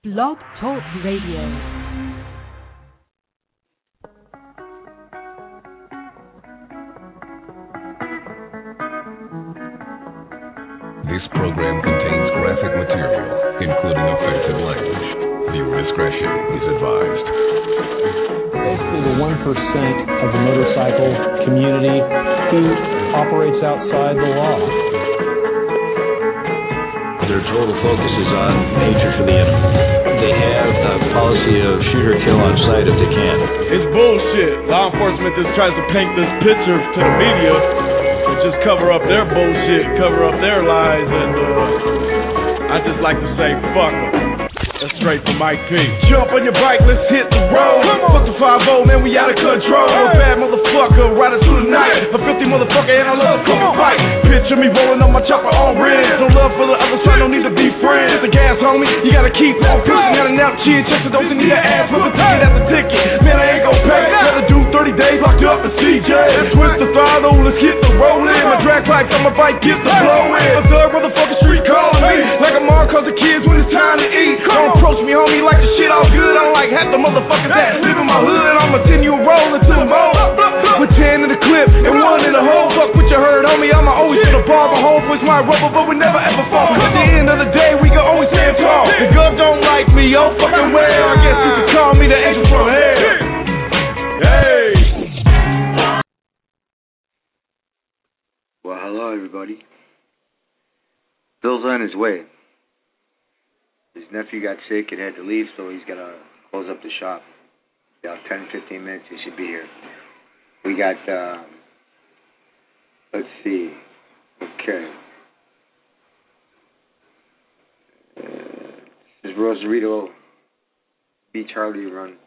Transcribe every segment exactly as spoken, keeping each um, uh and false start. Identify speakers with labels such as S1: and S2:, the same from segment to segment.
S1: Blog Talk Radio.
S2: This program contains graphic material, including offensive language. Viewer discretion is advised.
S3: Basically the one percent of the motorcycle community who operates outside the law.
S4: Their total focus is on nature for the enemy. They have a policy of shoot or kill on sight if they can.
S5: It's bullshit. Law enforcement just tries to paint this picture to the media and just cover up their bullshit, cover up their lies, and uh, I just like to say, fuck them. That's straight from Mike P. Jump on your bike, let's hit the road. Fuck the five oh, man, we out of control. A bad motherfucker, riding through the night. A filthy motherfucker, and I love a fucking fight. Picture me rolling on my chopper on red. No love for the other side, no need to be friends. Just a gas, homie, you gotta keep on pushing. Got an out chin, check, so don't need to ask for the ticket at the ticket. Man, I ain't gon' pay. Gotta do thirty days locked up in C J. Let's twist the throttle, let's hit the rollin'. My drag pipes on my bike, get the blowin'. A third motherfucker street calling me like I'm on cause the kids when it's time to eat. Don't approach me, homie, like the shit all good. I don't like half the motherfuckers that live in my hood. I'ma continue rolling to the bone. With ten in the clip and one in the hole. Fuck what you heard, homie. I'ma always hit the bar. My homeboys my rubber, but we never ever fall. At the end of the day, we can always stand tall. The gov don't like me, oh fucking well. I guess you could call me the angel from hell. Hey.
S6: Well, hello everybody. Bill's on his way. His nephew got sick and had to leave, so he's got to close up the shop. About ten, fifteen minutes, he should be here. We got, uh, let's see, okay. Uh, this is Rosarito B. Charlie run.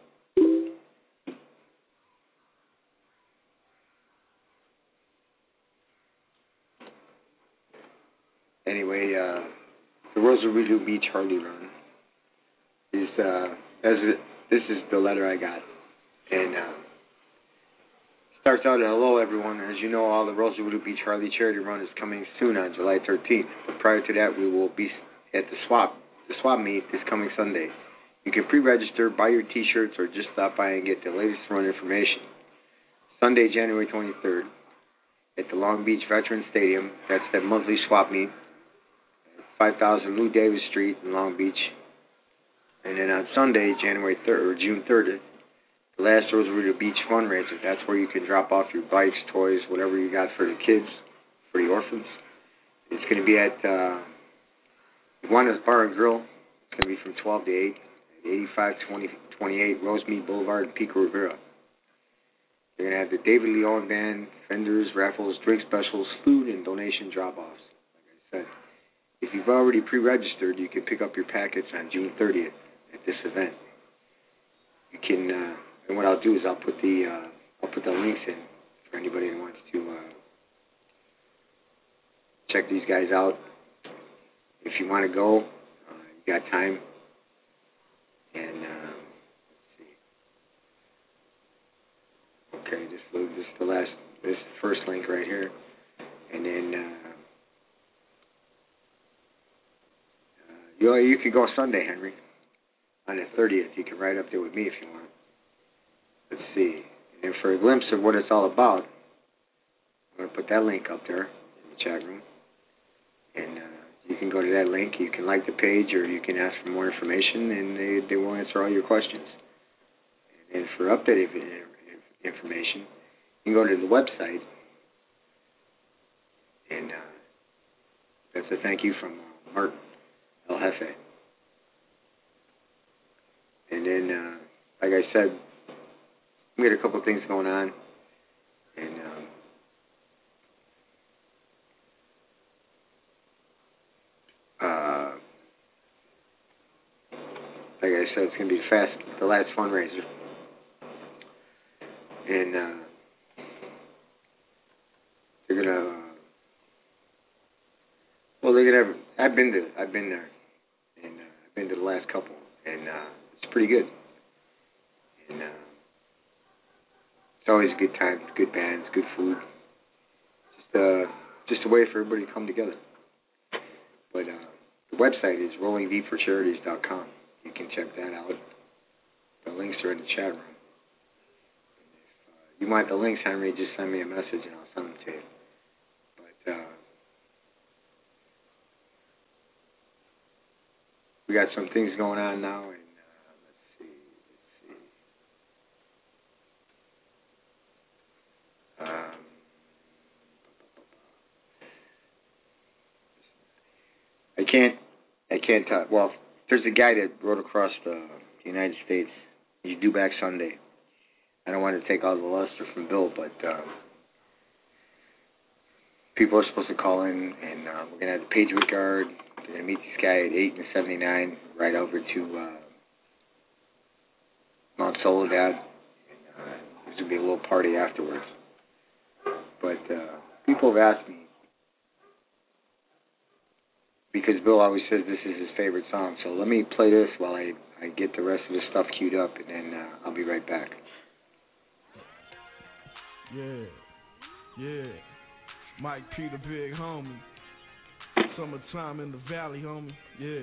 S6: Anyway, uh, the Rosarito B. Charlie run is, uh, as it, this is the letter I got, and uh, starts out, hello everyone. As you know, all the Rosarito B. Charlie charity run is coming soon on July thirteenth, but prior to that, we will be at the swap, the swap meet this coming Sunday. You can pre-register, buy your t-shirts, or just stop by and get the latest run information. Sunday, January twenty-third, at the Long Beach Veterans Stadium. That's that monthly swap meet. five thousand Lou Davis Street in Long Beach. And then on Sunday, January third, or June thirtieth, the last Rosarito Beach fundraiser. That's where you can drop off your bikes, toys, whatever you got for the kids, for the orphans. It's going to be at uh, Iguana's Bar and Grill. It's going to be from twelve to eight, at eighty-five twenty-eight Rosemead Boulevard in Pico Rivera. You're going to have the David Leon Band, vendors, raffles, drink specials, food, and donation drop-offs, like I said. If you've already pre-registered, you can pick up your packets on June thirtieth at this event. You can, uh, and what I'll do is I'll put the uh, I'll put the links in for anybody that wants to uh, check these guys out. If you want to go, uh, you got time. And uh, let's see. Okay, this this is the last this is the first link right here, and then. Uh, You, you could go Sunday, Henry, on the thirtieth. You can ride up there with me if you want. Let's see. And for a glimpse of what it's all about, I'm going to put that link up there in the chat room. And uh, you can go to that link. You can like the page, or you can ask for more information, and they, they will answer all your questions. And for updated information, you can go to the website. And uh, that's a thank you from uh, Martin El Jefe. And then, uh, like I said, we got a couple things going on. And, um, uh, like I said, it's going to be fast, the last fundraiser. And, uh, they're going to, uh, well, they're going to have, I've been to, I've been there. And uh, I've been to the last couple, and uh, it's pretty good. And uh, it's always a good time, good bands, good food. Just, uh, just a way for everybody to come together. But uh, the website is rolling v for charities dot com. You can can check that out. The links are in the chat room. If uh, you want the links, Henry, just send me a message and I'll send them to you. But uh, we got some things going on now, and uh, let's see, let's see. Um, I can't, I can't talk. Well, there's a guy that rode across the United States. He's due back Sunday. I don't want to take all the luster from Bill, but uh, people are supposed to call in, and uh, we're going to have the Patriot Guard. We're going to meet this guy at eight and seventy-nine, right over to uh, Mount Soledad. And, uh, there's going to be a little party afterwards. But uh, people have asked me, because Bill always says this is his favorite song. So let me play this while I, I get the rest of the stuff queued up, and then uh, I'll be right back.
S5: Yeah, yeah. Mike P, the big homie. Summertime in the valley, homie. Yeah,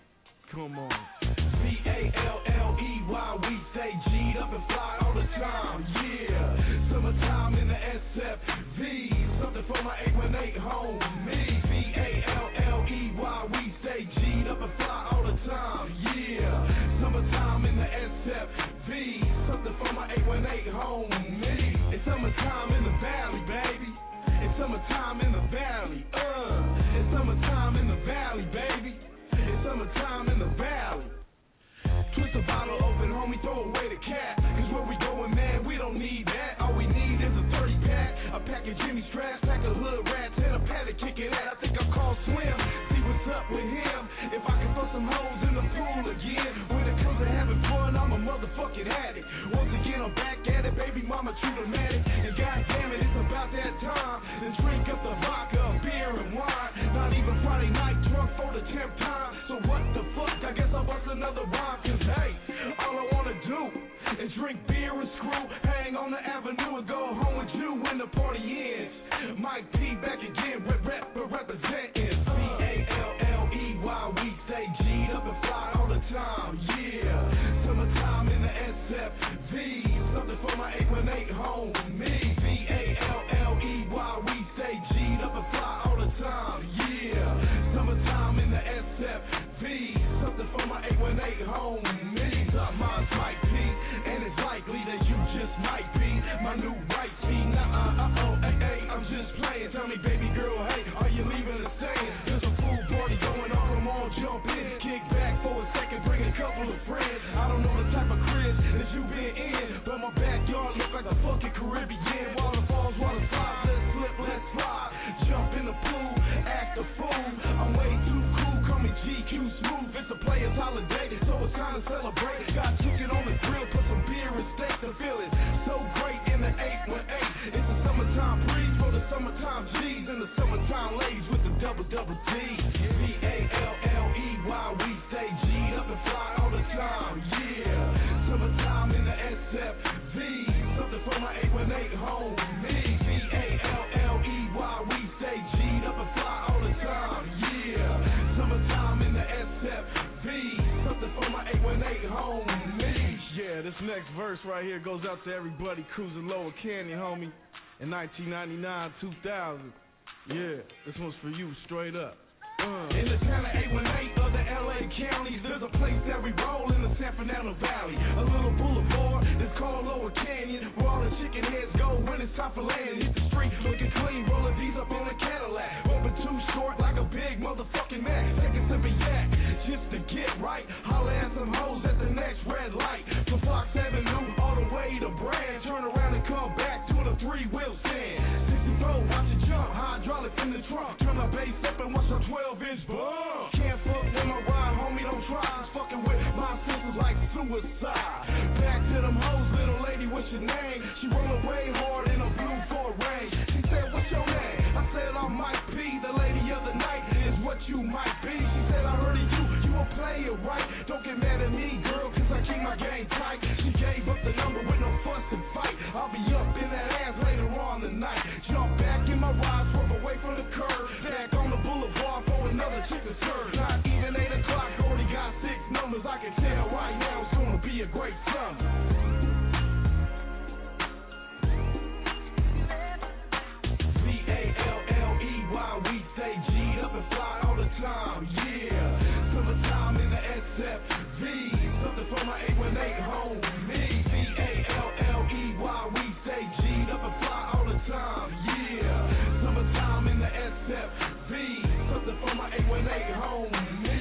S5: come on. C A L L E Y, we stay G'd up and fly all the time. Yeah, summertime in the S F V. Something for my eight one eight homie. C A L L E Y, we stay G'd up and fly all the time. Yeah, summertime in the S F V. Something for my eight one eight homie. It's summertime in the valley, baby. It's summertime in the valley. Uh, it's summertime in the valley, baby. It's summertime in the valley. Twist the bottle open, homie, throw away the cap. Cause where we going, man, we don't need that. All we need is a thirty pack, a pack of Jimmy's trash, pack of hood rats, and a paddock kicking at. I think I'll call Slim, see what's up with him. If I can throw some hoes in the pool again. When it comes to having fun, I'm a motherfucking addict. Once again, I'm back at it, baby mama, true dramatic. And goddamn it, it's about that time. Then drink up the vodka, beer, and wine. Not even Friday night drunk for the tenth time. So what the fuck? I guess I'll bust another rhyme. Cause hey, all I wanna do is drink beer and screw, hang on the avenue and go home with you when the party ends. Mike P back again, rep, rep, representing C A L L E Y, we stay G'd up and fly all the time. Yeah, summertime in the S F V, something for my eight one eight homie. C A L L E Y, we stay G'd up and fly all the time. Yeah, summertime in the S F V, something for my eight one eight homie. Mine's Mike P, and it's likely that you just might be my new right team. Nah, uh, uh, oh, hey, hey, I'm just playing. Tell me, baby girl, hey, are you leaving the same? There's a full party going on, come on, jump in. Kick back for a second, bring a couple of friends. I don't know the type of crib that you been in, but my backyard look like a fucking Caribbean. Waterfalls, water slides, let's slip, let's slide. Jump in the pool, act a fool. I'm way too cool, call me G Q Smooth. It's a player's holiday, so it's time to celebrate. Got chicken on the grill, put some beer and steak to feel it. So great in the eight one eight. It's a summertime breeze for the summertime G's and the summertime ladies with the double double D. C A L L E Y, we stay G'd up and fly all the time. Yeah, summertime in the S F V. Something for my eight one eight homie. C A L L E Y, we stay G'd up and fly all the time. Yeah, summertime in the S F V. Something for my eight one eight homie. Yeah, this next verse right here goes out to everybody cruising Lower Canyon, homie. In nineteen ninety-nine, two thousand. Yeah, this one's for you, straight up. Uh. In the town of eight one eight of the L A counties, there's a place that we roll in the San Fernando Valley. A little boulevard that's called Lower Canyon, where all the chicken heads go when it's time for land. Hit the street looking clean, rolling these up on a Cadillac. Open too short like a big motherfucking Mac. Take a sip of yak just to get right. Holla at some hoes at the next red light. From Fox Avenue all the way to Brand. Turn around and come back to the three-wheel stand. sixty-four, watch it jump, hydraulics in the trunk. Turn my bass up and watch my twelve-inch bump. Can't fuck with my ride, homie, don't try. It's fucking with my senses like suicide. Back to them hoes, little lady, what's your name? She rollin' way hard in a blue Ford Range. She said, what's your name? I said, I'm Mike P. The lady of the night is what you might be. She said, I heard of you, you a player, right? Don't get mad at me, girl, cause I keep my game tight. She gave up the number with no fuss and fight. I'll be up in that ass later on tonight. Jump back in my ride, swerve away from the curb. Back on the boulevard for another chick to serve. Not even eight o'clock, already got six numbers, I can tell right.
S1: be a great summer. V A L L E Y, we say G'd up and fly all the time, yeah. Summertime in the S F V, something for my eight one eight home, me. V A L L E Y, we say G'd up and fly all the time, yeah. Summertime in the S F V, something for my eight one eight home, me.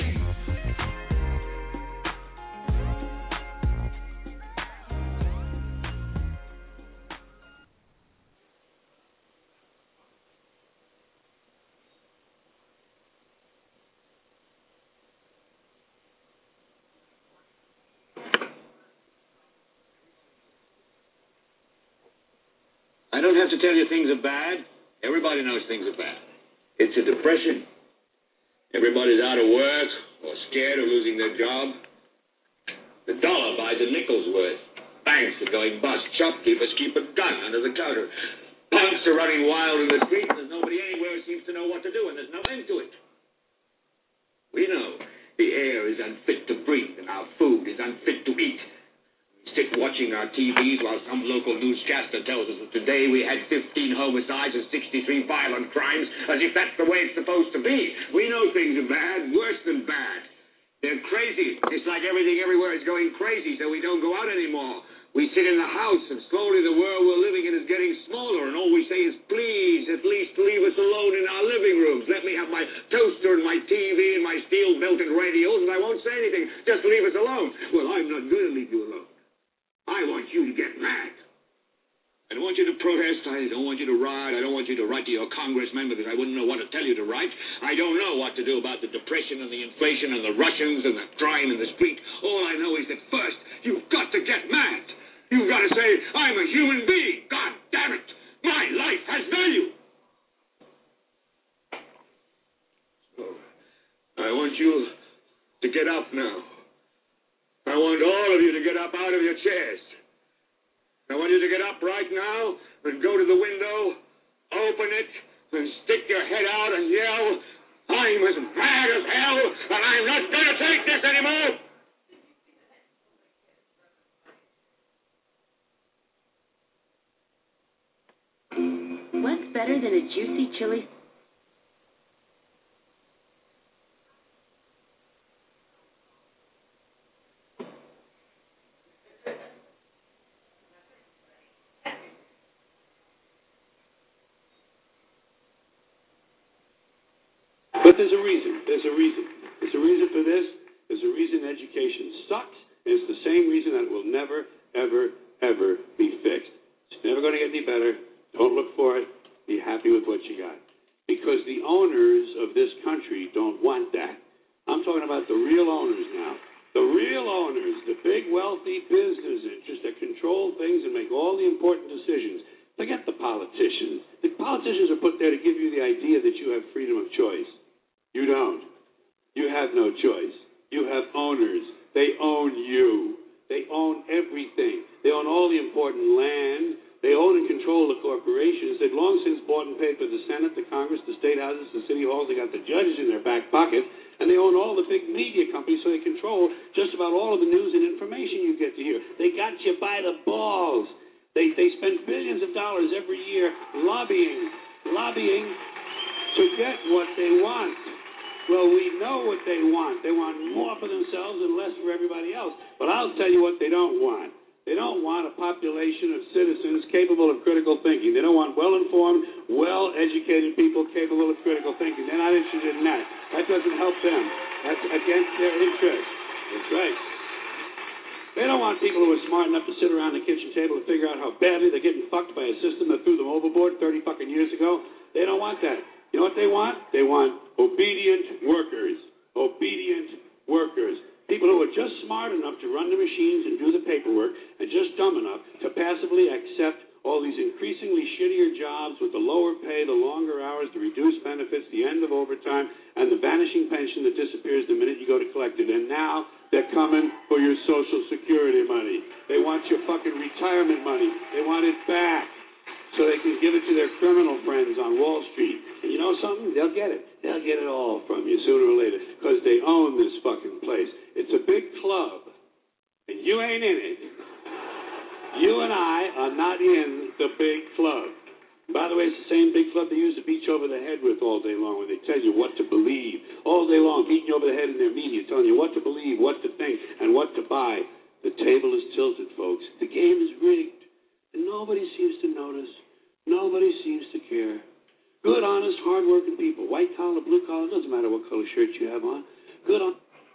S7: I don't have to tell you things are bad. Everybody knows things are bad. It's a depression. Everybody's out of work or scared of losing their job. The dollar buys a nickel's worth. Banks are going bust. Shopkeepers keep a gun under the counter. Punks are running wild in the streets. There's nobody anywhere who seems to know what to do, and there's no end to it. We know the air is unfit to breathe, and our food is unfit to eat. Sit watching our T Vs while some local newscaster tells us that today we had fifteen homicides and sixty-three violent crimes, as if that's the way it's supposed to be. We know things are bad, worse than bad. They're crazy. It's like everything everywhere is going crazy, so we don't go out anymore. We sit in the house, and slowly the world we're living in is getting smaller, and all we say is, please, at least leave us alone in our living rooms. Let me have my toaster and my T V and my steel-belted radios, and I won't say anything. Just leave us alone. Well, I'm not going to leave you alone. I want you to get mad. I don't want you to protest. I don't want you to riot. I don't want you to write to your congressman because I wouldn't know what to tell you to write. I don't know what to do about the depression and the inflation and the Russians and the crime in the street. All I know is that first, you've got to get mad. You've got to say, I'm a human being. God damn it. My life has value. So, I want you to get up now. I want all of you to get up out of your chairs. I want you to get up right now and go to the window, open it, and stick your head out and yell, I'm as mad as hell, and I'm not going to take this anymore.
S8: What's better than a juicy chili?
S9: But there's a reason. There's a reason. There's a reason for this. There's a reason education sucks, and it's the same reason that it will never, ever, ever be fixed. It's never going to get any better. Don't look for it. Be happy with what you got. Because the owners of this country don't want that. I'm talking about the real owners now. The real owners, the big, wealthy business interests that control things and make all the important decisions. Forget the politicians. The politicians are put there to give you the idea that you have freedom of choice. You don't. You have no choice. You have owners. They own you. They own everything. They own all the important land. They own and control the corporations. They've long since bought and paid for the Senate, the Congress, the state houses, the city halls. They got the judges in their back pocket. And they own all the big media companies, so they control just about all of the news and information you get to hear. They got you by the balls. They, they spend billions of dollars every year lobbying, lobbying to get what they want. Well, we know what they want. They want more for themselves and less for everybody else. But I'll tell you what they don't want. They don't want a population of citizens capable of critical thinking. They don't want well-informed, well-educated people capable of critical thinking. They're not interested in that. That doesn't help them. That's against their interests. That's right. They don't want people who are smart enough to sit around the kitchen table and figure out how badly they're getting fucked by a system that threw them overboard thirty fucking years ago. They don't want that. You know what they want? They want obedient workers. Obedient workers. People who are just smart enough to run the machines and do the paperwork and just dumb enough to passively accept all these increasingly shittier jobs with the lower pay, the longer hours, the reduced benefits, the end of overtime, and the vanishing pension that disappears the minute you go to collect it. And now they're coming for your Social Security money. They want your fucking retirement money. They want it back so they can give it to their criminal friends on Wall Street. And you know something? They'll get it. They'll get it all from you sooner or later because they own this fucking place. It's a big club, and You ain't in it. You and I are not in the big club. By the way, it's the same big club they used to beat you over the head with all day long when they tell you what to believe. All day long, beating you over the head in their media, telling you what to believe, what to think, and what to buy. The table is tilted, folks. The game is rigged. And nobody seems to notice. Nobody seems to care. Good, honest, hard-working people. White collar, blue collar, doesn't matter what color shirt you have on. Good on...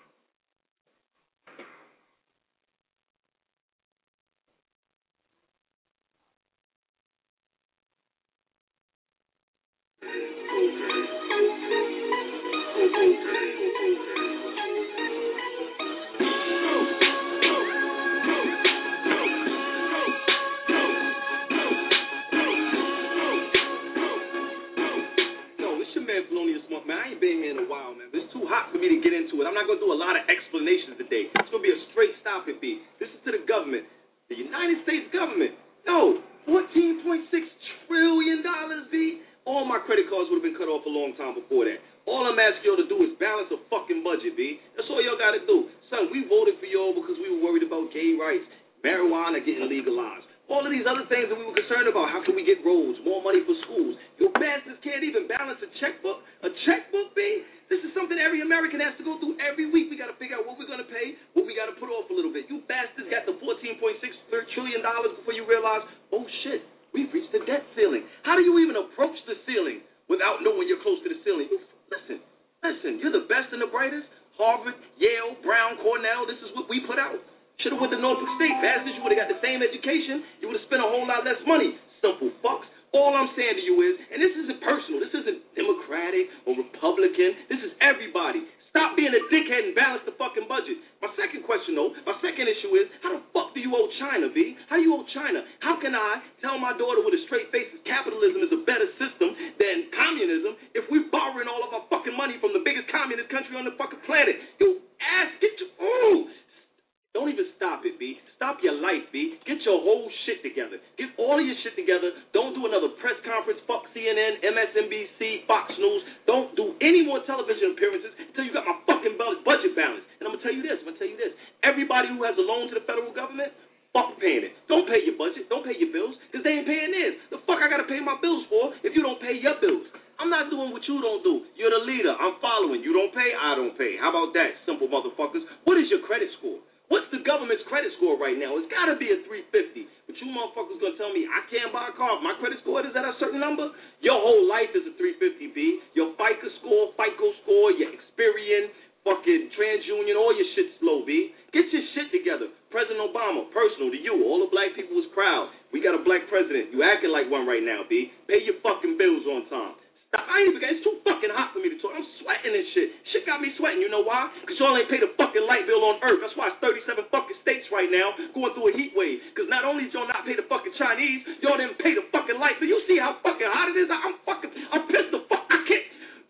S10: Man, I ain't been here in a while, man. It's too hot for me to get into it. I'm not going to do a lot of explanations today. It's going to be a straight stop it, B. This is to the government. The United States government. Yo, fourteen point six trillion dollars, B. All my credit cards would have been cut off a long time before that. All I'm asking y'all to do is balance a fucking budget, B. That's all y'all got to do. Son, we voted for y'all because we were worried about gay rights, marijuana getting legalized. All of these other things that we were concerned about. How can we get roads, more money for schools? You bastards can't even balance a checkbook. A checkbook, B? This is something every American has to go through every week. We got to figure out what we're going to pay, what we got to put off a little bit. You bastards got the fourteen point six trillion dollars before you realize, oh, shit, we've reached the debt ceiling. How do you even approach the ceiling without knowing you're close to the ceiling? You, listen, listen, you're the best and the brightest. Harvard, Yale, Brown, Cornell, this is what we put out. Should have went to Norfolk State, bastards. You would have got the same education. You would have spent a whole lot less money. Simple fucks. All I'm saying to you is, and this isn't personal, this isn't Democratic or Republican, this is everybody. Stop being a dickhead and balance the fucking budget. My second question, though, my second issue is, how the fuck do you owe China, B? How do you owe China? How can I tell my daughter with a straight face that capitalism is a better system than communism if we're borrowing all of our fucking money from the biggest communist country on the fucking planet? You ass, get your... Ooh! Don't even stop it, B. Stop your life, B. Get your whole shit together. Get all of your shit together. Don't do another press conference. Fuck C N N, M S N B C, Fox News. Don't do any more television appearances until you got my fucking budget balance. And I'm going to tell you this. I'm going to tell you this. Everybody who has a loan to the federal government, fuck paying it. Don't pay your budget. Don't pay your bills because they ain't paying theirs. The fuck I got to pay my bills for if you don't pay your bills? I'm not doing what you don't do. You're the leader. I'm following. You don't pay, I don't pay. How about that, simple motherfuckers? What is your credit score? What's the government's credit score right now? It's got to be a three fifty. But you motherfuckers going to tell me I can't buy a car. My credit score is at a certain number? Your whole life is a three fifty, B. Your FICO score, FICO score, your Experian, fucking TransUnion, all your shit's slow, B. Get your shit together. President Obama, personal to you. All the black people was proud. We got a black president. You acting like one right now, B. Pay your fucking bills on time. I ain't even, it's too fucking hot for me to talk. I'm sweating and shit. Shit got me sweating. You know why? Because y'all ain't paid a fucking light bill on Earth. That's why it's thirty-seven fucking states right now going through a heat wave. Because not only did y'all not pay the fucking Chinese, y'all didn't pay the fucking light bill. You see how fucking hot it is? I'm fucking, I'm pissed the fuck. I can't.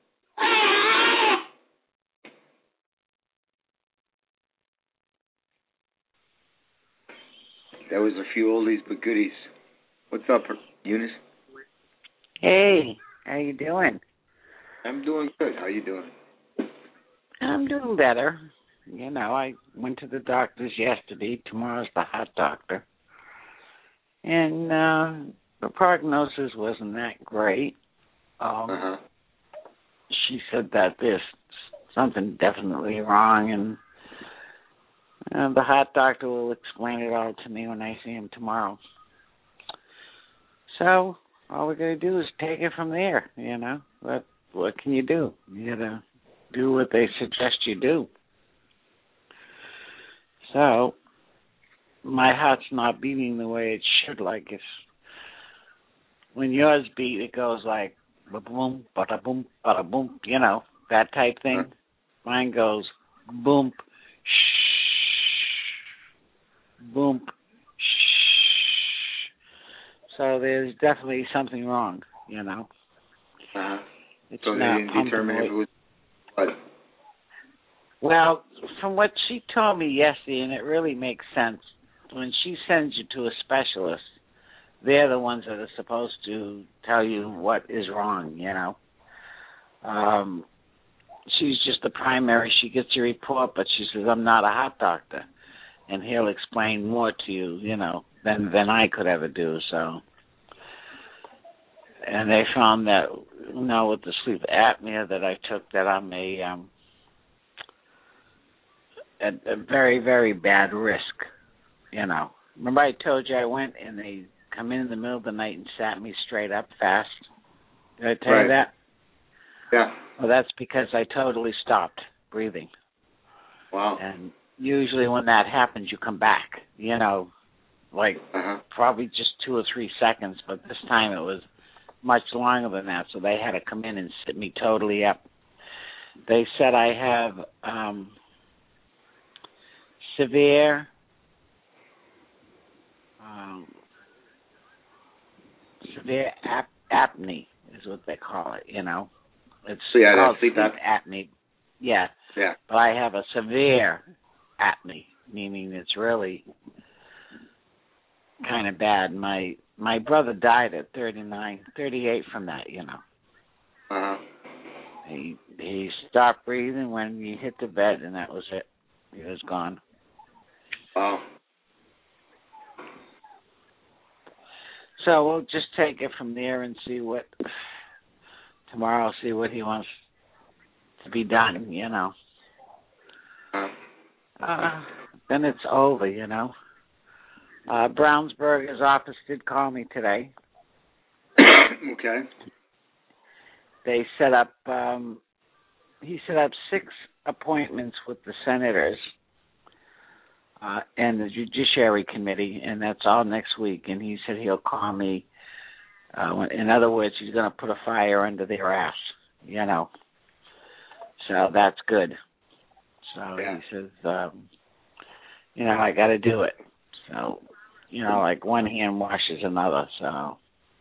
S10: Ah!
S6: That was a few oldies but goodies. What's up, Eunice?
S11: Hey, how you doing?
S6: I'm doing good. How you doing?
S11: I'm doing better. You know, I went to the doctor's yesterday. Tomorrow's the hot doctor. And uh, the prognosis wasn't that great. Um, uh-huh. She said that there's something definitely wrong, and uh, the hot doctor will explain it all to me when I see him tomorrow. So all we're going to do is take it from there, you know. What what can you do? You got to do what they suggest you do. So my heart's not beating the way it should. Like it's when yours beat, it goes like ba-boom, bada-boom, bada-boom, you know, that type thing. Huh? Mine goes boom, shh, boom, so there's definitely something wrong, you know.
S6: Uh-huh.
S11: It's
S6: so
S11: not
S6: they didn't determine if it was what?
S11: Well, from what she told me yesterday, and it really makes sense, when she sends you to a specialist, they're the ones that are supposed to tell you what is wrong, you know. Um, she's just the primary. She gets your report, but she says, I'm not a heart doctor. and he'll explain more to you, you know, than than I could ever do. So, and they found that, you know, with the sleep apnea that I took, that I'm a um, a, a very very bad risk, you know. Remember I told you I went and they come in in the middle of the night and sat me straight up fast? Did I tell
S6: right.
S11: you that?
S6: Yeah.
S11: Well, that's because I totally stopped breathing.
S6: Wow.
S11: And usually when that happens, you come back, you know, like
S6: uh-huh.
S11: probably just two or three seconds, but this time it was much longer than that, so they had to come in and sit me totally up. They said I have um, severe um, severe ap- apnea is what they call it, you know. It's
S6: so yeah,
S11: called
S6: sleep
S11: sleep
S6: apnea.
S11: apnea. Yeah.
S6: Yeah.
S11: But I have a severe apnea, meaning it's really kind of bad. My my brother died at thirty-nine, thirty-eight from that, you know.
S6: Uh-huh.
S11: He he stopped breathing when he hit the bed, and that was it. He was gone.
S6: Wow.
S11: So we'll just take it from there and see what tomorrow. See what he wants to be done, you know.
S6: Uh,
S11: uh, then it's over, you know. Uh, Brownsburg's office did call me today.
S6: Okay.
S11: They set up. Um, he set up six appointments with the senators uh, and the Judiciary Committee, and that's all next week. And he said he'll call me. Uh, in other words, he's going to put a fire under their ass, you know. So that's good. So
S6: yeah.
S11: he says, um, you know, I got to do it. So, you know, like one hand washes another. So,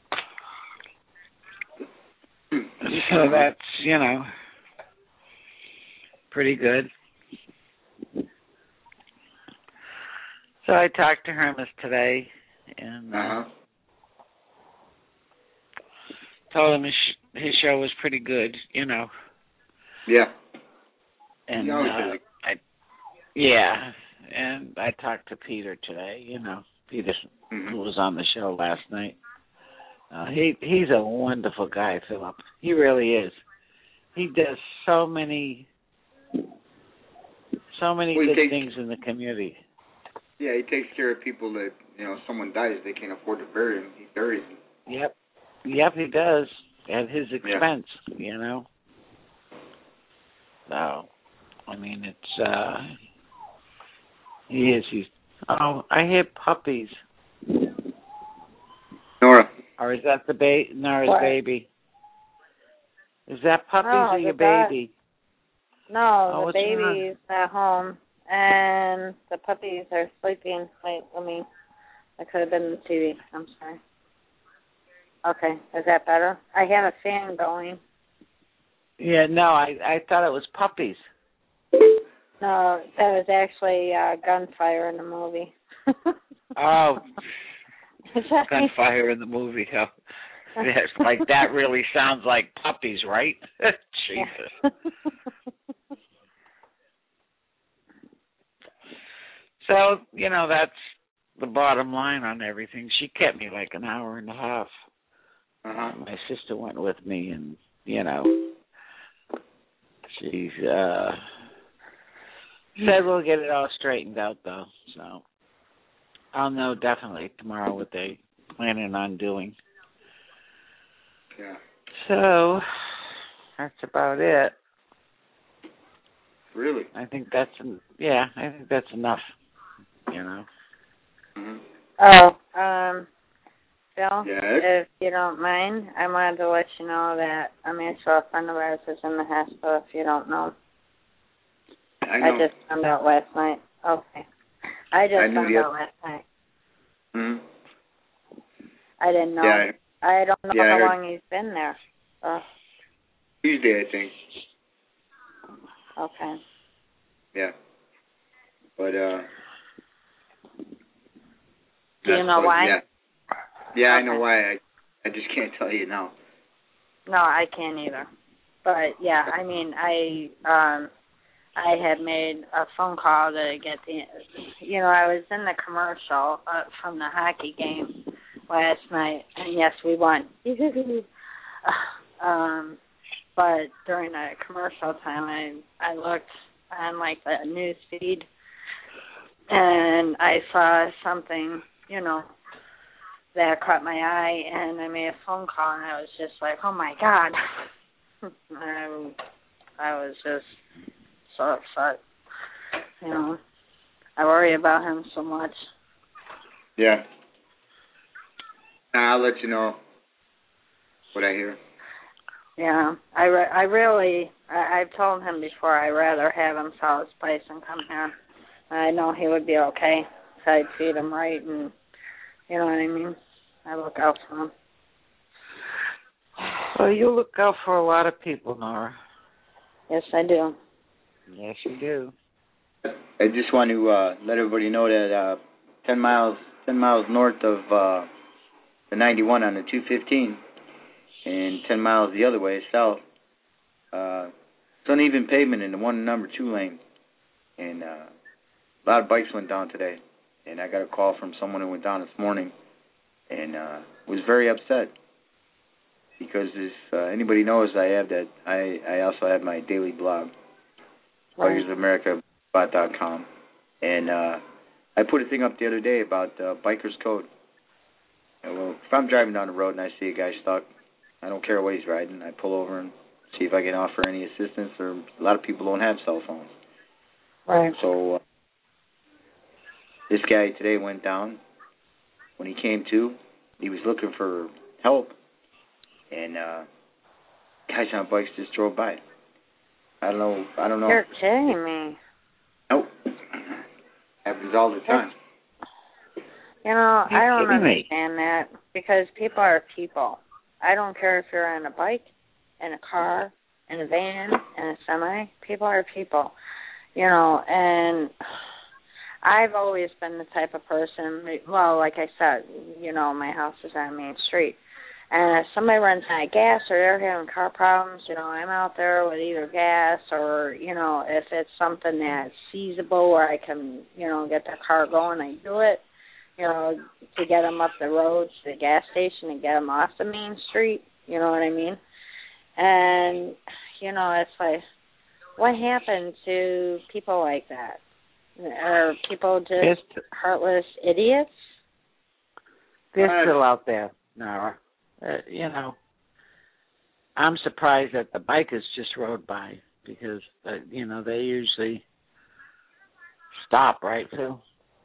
S11: so that's, you know, pretty good. So I talked to Hermes today and uh,
S6: uh-huh.
S11: told him his, sh- his show was pretty good, you know.
S6: Yeah.
S11: And uh, I, yeah, and I talked to Peter today, you know, Peter,
S6: mm-hmm.
S11: who was on the show last night. Uh, he he's a wonderful guy, Philip. He really is. He does so many, so many
S6: well,
S11: good
S6: takes,
S11: things in the community.
S6: Yeah, he takes care of people that, you know, someone dies, they can't afford to bury him. He buries them.
S11: Yep, yep, he does at his expense, yeah. you know. So, I mean, it's, uh, he is, he's, oh, I hear puppies.
S6: Nora.
S11: Or is that the ba- Nora's
S12: what?
S11: baby? Is that puppies
S12: no,
S11: or your
S12: that,
S11: baby?
S12: No,
S11: oh,
S12: the baby's at home, and the puppies are sleeping. Wait, let me, I could have been the T V. I'm sorry. Okay, is that better? I have a fan going.
S11: Yeah, no, I I thought it was puppies.
S12: No, that was actually uh, gunfire in the movie.
S11: oh, gunfire in the movie. Oh. Yes, like that really sounds like puppies, right? Jesus. So, you know, that's the bottom line on everything. She kept me like an hour and a half.
S6: Uh-huh.
S11: My sister went with me, and, you know, she's uh, said we'll get it all straightened out, though. So I'll know definitely tomorrow what they planning on doing.
S6: Yeah.
S11: So that's about it.
S6: Really?
S11: I think that's yeah. I think that's enough. You know.
S6: Mm-hmm.
S12: Oh, um, Bill,
S6: yes?
S12: if you don't mind, I wanted to let you know that a mutual friend of ours is in the hospital. If you don't know,
S6: I know.
S12: I just found out last night. Okay, I just
S6: I
S12: found
S6: knew
S12: out last night.
S6: Hmm.
S12: I didn't know.
S6: Yeah.
S12: I don't know
S6: yeah,
S12: how
S6: I
S12: long he's been there. So.
S6: Tuesday, I think.
S12: Okay.
S6: Yeah. But, uh...
S12: Do you know
S6: what,
S12: why?
S6: Yeah, yeah
S12: okay.
S6: I know why. I, I just can't tell you now.
S12: No, I can't either. But, yeah, I mean, I um, I had made a phone call to get the, you know, I was in the commercial uh, from the hockey game last night, and yes, we won. um, but during the commercial time, I I looked on like the news feed, and I saw something, you know, that caught my eye, and I made a phone call, and I was just like, oh my God. I, I was just so upset. You know, I worry about him so much.
S13: Yeah. I'll let you know what I hear.
S12: Yeah, I, re- I really, I, I've told him before I'd rather have him sell his place and come here. I know he would be okay if I'd feed him right, and you know what I mean? I look out for him.
S11: Well, you look out for a lot of people, Nora.
S12: Yes, I do.
S11: Yes, you do.
S13: I just want to uh, let everybody know that uh, ten miles, ten miles north of uh, the ninety-one on the two fifteen, and ten miles the other way south, uh, it's uneven pavement in the one and number two lane, and uh, a lot of bikes went down today. And I got a call from someone who went down this morning, and uh, was very upset. Because if uh, anybody knows, I have that. I, I also have my daily blog,
S12: right.
S13: Bikers of America dot com, and uh, I put a thing up the other day about uh, Bikers Code. And, well, if I'm driving down the road and I see a guy stuck, I don't care what he's riding. I pull over and see if I can offer any assistance. Or a lot of people don't have cell phones.
S12: Right.
S13: So uh, this guy today went down. When he came to, he was looking for help. And uh, guys on bikes just drove by. I don't know. I don't know.
S12: You're kidding me.
S13: Nope. Happens all the time.
S12: You know,
S11: You're
S12: I don't
S11: understand
S12: me. that because people are people. I don't care if you're on a bike, in a car, in a van, in a semi. People are people. You know, and I've always been the type of person, well, like I said, you know, my house is on Main Street. And if somebody runs out of gas or they're having car problems, you know, I'm out there with either gas or, you know, if it's something that's feasible where I can, you know, get the car going, I do it, you know, to get them up the road to the gas station and get them off the main street, you know what I mean? And, you know, it's like, what happened to people like that? Are people just
S11: It's,
S12: heartless idiots?
S11: they're still out there, Nora. Uh, you know, I'm surprised that the bikers just rode by because, uh, you know, they usually stop, right, Phil?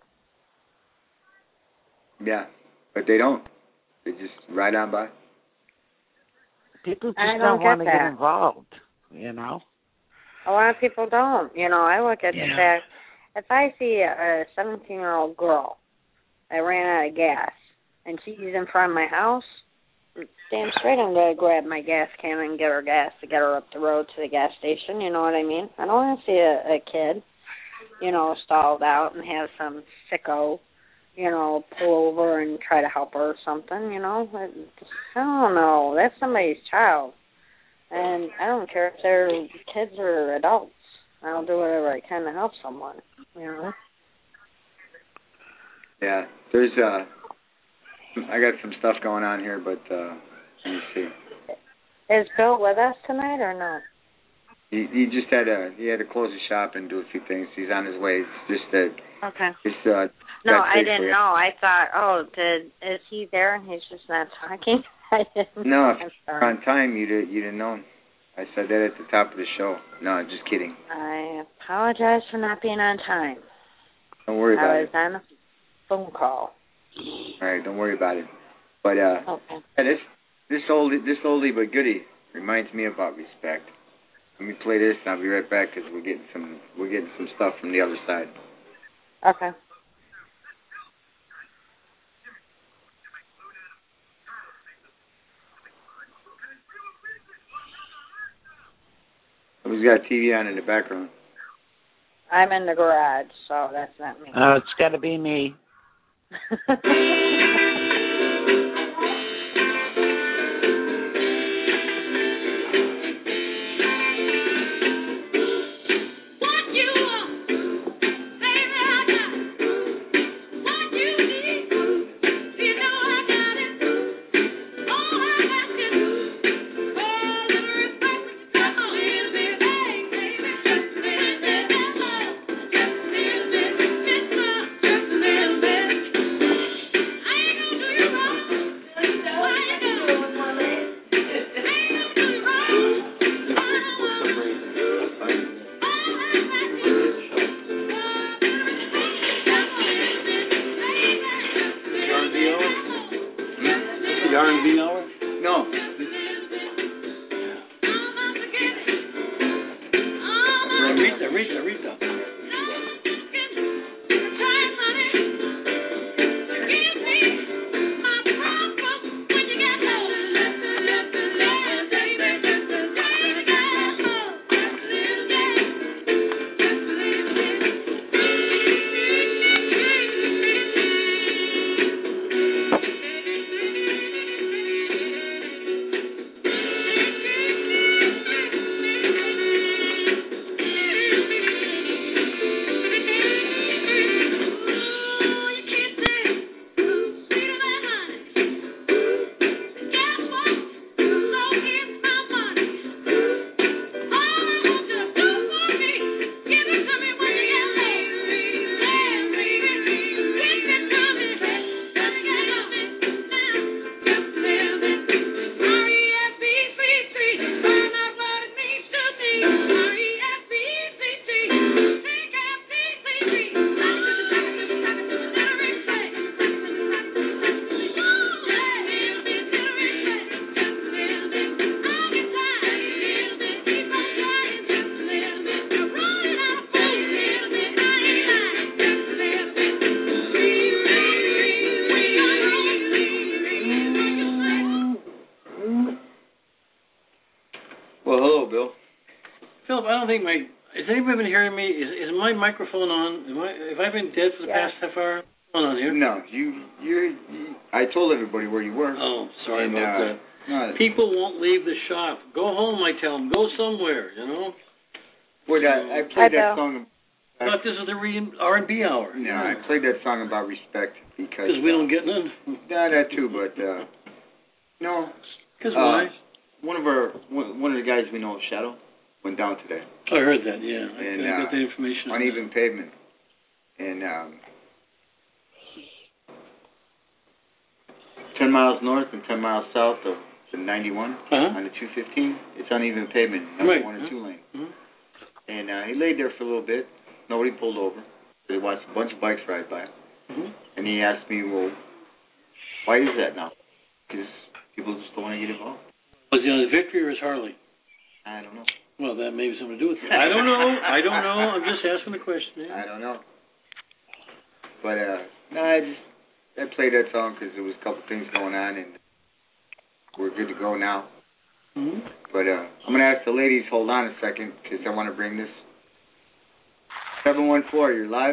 S13: Yeah, but they don't. They just ride on by.
S11: People just
S12: I
S11: don't,
S12: don't
S11: want to
S12: get
S11: get
S12: that.
S11: involved, you know?
S12: A lot of people don't. You know, I look at
S11: Yeah.
S12: the fact, if I see a seventeen-year-old girl that ran out of gas and she's in front of my house, damn straight I'm going to grab my gas can and get her gas to get her up the road to the gas station, you know what I mean? I don't want to see a, a kid, you know, stalled out and have some sicko, you know, pull over and try to help her or something, you know? I, I don't know. That's somebody's child. And I don't care if they're kids or adults. I'll do whatever I can to help someone, you know?
S13: Yeah, there's, uh, I got some stuff going on here, but, uh, let me see.
S12: Is Bill with us tonight or not?
S13: He, he just had to, he had to close the shop and do a few things. He's on his way. It's just that,
S12: Okay.
S13: it's, uh,
S12: No,
S13: got
S12: I
S13: paid
S12: didn't
S13: for you.
S12: know. I thought, oh, did is he there and he's just not talking? I didn't
S13: No,
S12: know.
S13: if
S12: I'm
S13: you're
S12: sorry.
S13: on time, you'd, you didn't know. I said that at the top of the show. No, just kidding.
S12: I apologize for not being on time.
S13: Don't worry about
S12: I
S13: it.
S12: was on a phone call.
S13: All right, don't worry about it. But uh,
S12: Okay.
S13: yeah, this this oldie this oldie but goodie reminds me about respect. Let me play this, and I'll be right back because we're getting some we're getting some stuff from the other side.
S12: Okay.
S13: Who's got T V on in the background?
S12: I'm in the garage, so that's not me.
S11: Oh, it's got to be me.
S1: What?
S14: R and B hour?
S13: No.
S14: Rita, Rita, Rita. I don't think my... Has anybody been hearing me? Is, is my microphone on? Am I, have I been dead for the
S12: yeah.
S14: past half hour? Hold on here.
S13: No, you, you, you... I told everybody where you were.
S14: Oh, sorry
S13: and,
S14: about
S13: uh,
S14: that.
S13: No,
S14: people won't leave the shop. Go home, I tell them. Go somewhere, you know?
S13: Wait, I, I played that song...
S14: I thought this was the R and B hour.
S13: No, yeah. I played that song about respect because...
S14: Because we don't get none?
S13: Yeah, that too, but... Uh, no.
S14: Because
S13: uh,
S14: why?
S13: One of our... One of the guys we know, Shadow, went down today.
S14: I heard that, yeah. I,
S13: and,
S14: I got
S13: uh,
S14: the information.
S13: Uneven pavement. And um, ten miles north and ten miles south of the ninety-one
S14: uh-huh.
S13: on the two fifteen, it's uneven pavement, number
S14: right.
S13: one or
S14: uh-huh.
S13: two lane.
S14: Uh-huh.
S13: And uh, he laid there for a little bit. Nobody pulled over. They watched a bunch of bikes ride by.
S14: Uh-huh.
S13: And he asked me, well, why is that now? Because people just don't want to get involved.
S14: Was he on his Victory or his Harley?
S13: I don't know.
S14: Well, that may have something to do with it. I don't know. I don't know. I'm just asking the question. Yeah.
S13: I don't know. But, uh, no, I just, I played that song because there was a couple things going on, and we're good to go now.
S14: Mm-hmm.
S13: But, uh, I'm going to ask the ladies, hold on a second, because I want to bring this. seven one four, you're live?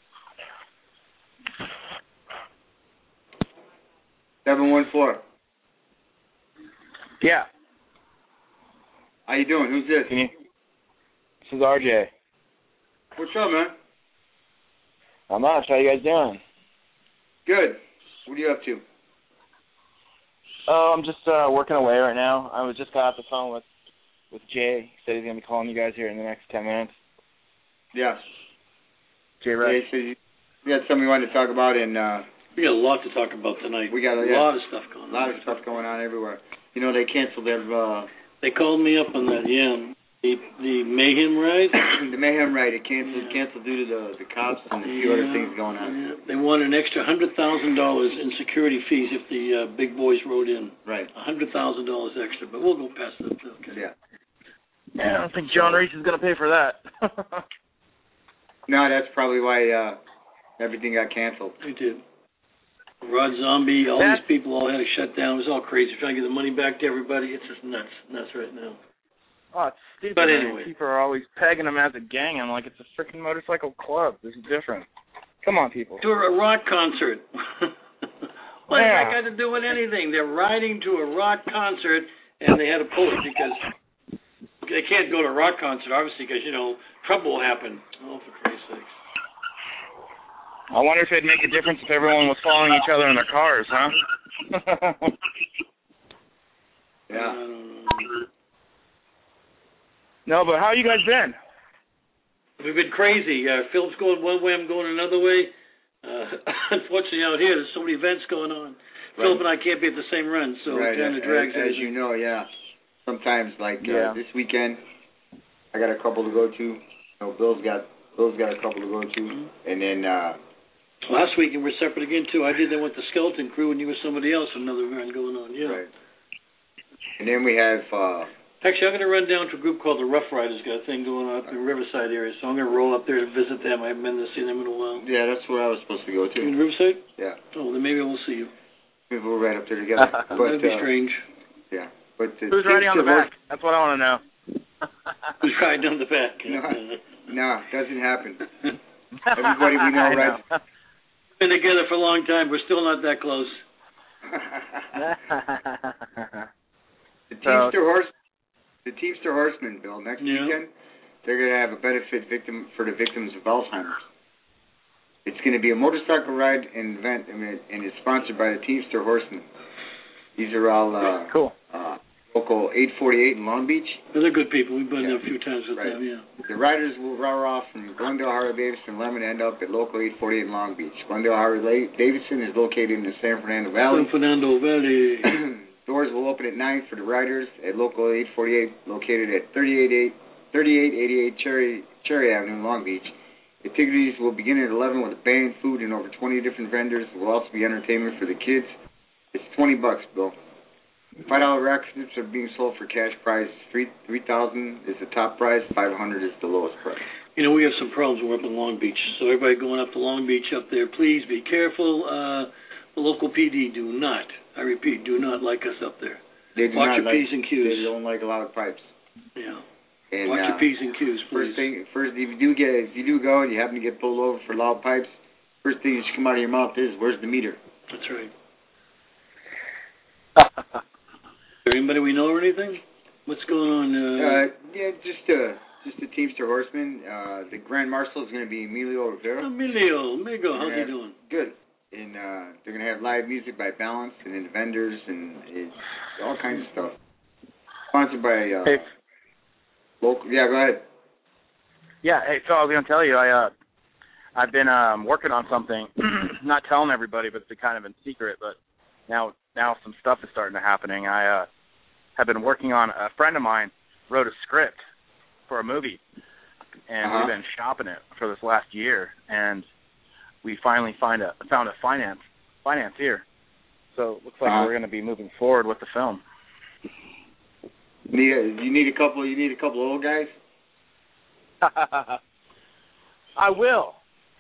S13: seven one four.
S15: Yeah.
S13: How you doing? Who's this?
S15: Can you? This is R J.
S13: What's up, man?
S15: Not much. How you guys doing?
S13: Good. What are you up to?
S15: Oh, I'm just uh, working away right now. I was just got off the phone with with Jay. He said he's gonna be calling you guys here in the next ten minutes.
S13: Yeah.
S15: Jay, right?
S13: Jay, so you, we got something we wanted to talk about, and uh,
S14: we got a lot to talk about tonight.
S13: We got a,
S14: a
S13: yeah,
S14: lot of stuff going on.
S13: A lot of stuff going on everywhere. You know, they canceled their. Uh,
S14: They called me up on that, yeah. The the Mayhem ride?
S13: the Mayhem ride. It canceled yeah. canceled due to the the cops and a few
S14: yeah.
S13: other things going on.
S14: Yeah. They wanted an extra one hundred thousand dollars in security fees if the uh, big boys rode in.
S13: Right.
S14: one hundred thousand dollars extra, but we'll go past that. Okay.
S13: Yeah.
S15: Yeah, I don't think John Reese is going to pay for that.
S13: No, that's probably why uh, everything got canceled.
S14: They did. Rod Zombie, all
S15: that's,
S14: these people all had to shut down. It was all crazy. Trying to get the money back to everybody. It's just nuts. Nuts right now.
S15: Oh, it's stupid.
S14: But
S15: man.
S14: anyway.
S15: People are always pegging them as a gang. I'm like, it's a freaking motorcycle club. This is different. Come on, people.
S14: To a rock concert. What
S15: yeah.
S14: has that got to do with anything? They're riding to a rock concert, and they had to pull it because they can't go to a rock concert, obviously, because, you know, trouble will happen. Oh, for Christ's sakes.
S15: I wonder if it'd make a difference if everyone was following each other in their cars, huh?
S13: Yeah.
S15: No, but how you guys been?
S14: We've been crazy. Uh, Phil's going one way, I'm going another way. Uh, unfortunately, out here, there's so many events going on. Right. Philip and I can't be at the same run, so
S13: right.
S14: it kind of drags
S13: as, as you know, yeah. Sometimes, like
S15: yeah.
S13: uh, this weekend, I got a couple to go to. You know, Bill's got Bill's got a couple to go to,
S14: mm-hmm.
S13: and then uh,
S14: Last weekend we're separate again too. I did that with the Skeleton Crew, and you were somebody else. Another event going on. Yeah.
S13: Right. And then we have. Uh,
S14: Actually, I'm going to run down to a group called the Rough Riders. Got a thing going on up in the Riverside area, so I'm going to roll up there to visit them. I haven't been to see them in a while.
S13: Yeah, that's where I was supposed to go to.
S14: In Riverside?
S13: Yeah.
S14: Oh, then maybe I will see you.
S13: Maybe we'll ride up there together. But,
S14: That'd be
S13: uh,
S14: strange.
S13: Yeah. But uh,
S16: who's riding on the back? That's what I want to know.
S14: Who's riding on the back?
S13: No, no, doesn't happen. Everybody we know rides.
S14: Know. We've been together for a long time. We're still not that close.
S13: the Teamster Horse, the Teamster Horsemen, Bill. Next
S14: yeah.
S13: weekend, they're going to have a benefit victim for the victims of Alzheimer's. It's going to be a motorcycle ride and event, and it's sponsored by the Teamster Horsemen. These are all uh,
S16: cool.
S13: Uh, local eight forty-eight in Long Beach.
S14: They're good people. We've been
S13: yeah.
S14: there a few times with
S13: right.
S14: them. Yeah.
S13: The riders will roar off from Glendale, Harley-Davidson, Lemon, end up at local eight forty-eight in Long Beach. Glendale, Harley-Davidson is located in the San Fernando Valley.
S14: San Fernando Valley.
S13: Doors will open at nine for the riders at local eight forty-eight, located at thirty-eight eighty-eight Cherry Cherry Avenue in Long Beach. Activities will begin at eleven with a band, food, and over twenty different vendors. There will also be entertainment for the kids. It's twenty bucks, Bill. Five dollar rack snips are being sold for cash prize. Three three thousand is the top prize. Five hundred is the lowest price.
S14: You know, we have some problems. We're up in Long Beach, so everybody going up to Long Beach up there, please be careful. Uh, the local P D do not, I repeat, do not like us up there.
S13: They do
S14: Watch
S13: not
S14: your
S13: like,
S14: P's and Q's.
S13: They don't like a lot of pipes.
S14: Yeah.
S13: And,
S14: Watch
S13: uh,
S14: your P's and Q's, please.
S13: First thing, first if you do get, if you do go and you happen to get pulled over for loud pipes, first thing that should come out of your mouth is, "Where's the meter?"
S14: That's right. Is there anybody we know or anything? What's going on? Uh,
S13: uh, yeah, just uh, just the Teamster Horsemen. Uh, the Grand Marshal is going to be Emilio Rivera.
S14: Emilio, Amigo, how's he doing?
S13: Good. And uh, they're going to have live music by Balance and then vendors and it's all kinds of stuff. Sponsored by uh,
S16: hey.
S13: local. Yeah, go ahead.
S16: Yeah, hey, so I was going to tell you, I uh, I've been um, working on something, not telling everybody, but it's kind of in secret. But now, now some stuff is starting to happening. I uh, have been working on a friend of mine wrote a script for a movie, and
S13: uh-huh.
S16: we've been shopping it for this last year, and we finally find a found a finance financier. So it looks like
S13: uh-huh.
S16: we're going to be moving forward with the film.
S13: Need a, you need a couple. You need a couple of old guys.
S16: I will.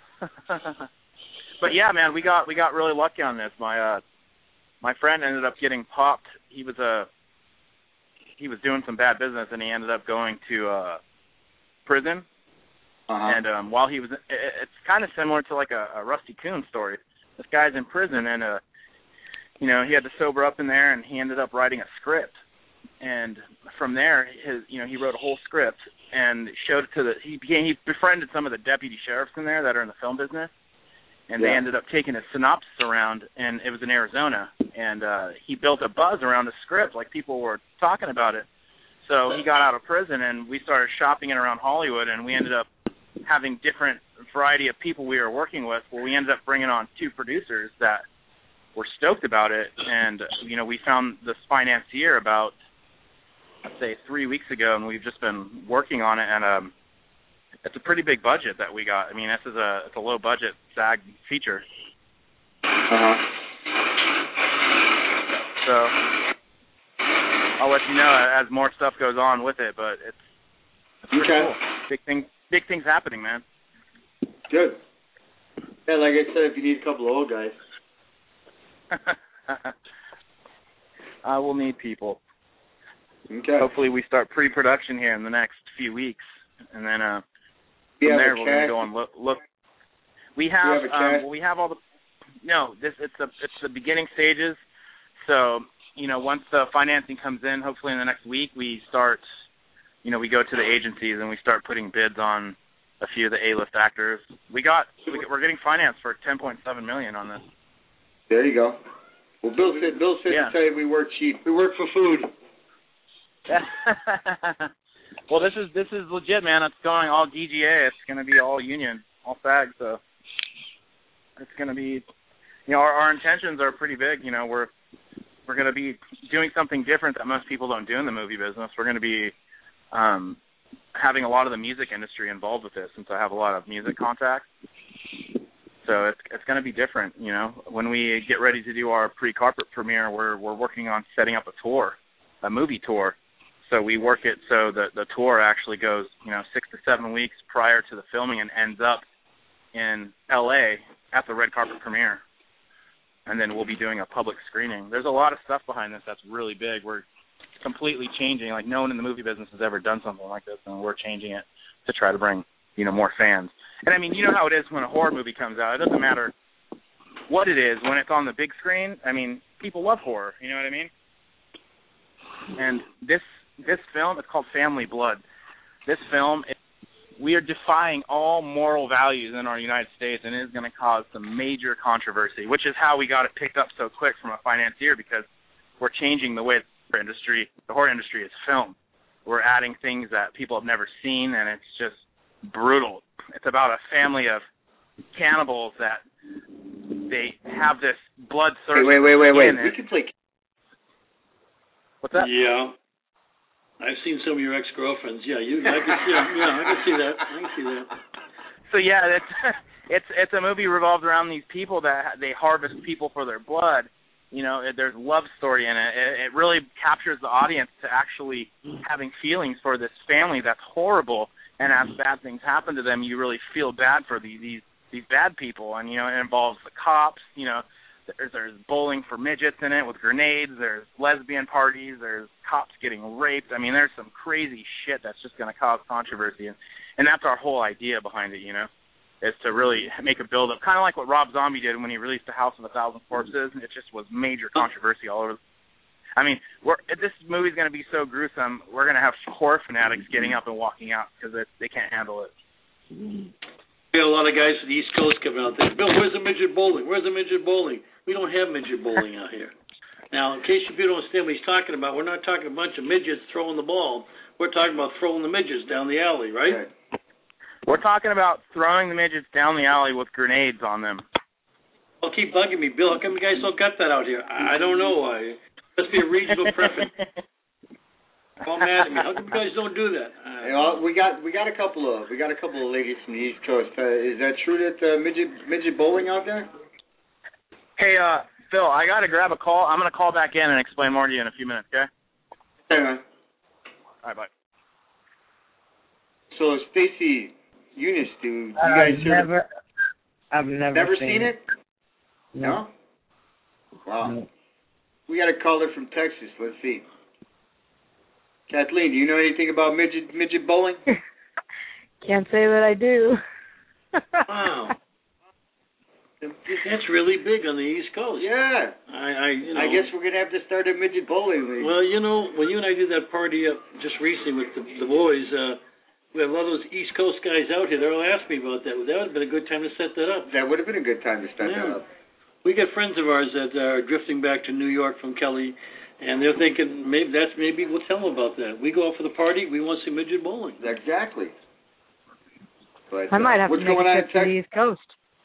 S16: But yeah, man, we got we got really lucky on this. My uh, my friend ended up getting popped. He was a he was doing some bad business, and he ended up going to uh, prison.
S13: Uh-huh.
S16: And um, while he was, it, it's kind of similar to like a, a Rusty Coon story. This guy's in prison, and uh, you know, he had to sober up in there, and he ended up writing a script. And from there, his, you know, he wrote a whole script and showed it to the. He became, he befriended some of the deputy sheriffs in there that are in the film business, and
S13: yeah.
S16: they ended up taking a synopsis around, and it was in Arizona, and uh, he built a buzz around the script, like people were talking about it. So he got out of prison, and we started shopping it around Hollywood, and we ended up having different variety of people we were working with. Well, we ended up bringing on two producers that were stoked about it, and you know, we found this financier about, I'd say, three weeks ago, and we've just been working on it, and um, it's a pretty big budget that we got. I mean, this is a it's a low budget SAG feature.
S13: Uh-huh.
S16: So I'll let you know as more stuff goes on with it, but it's, it's pretty
S13: okay.
S16: cool. Big things, big things happening, man.
S13: Good. Yeah, like I said, if you need a couple of old guys.
S16: I will need people.
S13: Okay.
S16: Hopefully we start pre-production here in the next few weeks, and then uh,
S13: you
S16: from
S13: have
S16: there
S13: a
S16: we're
S13: cast?
S16: going to go and look. Look, we have,
S13: you have a
S16: um,
S13: cast?
S16: well, we have all the. No, this it's the it's the beginning stages. So you know, once the financing comes in, hopefully in the next week, we start. You know, we go to the agencies and we start putting bids on a few of the A-list actors. We got we're getting financed for ten point seven million on this.
S13: There you go. Well, Bill said Bill said
S16: yeah.
S13: to tell you we work cheap. We work for food.
S16: Well, this is this is legit, man. It's going all D G A. It's going to be all union, all SAG. So it's going to be, you know, our, our intentions are pretty big. You know, we're we're going to be doing something different that most people don't do in the movie business. We're going to be um, having a lot of the music industry involved with this, since I have a lot of music contacts. So So it's it's going to be different, you know. When we get ready to do our pre-carpet premiere, we're we're working on setting up a tour, a movie tour. So we work it so that the tour actually goes, you know, six to seven weeks prior to the filming and ends up in L A at the red carpet premiere. And then we'll be doing a public screening. There's a lot of stuff behind this that's really big. We're completely changing. Like, no one in the movie business has ever done something like this, and we're changing it to try to bring, you know, more fans. And, I mean, you know how it is when a horror movie comes out. It doesn't matter what it is. When it's on the big screen, I mean, people love horror. You know what I mean? And this this film, it's called Family Blood. This film, it, we are defying all moral values in our United States, and it is going to cause some major controversy, which is how we got it picked up so quick from a financier, because we're changing the way the horror industry, the horror industry is filmed. We're adding things that people have never seen, and it's just brutal. It's about a family of cannibals that they have this bloodthirsty.
S13: Wait, wait, wait, wait, wait.
S16: And,
S13: we can play.
S16: What's that?
S14: Yeah. I've seen some of your ex-girlfriends. Yeah, you. I can see. Yeah, I can see that. I can see that.
S16: So yeah, it's it's it's a movie revolved around these people that they harvest people for their blood. You know, there's love story in it. It, it really captures the audience to actually having feelings for this family that's horrible, and as bad things happen to them, you really feel bad for these these these bad people. And you know, it involves the cops. You know. There's, there's bowling for midgets in it with grenades. There's lesbian parties. There's cops getting raped. I mean, there's some crazy shit that's just going to cause controversy. And, and that's our whole idea behind it, you know, is to really make a build-up. Kind of like what Rob Zombie did when he released The House of a Thousand Corpses. It just was major controversy all over. I mean, we're, this movie's going to be so gruesome, we're going to have horror fanatics getting up and walking out because they can't handle it.
S14: We got a lot of guys from the East Coast coming out there. Bill, where's the midget bowling? Where's the midget bowling? We don't have midget bowling out here. Now, in case you people don't understand what he's talking about, we're not talking a bunch of midgets throwing the ball. We're talking about throwing the midgets down the alley, right?
S16: We're talking about throwing the midgets down the alley with grenades on them.
S14: Well, keep bugging me, Bill. How come you guys don't got that out here? I don't know why. Must be a regional preference. All mad at me. How come you guys don't do that? Uh,
S13: you know, we got we got a couple of we got a couple of ladies from the East Coast. Uh, is that true that uh, midget midget bowling out there?
S16: Hey, uh, Phil, I got to grab a call. I'm going to call back in and explain more to you in a few minutes, okay?
S13: Hey, man.
S16: All right, bye.
S13: So, Stacy, Eunice, do you
S17: uh,
S13: guys
S17: I've never, I've never,
S13: never
S17: seen,
S13: seen it? it?
S17: No.
S13: no? Wow.
S17: No.
S13: We got a caller from Texas. Let's see. Kathleen, do you know anything about midget midget bowling?
S17: Can't say that I do.
S14: Wow. That's really big on the East Coast.
S13: Yeah.
S14: I, I, you know,
S13: I guess we're going to have to start a midget bowling league.
S14: Well, you know, when you and I did that party up just recently with the, the boys, uh, we had a lot of those East Coast guys out here. They're all asking me about that. That would have been a good time to set that up.
S13: That would have been a good time to set
S14: yeah.
S13: that up.
S14: We got friends of ours that are drifting back to New York from Kelly, and they're thinking maybe that's maybe we'll tell them about that. We go out for the party. We want to see midget bowling.
S13: Exactly. But,
S17: I might have
S13: uh,
S17: to make a trip to the East Coast.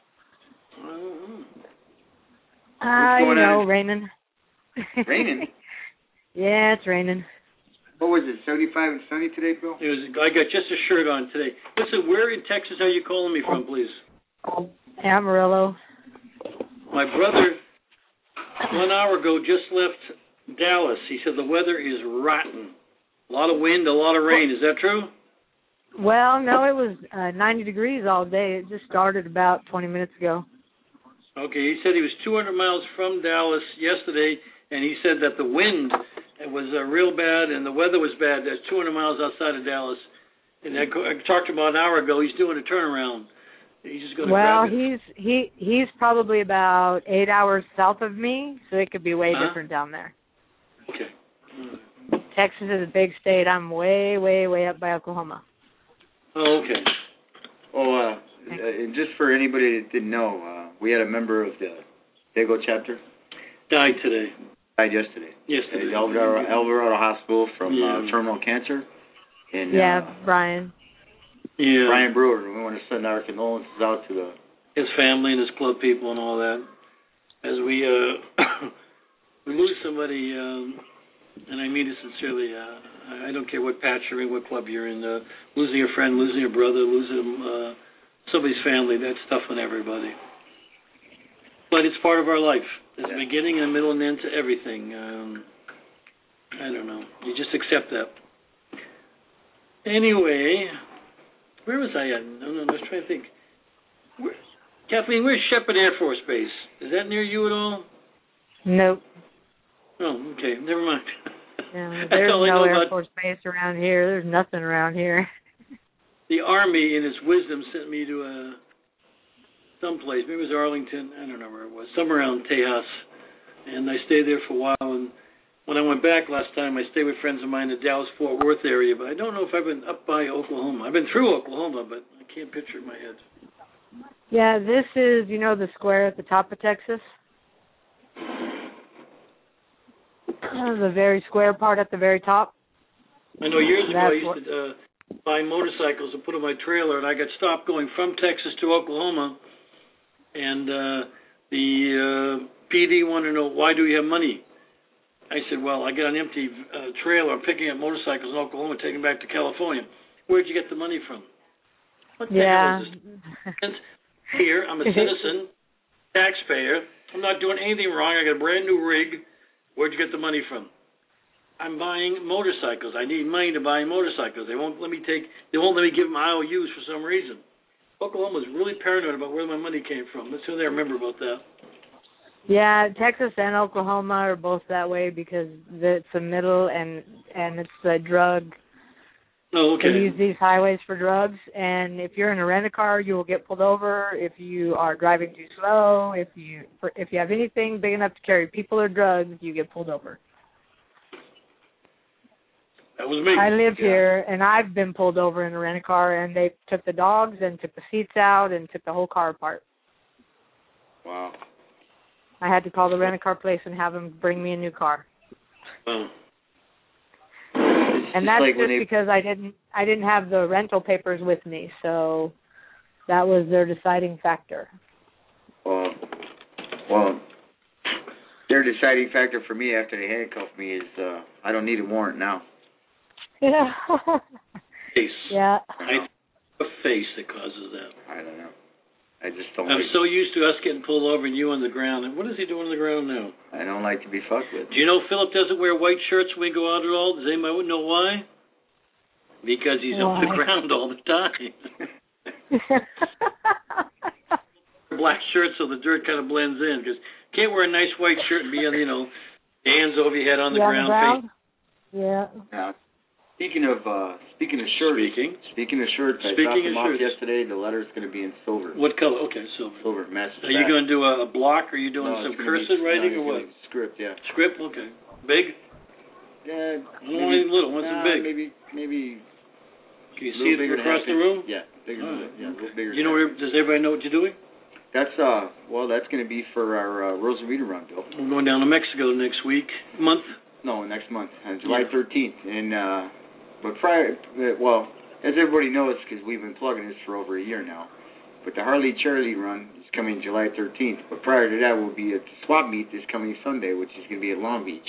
S17: Uh, you know,
S13: on?
S17: raining.
S13: Raining?
S17: Yeah, it's raining.
S13: What was it, seventy-five and sunny today, Bill?
S14: It was. I got just a shirt on today. Listen, where in Texas are you calling me from, please?
S17: Amarillo.
S14: My brother, one hour ago, just left Dallas. He said the weather is rotten. A lot of wind, a lot of rain. Is that true?
S17: Well, no, it was uh, ninety degrees all day. It just started about twenty minutes ago.
S14: Okay, he said he was two hundred miles from Dallas yesterday, and he said that the wind was uh, real bad and the weather was bad. That's two hundred miles outside of Dallas. And I, I talked to him about an hour ago. He's doing a turnaround. He's just going to
S17: Well,
S14: grab it.
S17: he's he he's probably about eight hours south of me, so it could be way
S14: Huh?
S17: different down there.
S14: Okay.
S17: Texas is a big state. I'm way, way, way up by Oklahoma.
S14: Oh, okay.
S13: Oh, uh, and just for anybody that didn't know, uh, we had a member of the Dago chapter.
S14: Died today.
S13: Died yesterday.
S14: Yesterday.
S13: At Alvarado, Alvarado Hospital from
S14: Yeah.
S13: uh, terminal cancer. And,
S17: Yeah,
S13: uh,
S17: Brian.
S14: Yeah.
S13: Brian Brewer. We want to send our condolences out to the
S14: His family and his club people and all that. As we uh, we lose somebody, um, and I mean it sincerely. Uh, I don't care what patch you're in, what club you're in. Uh, losing a friend, losing a brother, losing uh, somebody's family, that's tough on everybody. but it's part of our life. There's a beginning and a middle and end to everything. Um, I don't know. You just accept that. Anyway, where was I at? No, no, I was trying to think. Where, Kathleen, where's Shepherd Air Force Base? Is that near you at all?
S17: Nope.
S14: Oh, okay. Never mind.
S17: No, there's no Air about... Force Base around here. There's nothing around here.
S14: The Army, in its wisdom, sent me to a someplace. Maybe it was Arlington. I don't know where it was. Somewhere around Tejas. And I stayed there for a while. And when I went back last time, I stayed with friends of mine in the Dallas-Fort Worth area. But I don't know if I've been up by Oklahoma. I've been through Oklahoma, but I can't picture it in my head.
S17: Yeah, this is, you know, the square at the top of Texas? The very square part at the very top.
S14: I know years ago
S17: That's
S14: I used to uh, buy motorcycles and put in my trailer, and I got stopped going from Texas to Oklahoma, and uh, the uh, P D wanted to know, why do you have money? I said, well, I got an empty uh, trailer. I'm picking up motorcycles in Oklahoma and taking them back to California. Where'd you get the money from? What the
S17: yeah.
S14: hell is this? Here, I'm a citizen, taxpayer. I'm not doing anything wrong. I got a brand new rig. Where'd you get the money from? I'm buying motorcycles. I need money to buy motorcycles. They won't let me take. They won't let me give them I O Us for some reason. Oklahoma's really paranoid about where my money came from. That's who they remember about that.
S17: Yeah, Texas and Oklahoma are both that way because it's the middle and and it's the drug.
S14: Oh, okay.
S17: They use these highways for drugs, and if you're in a rent-a-car, you will get pulled over. If you are driving too slow, if you if you have anything big enough to carry people or drugs, you get pulled over.
S14: That was me.
S17: I live
S14: yeah.
S17: here, and I've been pulled over in a rent-a-car, and they took the dogs and took the seats out and took the whole car apart.
S13: Wow.
S17: I had to call the rent-a-car place and have them bring me a new car.
S14: Oh.
S17: And that's
S13: like
S17: just
S13: they...
S17: because I didn't I didn't have the rental papers with me, so that was their deciding factor.
S13: Well, well, their deciding factor for me after they handcuffed me is uh, I don't need a warrant now.
S17: Yeah.
S14: Face.
S17: Yeah.
S14: I, a face that causes that.
S13: I don't know. I just don't.
S14: I'm
S13: like
S14: so used to us getting pulled over and you on the ground. And what is he doing on the ground now?
S13: I don't like to be fucked with.
S14: Do you know Philip doesn't wear white shirts when we go out at all? Does anybody know why? Because he's
S17: why?
S14: on the ground all the time. Black shirt so the dirt kind of blends in. Because you can't wear a nice white shirt and be on, you know, hands over your head on the
S17: yeah,
S14: ground.
S17: ground?
S14: Face.
S17: Yeah.
S13: Now, speaking of uh, speaking of shirts,
S14: speaking,
S13: speaking of shirts, I
S14: speaking
S13: dropped them
S14: of
S13: off
S14: shirts.
S13: yesterday. The letter's going to be in silver.
S14: What color? Okay, silver.
S13: Silver, massive.
S14: Are you going to do a, a block? Or are you doing
S13: no,
S14: some
S13: be,
S14: cursive writing
S13: no,
S14: or what?
S13: Script, yeah.
S14: Script, okay. Big?
S13: Yeah.
S14: Maybe, only little. What's
S13: nah,
S14: it big?
S13: Maybe, maybe.
S14: Can you see it from across the room?
S13: Yeah, bigger.
S14: All
S13: right. Yeah, a little bigger.
S14: You know where? Does everybody know what you're doing?
S13: That's uh. Well, that's going to be for our uh, Rosarito run, Bill.
S14: We're going down to Mexico next week, month.
S13: No, next month, on July thirteenth, and uh, but prior, uh, well, as everybody knows, because we've been plugging this for over a year now. But the Harley Charity Run is coming July thirteenth. But prior to that will be a swap meet this coming Sunday, which is going to be at Long Beach.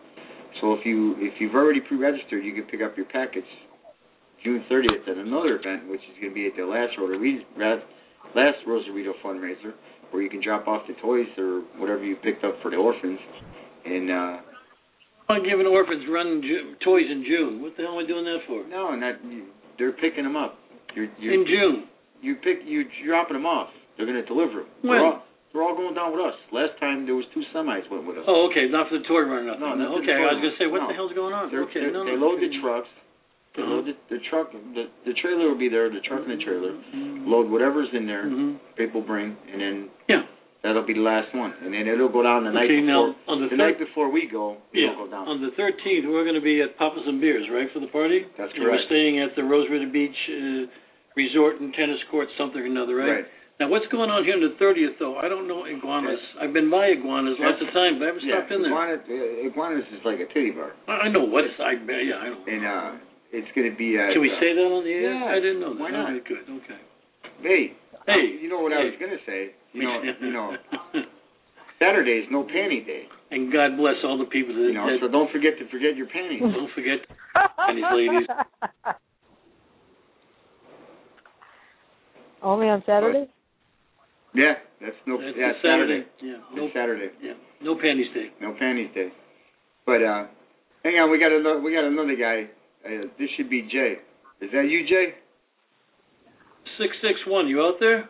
S13: So if you if you've already pre-registered, you can pick up your package June thirtieth at another event, which is going to be at the last Rosarito, last Rosarito fundraiser, where you can drop off the toys or whatever you picked up for the orphans. And uh,
S14: I'm giving orphans run Ju- toys in June. What the hell am I doing that for?
S13: no, not you, they're picking them up. You're, you're,
S14: In June.
S13: You pick you dropping them off. They're going to deliver them.
S14: When?
S13: They're all, they're all going down with us. Last time there was two semis went with us.
S14: Oh, okay, not for the toy run.
S13: No,
S14: no,
S13: not for the
S14: okay.
S13: toy
S14: I was going to say, what
S13: no.
S14: the hell's going on?
S13: They're,
S14: okay,
S13: they're,
S14: no,
S13: they
S14: no.
S13: load the trucks. They
S14: Uh-huh.
S13: load the, the truck. The, the trailer will be there. The truck and the trailer.
S14: Mm-hmm.
S13: Load whatever's in there.
S14: Mm-hmm.
S13: People bring, and then
S14: yeah,
S13: that'll be the last one. And then it'll go down the
S14: okay,
S13: night before.
S14: now, on the,
S13: the
S14: thir-
S13: night before we go,
S14: yeah,
S13: it'll go down.
S14: on the thirteenth, we're going to be at Papas and Beers, right, for the party?
S13: That's
S14: and
S13: correct.
S14: We're staying at the Rosarito Beach uh, Resort and Tennis Court, something or another, right?
S13: Right.
S14: Now, what's going on here on the thirtieth, though? I don't know iguanas.
S13: Yeah.
S14: I've been by iguanas lots of times, but I haven't
S13: Yeah,
S14: stopped in there.
S13: Iguana, uh, iguanas is like a titty bar.
S14: I I know what it's. I, yeah, I know.
S13: And uh, it's going to be. Uh,
S14: Can we
S13: uh,
S14: say that on the air?
S13: Yeah.
S14: I didn't know that.
S13: Why not?
S14: Okay, good. Okay.
S13: Hey.
S14: Hey.
S13: You know what
S14: hey.
S13: I was going to say? You know. you know. Saturday is no panty day.
S14: And God bless all the people that.
S13: You know.
S14: that
S13: So don't forget to forget your panties.
S14: don't forget panties, ladies.
S17: Only on Saturday?
S13: Yeah, that's no.
S14: That's
S13: yeah,
S14: Saturday.
S13: Saturday.
S14: Yeah, no
S13: Saturday.
S14: Yeah, no panties day.
S13: No panties day. But uh, hang on, we got another. We got another guy. Uh, this should be Jay. Is that you, Jay?
S14: Six six one. You out there?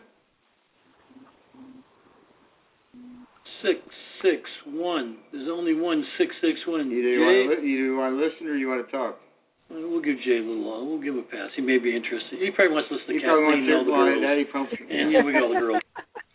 S14: Six six one. There's only one six six one.
S13: Either you, want to li- either you want to listen or you want to talk.
S14: Uh, we'll give Jay a little. Uh, we'll give him a pass. He may be interested. He probably wants to listen to
S13: He probably wants
S14: Kathleen and all the
S13: to
S14: girls.
S13: Daddy Pump.
S14: And yeah, we got all the girls.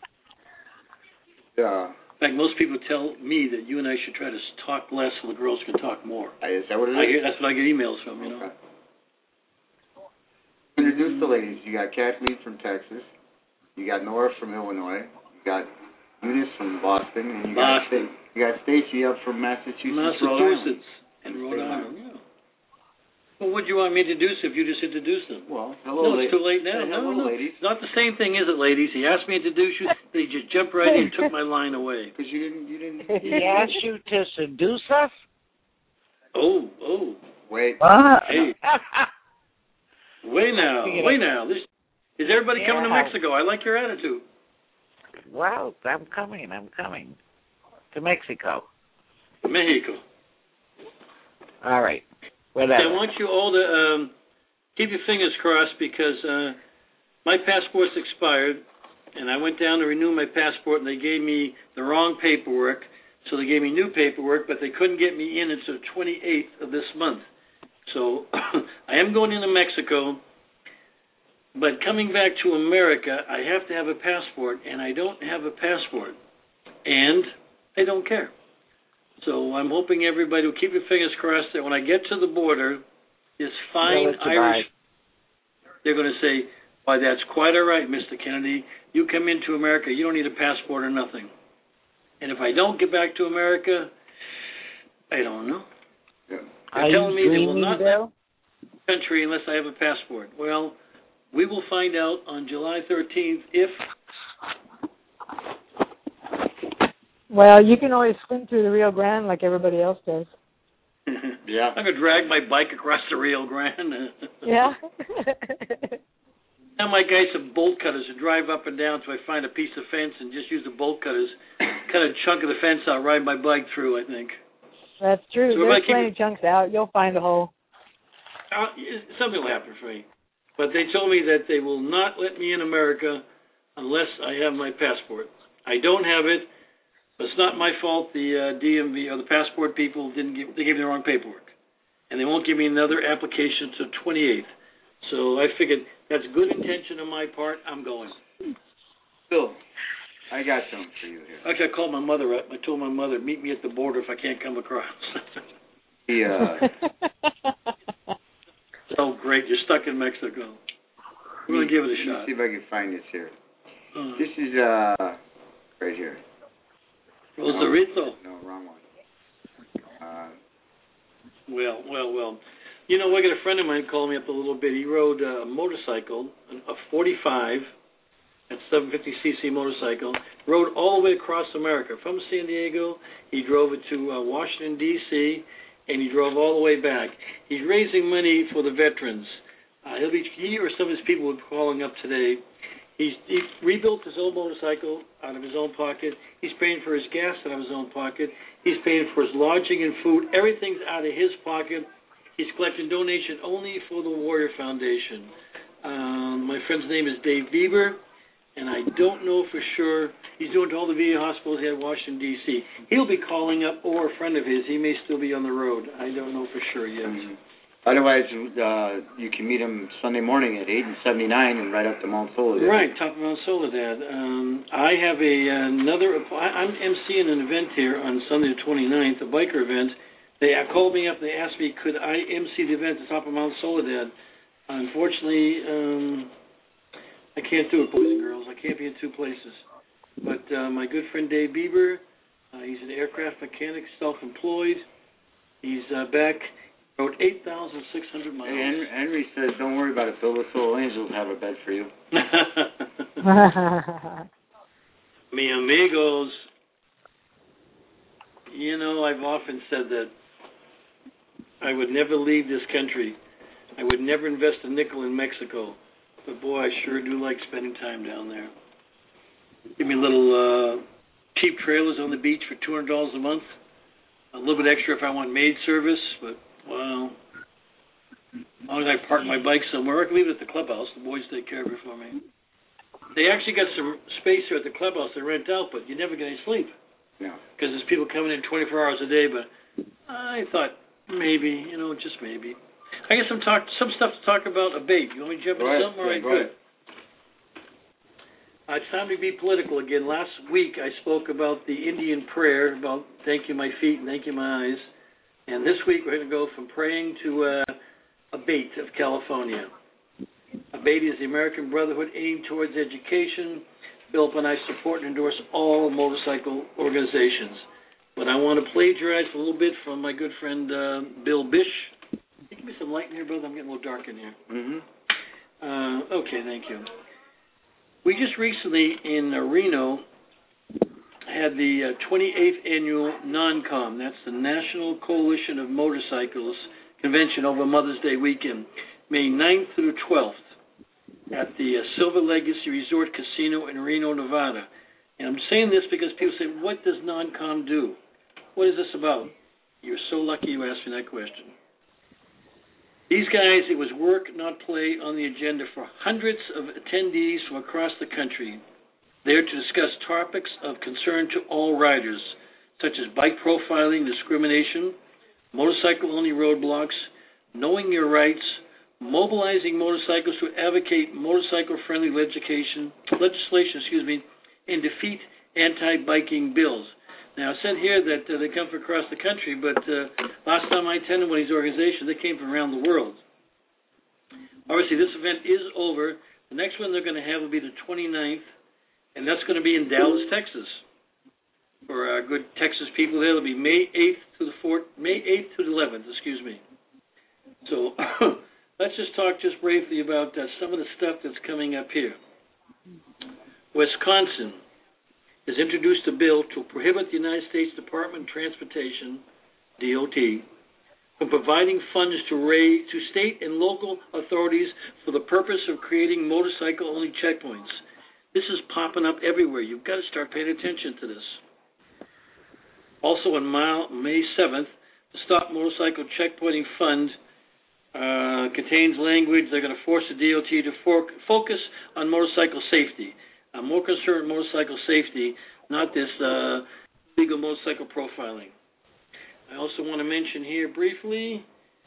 S13: Yeah.
S14: In fact, most people tell me that you and I should try to talk less so the girls can talk more.
S13: Is that what it is?
S14: I hear, that's what I get emails from, you know.
S13: Okay. Introduce the ladies. You got Kathleen from Texas. You got Nora from Illinois. You got Eunice from Boston. And you got
S14: Boston.
S13: Sta- you got Stacy up from Massachusetts,
S14: Massachusetts and
S13: Rhode
S14: Rhode
S13: Island.
S14: Island. Yeah. Well, what do you want me to introduce if you just introduced them?
S13: Well, hello,
S14: no, it's
S13: ladies.
S14: too late now.
S13: Hey,
S14: no,
S13: hello,
S14: no,
S13: ladies.
S14: it's not the same thing, is it, ladies? He asked me to introduce you. They just jumped right in and took my line away.
S13: Because you didn't, you didn't.
S11: He asked you to seduce us?
S14: Oh, oh.
S13: Wait.
S11: What?
S14: Hey. Wait now, wait now. This, is everybody coming to
S11: Yeah.
S14: Mexico? I like your attitude.
S11: Well, I'm coming. I'm coming to Mexico.
S14: Mexico.
S11: All right. Whatever.
S14: I want you all to um, keep your fingers crossed because uh, my passport's expired, and I went down to renew my passport, and they gave me the wrong paperwork, so they gave me new paperwork, but they couldn't get me in until the twenty-eighth of this month. So I am going into Mexico, but coming back to America, I have to have a passport, and I don't have a passport, and I don't care. So I'm hoping everybody will keep your fingers crossed that when I get to the border, this fine
S11: Well,
S14: Irish, they're going to say, why, that's quite all right, Mister Kennedy. You come into America, you don't need a passport or nothing. And if I don't get back to America, I don't know.
S13: Yeah.
S14: They're
S11: Are
S14: telling
S11: you
S14: me they will
S11: dreaming,
S14: not
S11: Bill?
S14: let me in the country unless I have a passport. Well, we will find out on July thirteenth if...
S17: Well, you can always swim through the Rio Grande like everybody else does.
S13: Yeah.
S14: I'm going to drag my bike across the Rio Grande.
S17: Yeah.
S14: Now my guys have bolt cutters to drive up and down so I find a piece of fence and just use the bolt cutters, cut a chunk of the fence out, ride my bike through, I think.
S17: That's true.
S14: So if I
S17: There's
S14: keep-
S17: plenty of chunks out. You'll find a hole.
S14: Uh, something will happen for me. But they told me that they will not let me in America unless I have my passport. I don't have it. But it's not my fault. The uh, D M V or the passport people didn't give. They gave me the wrong paperwork, and they won't give me another application until twenty-eighth. So I figured that's good intention on my part. I'm going.
S13: Bill, I got something for you here.
S14: Actually, I called my mother up. I told my mother, meet me at the border if I can't come across.
S13: Yeah.
S14: Oh, great. You're stuck in Mexico. We're going to give it a
S13: Let me
S14: shot.
S13: see if I can find this here.
S14: Uh,
S13: This is, uh, right here.
S14: Rosarito.
S13: No, wrong one. Uh,
S14: Well, well, well. You know, I got a friend of mine called me up a little bit. He rode a motorcycle, a forty-five, a seven fifty c c motorcycle, rode all the way across America. From San Diego, he drove it to uh, Washington, D C, and he drove all the way back. He's raising money for the veterans. Uh, he'll be, he or some of his people will be calling up today. He's, he rebuilt his own motorcycle out of his own pocket. He's paying for his gas out of his own pocket. He's paying for his lodging and food. Everything's out of his pocket. He's collecting donation only for the Warrior Foundation. Um, my friend's name is Dave Bieber, and I don't know for sure. He's doing to all the V A hospitals here in Washington, D C. He'll be calling up, or a friend of his. He may still be on the road. I don't know for sure yet.
S13: mm-hmm. Otherwise, uh, you can meet him Sunday morning at eight and seventy-nine and right up to Mount Soledad.
S14: Right, top of Mount Soledad. Um, I have a another. I, I'm emceeing an event here on Sunday the twenty-ninth, a biker event. They called me up and they asked me, could I emcee the event at the top of Mount Soledad? Unfortunately, um, I can't do it, boys and girls. I can't be in two places. But uh, my good friend Dave Bieber, uh, he's an aircraft mechanic, self-employed. He's uh, back. Rode eight thousand six hundred miles.
S13: Hey, Henry, Henry says, don't worry about it, Bill. The Soul Angels have a bed for you.
S14: Mi amigos. You know, I've often said that I would never leave this country. I would never invest a nickel in Mexico. But, boy, I sure do like spending time down there. give me little uh, cheap trailers on the beach for two hundred dollars a month. A little bit extra if I want maid service, but, well, as long as I park my bike somewhere, I can leave it at the clubhouse. The boys take care of it for me. They actually got some space here at the clubhouse to rent out, but you never get any sleep.
S13: Yeah.
S14: Because there's people coming in twenty-four hours a day, but I thought maybe, you know, just maybe. I guess some talk, some stuff to talk about a bait. You want me to jump into
S13: Right.
S14: something? All right,
S13: Yeah,
S14: good. Uh, it's time to be political again. Last week I spoke about the Indian prayer, about thank you my feet and thank you my eyes. And this week we're going to go from praying to uh, ABATE of California. ABATE is the American Brotherhood aimed towards education. Philip and I support and endorse all motorcycle organizations. But I want to plagiarize a little bit from my good friend uh, Bill Bish. Give me some light in here, brother. I'm getting a little dark in here.
S13: Mm-hmm.
S14: Uh, okay, thank you. We just recently in uh, Reno had the uh, twenty-eighth annual NONCOM. That's the National Coalition of Motorcycles convention over Mother's Day weekend, May ninth through twelfth at the uh, Silver Legacy Resort Casino in Reno, Nevada. And I'm saying this because people say, what does NONCOM do? What is this about? You're so lucky you asked me that question. These guys, it was work, not play, on the agenda for hundreds of attendees from across the country, there to discuss topics of concern to all riders, such as bike profiling, discrimination, motorcycle-only roadblocks, knowing your rights, mobilizing motorcycles to advocate motorcycle-friendly legislation, legislation, excuse me, and defeat anti-biking bills. Now, it said here that uh, they come from across the country, but uh, last time I attended one of these organizations, they came from around the world. Obviously, this event is over. The next one they're going to have will be the twenty-ninth, and that's going to be in Dallas, Texas. For our good Texas people there, it'll be May eighth to the fourth, May eighth to the eleventh, excuse me. So let's just talk just briefly about uh, some of the stuff that's coming up here. Wisconsin has introduced a bill to prohibit the United States Department of Transportation, D O T, from providing funds to raise, to state and local authorities for the purpose of creating motorcycle-only checkpoints. This is popping up everywhere. You've got to start paying attention to this. Also on May seventh, the Stop Motorcycle Checkpointing Fund uh, contains language they're going to force the D O T to for- focus on motorcycle safety. I'm more concerned with motorcycle safety, not this uh, legal motorcycle profiling. I also want to mention here briefly,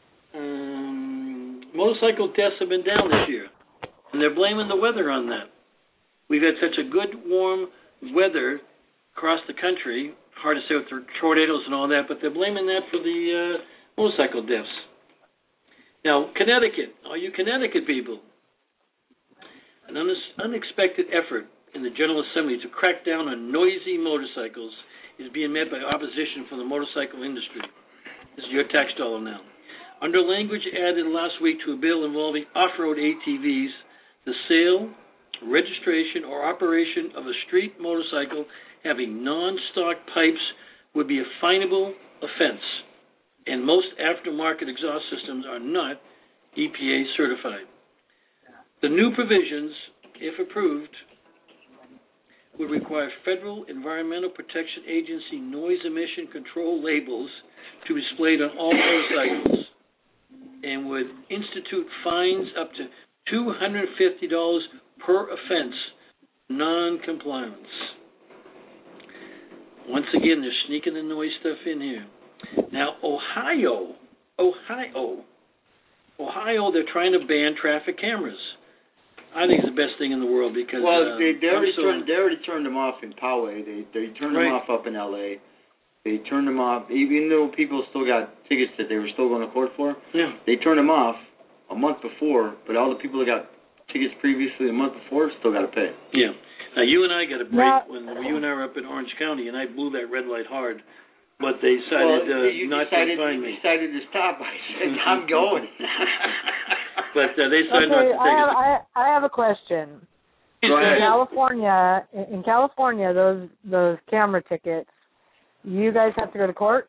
S14: um, motorcycle deaths have been down this year, and they're blaming the weather on that. We've had such a good, warm weather across the country, hard to say with the tornadoes and all that, but they're blaming that for the uh, motorcycle deaths. Now, Connecticut, all you Connecticut people, an un- unexpected effort in the General Assembly to crack down on noisy motorcycles is being met by opposition from the motorcycle industry. This is your tax dollar now. Under language added last week to a bill involving off-road A T Vs, the sale, registration, or operation of a street motorcycle having non-stock pipes would be a finable offense, and most aftermarket exhaust systems are not E P A certified. The new provisions, if approved, would require Federal Environmental Protection Agency noise emission control labels to be displayed on all motorcycles, and would institute fines up to two hundred fifty dollars per offense, non-compliance. Once again, they're sneaking the noise stuff in here. Now, Ohio, Ohio, Ohio, they're trying to ban traffic cameras. I think it's the best thing in the world because
S13: well,
S14: uh,
S13: they, they already
S14: so,
S13: turned they already turned them off in Poway. They they turned
S14: right.
S13: them off up in L A. They turned them off even though people still got tickets that they were still going to court for.
S14: Yeah.
S13: They turned them off a month before, but all the people that got tickets previously a month before still got to pay.
S14: Yeah. Now you and I got a break
S17: Now,
S14: when you and I were up in Orange County, and I blew that red light hard. But they decided
S13: well,
S14: uh,
S13: you
S14: not
S13: decided,
S14: to find
S13: you
S14: me.
S13: decided to stop. I said, I'm going.
S14: But uh, they decided
S17: okay,
S14: not to
S17: I
S14: take
S17: have,
S14: it.
S17: I, I have a question.
S14: Go
S17: in
S14: ahead.
S17: California, in California, those those camera tickets, you guys have to go to court?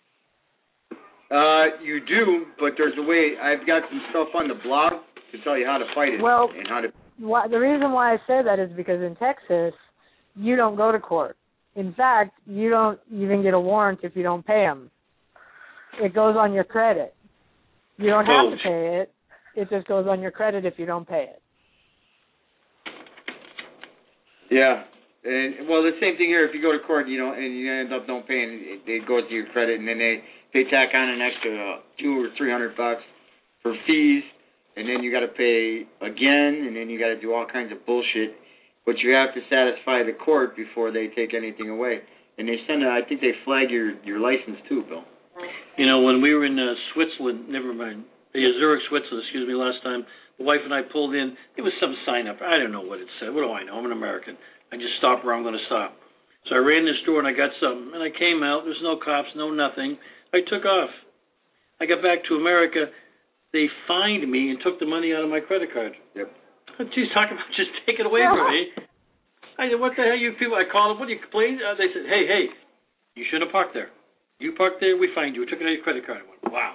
S13: Uh, you do, but there's a way. I've got some stuff on the blog to tell you how to fight it
S17: Well,
S13: and how to.
S17: Why, the reason why I say that is because in Texas, you don't go to court. In fact, you don't even get a warrant if you don't pay them. It goes on your credit. You don't have to pay it. It just goes on your credit if you don't pay it.
S13: Yeah. And, well, the same thing here. If you go to court, you know, and you end up don't paying, it, it goes to your credit, and then they, they tack on an extra uh, two or three hundred bucks for fees, and then you got to pay again, and then you got to do all kinds of bullshit. But you have to satisfy the court before they take anything away. And they send, a, I think they flag your, your license too, Bill.
S14: You know, when we were in uh, Switzerland, never mind, uh, Zurich, Switzerland, excuse me, last time, the wife and I pulled in. There was some sign up. I don't know what it said. What do I know? I'm an American. I just stopped where I'm going to stop. So I ran this store and I got something. And I came out. There's no cops, no nothing. I took off. I got back to America. They fined me and took the money out of my credit card.
S13: Yep.
S14: She's talking about just take it away from me. I said, what the hell, you people? I called them. What do you complain? Uh, they said, hey, hey, you shouldn't have parked there. You parked there, we fined you. We took it out of your credit card. I went, wow.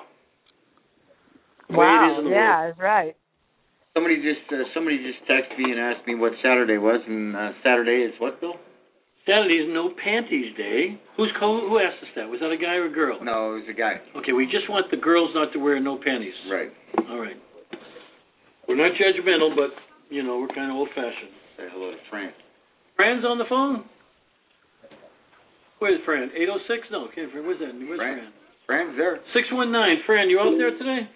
S17: Wow, yeah, that's right.
S13: Somebody just uh, somebody just texted me and asked me what Saturday was, and uh, Saturday is what, Bill?
S14: Saturday is No Panties Day. Who's co- who asked us that? Was that a guy or a girl?
S13: No, it was a guy.
S14: Okay, we just want the girls not to wear no panties.
S13: Right.
S14: All right. We're not judgmental, but, you know, we're kind of old-fashioned.
S13: Say hello to Fran.
S14: Fran's on the phone? Where's Fran? eight oh six? No, okay, Fran. Where's that? Where's Fran? Fran?
S13: Fran's there.
S14: six one nine. Fran, you out there today?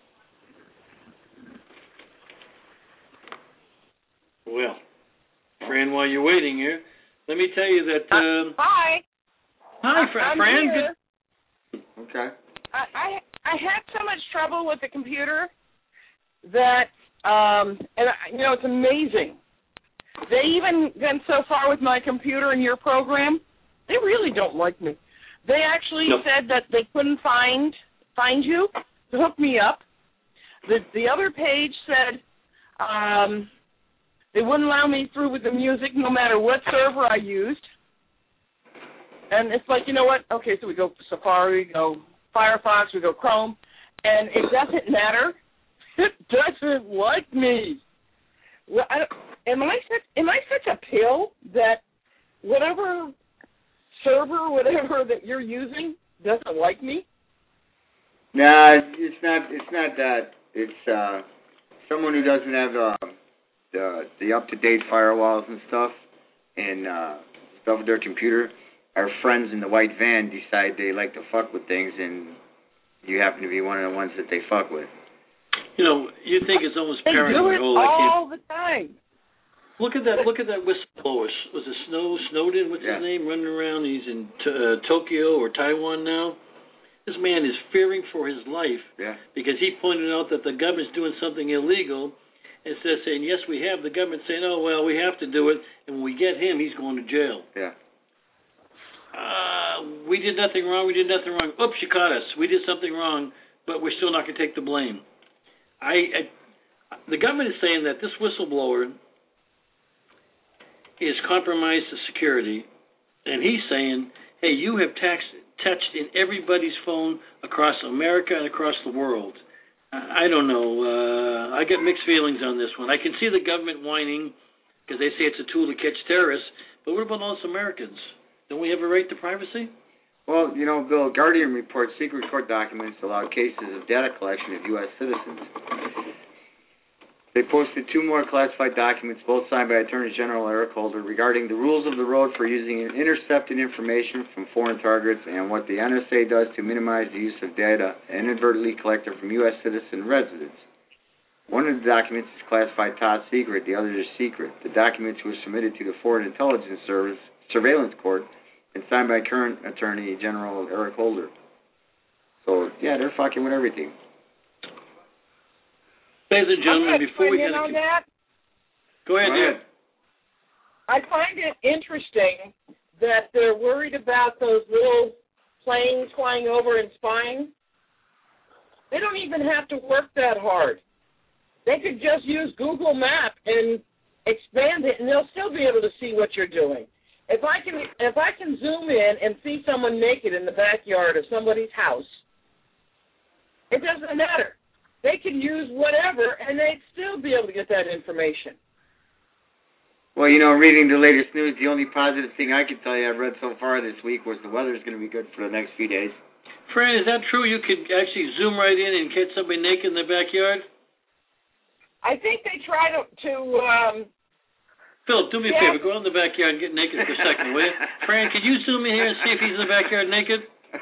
S14: Well, Fran, while you're waiting here, let me tell you that... Um,
S18: uh, hi.
S14: Hi, Fran.
S18: I'm
S14: Fran,
S18: here.
S14: good.
S13: Okay.
S18: I, I I had so much trouble with the computer that, um, and, I, you know, it's amazing. They even went so far with my computer and your program, they really don't like me. They actually
S14: no.
S18: said that they couldn't find find you to hook me up. The the other page said um, they wouldn't allow me through with the music no matter what server I used. And it's like, you know what? Okay, so we go Safari, we go Firefox, we go Chrome, and it doesn't matter. It doesn't like me. Well, I don't, am I such am I such a pill that whatever server, whatever that you're using doesn't like me?
S13: Nah, it's not. It's not that. It's uh, someone who doesn't have uh, the the up to date firewalls and stuff, and uh, stuff with their computer. Our friends in the white van decide they like to fuck with things, and you happen to be one of the ones that they fuck with.
S14: You know, you think it's almost
S18: they
S14: paranoid.
S18: do it
S14: oh,
S18: all the time.
S14: Look at that! Look at that whistleblower. Was it Snow Snowden? What's
S13: yeah.
S14: his name? Running around. He's in t- uh, Tokyo or Taiwan now. This man is fearing for his life
S13: yeah.
S14: because he pointed out that the government's doing something illegal. Instead of saying yes, we have, the government saying, oh well, we have to do it, and when we get him, he's going to jail.
S13: Yeah.
S14: Uh, we did nothing wrong. We did nothing wrong. Oops, you caught us. We did something wrong, but we're still not going to take the blame. I, I, the government is saying that this whistleblower is compromised the security, and he's saying, hey, you have taxed, touched in everybody's phone across America and across the world. I, I don't know. Uh, I get mixed feelings on this one. I can see the government whining because they say it's a tool to catch terrorists, but what about all us Americans? Don't we have a right to privacy?
S13: Well, you know, Bill, Guardian reports secret court documents allow cases of data collection of U S citizens. They posted two more classified documents, both signed by Attorney General Eric Holder, regarding the rules of the road for using intercepted information from foreign targets and what the N S A does to minimize the use of data inadvertently collected from U S citizen residents. One of the documents is classified top secret, the other is secret. The documents were submitted to the Foreign Intelligence Service Surveillance Court and signed by current Attorney General Eric Holder. So, yeah, they're fucking with everything.
S14: Ladies and gentlemen, before we
S18: get on that,
S14: go ahead,
S13: Go ahead.
S18: I find it interesting that they're worried about those little planes flying over and spying. They don't even have to work that hard. They could just use Google Map and expand it, and they'll still be able to see what you're doing. If I can, if I can zoom in and see someone naked in the backyard of somebody's house, it doesn't matter. They can use whatever, and they'd still be able to get that information.
S13: Well, you know, reading the latest news, the only positive thing I can tell you I've read so far this week was the weather's going to be good for the next few days.
S14: Fran, is that true? You could actually zoom right in and catch somebody naked in their backyard?
S18: I think they try to, to um...
S14: Phil, do me a
S18: yeah.
S14: favor. Go out in the backyard and get naked for a second, will you? Fran, could you zoom in here and see if he's in the backyard naked?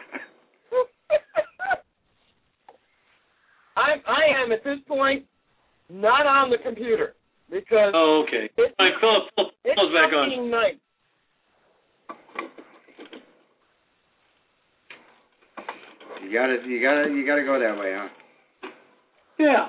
S18: I'm, I am, at this point, not on the computer. Because
S14: oh, okay.
S18: It's,
S14: All right, Philip, Philip, Philip's back on.
S18: It's night.
S13: You gotta, you gotta, you gotta go that way, huh?
S14: Yeah.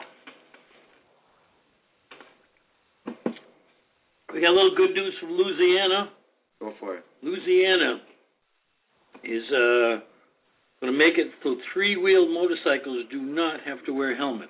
S14: We got a little good news from Louisiana.
S13: Go for it.
S14: Louisiana is uh, going to make it so three-wheeled motorcycles do not have to wear helmets.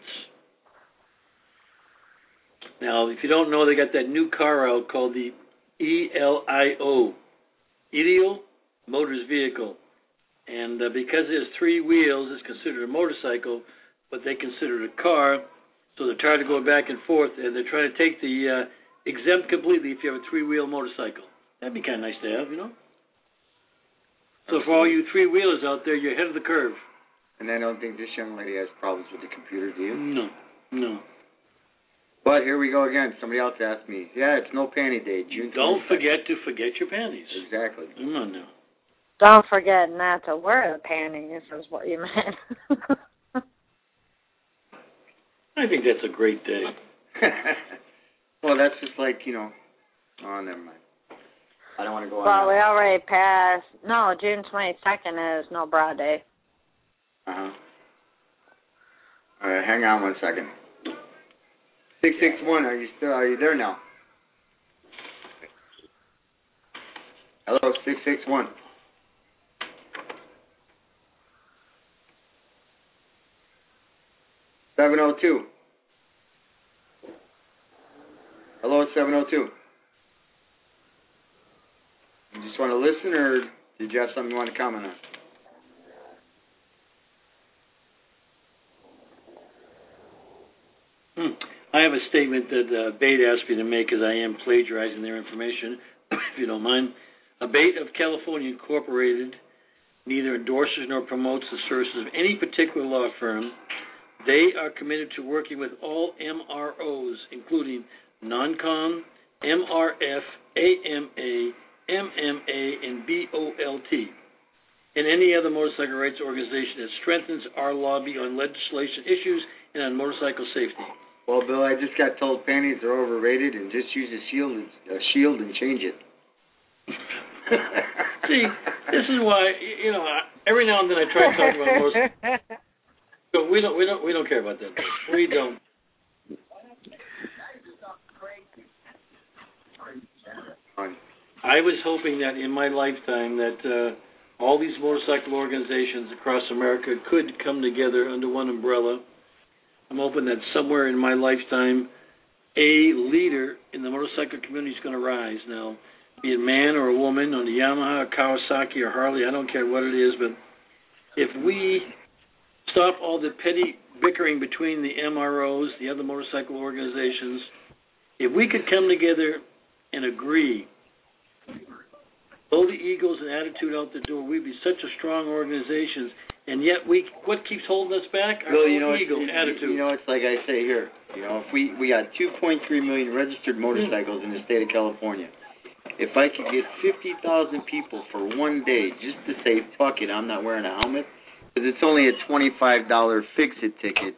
S14: Now, if you don't know, they got that new car out called the E L I O, Ideal Motors Vehicle. And uh, because it has three wheels, it's considered a motorcycle, but they consider it a car. So they're tired of going back and forth, and they're trying to take the uh, exempt completely if you have a three-wheel motorcycle. That'd be kind of nice to have, you know? So for all you three-wheelers out there, you're ahead of the curve.
S13: And I don't think this young lady has problems with the computer, do you?
S14: No, no.
S13: But here we go again. Somebody else asked me, yeah, it's no panty day, June twenty-second.
S14: Don't forget to forget your panties.
S13: Exactly.
S14: Come on now.
S12: Don't forget not to wear the panties is what you meant.
S14: I think that's a great day.
S13: Well, that's just like, you know, oh, never mind. I don't want to go on.
S12: Well, we already passed. No, June twenty-second is no bra day.
S13: Uh-huh. All right, hang on one second. six six one, are you still, are you there now? Hello, six six one. seven oh two. Hello, seven oh two. You just want to listen, or did you have something you want to comment on?
S14: Hmm. I have a statement that uh, Bait asked me to make because I am plagiarizing their information, if you don't mind. A Bait of California Incorporated neither endorses nor promotes the services of any particular law firm. They are committed to working with all M R Os, including Non-Com, M R F, A M A, M M A, and B O L T, and any other motorcycle rights organization that strengthens our lobby on legislation issues and on motorcycle safety.
S13: Well, Bill, I just got told panties are overrated, and just use a shield, a shield and change it.
S14: See, this is why, you know, every now and then I try to talk about motorcycles. But we don't, we don't, we don't care about that. We don't. I was hoping that in my lifetime that uh, all these motorcycle organizations across America could come together under one umbrella. I'm hoping that somewhere in my lifetime, a leader in the motorcycle community is going to rise. Now, be it man or a woman, on the Yamaha, or Kawasaki, or Harley, I don't care what it is, but if we stop all the petty bickering between the M R Os, the other motorcycle organizations, if we could come together and agree, throw the egos and attitude out the door, we'd be such a strong organization. And yet, we what keeps holding us back? Our
S13: Bill, you know,
S14: ego
S13: it's,
S14: attitude.
S13: You know, it's like I say here. You know, if we we got two point three million registered motorcycles in the state of California, if I could get fifty thousand people for one day just to say fuck it, I'm not wearing a helmet, because it's only a twenty-five dollar fix-it ticket.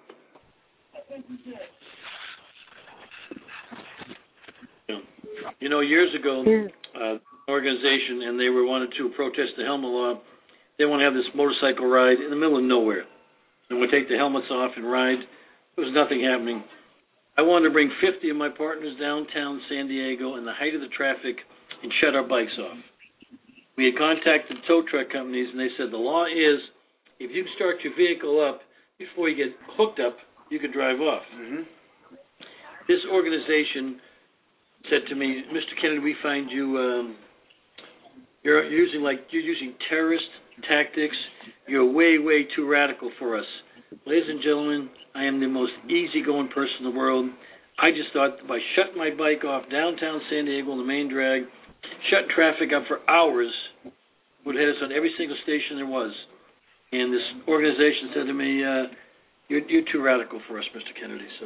S14: You know, years ago, uh, organization, and they were wanted to protest the helmet law. They want to have this motorcycle ride in the middle of nowhere. And we take the helmets off and ride. There was nothing happening. I wanted to bring fifty of my partners downtown San Diego in the height of the traffic and shut our bikes off. We had contacted tow truck companies, and they said the law is if you start your vehicle up before you get hooked up, you can drive off.
S13: Mm-hmm.
S14: This organization said to me, Mister Kennedy, we find you um, you're using like you're using terrorist tactics. You're way, way too radical for us. Ladies and gentlemen, I am the most easygoing person in the world. I just thought by shutting my bike off downtown San Diego on the main drag, shutting traffic up for hours, would hit us on every single station there was. And this organization said to me, uh, you're, you're too radical for us, Mister Kennedy. So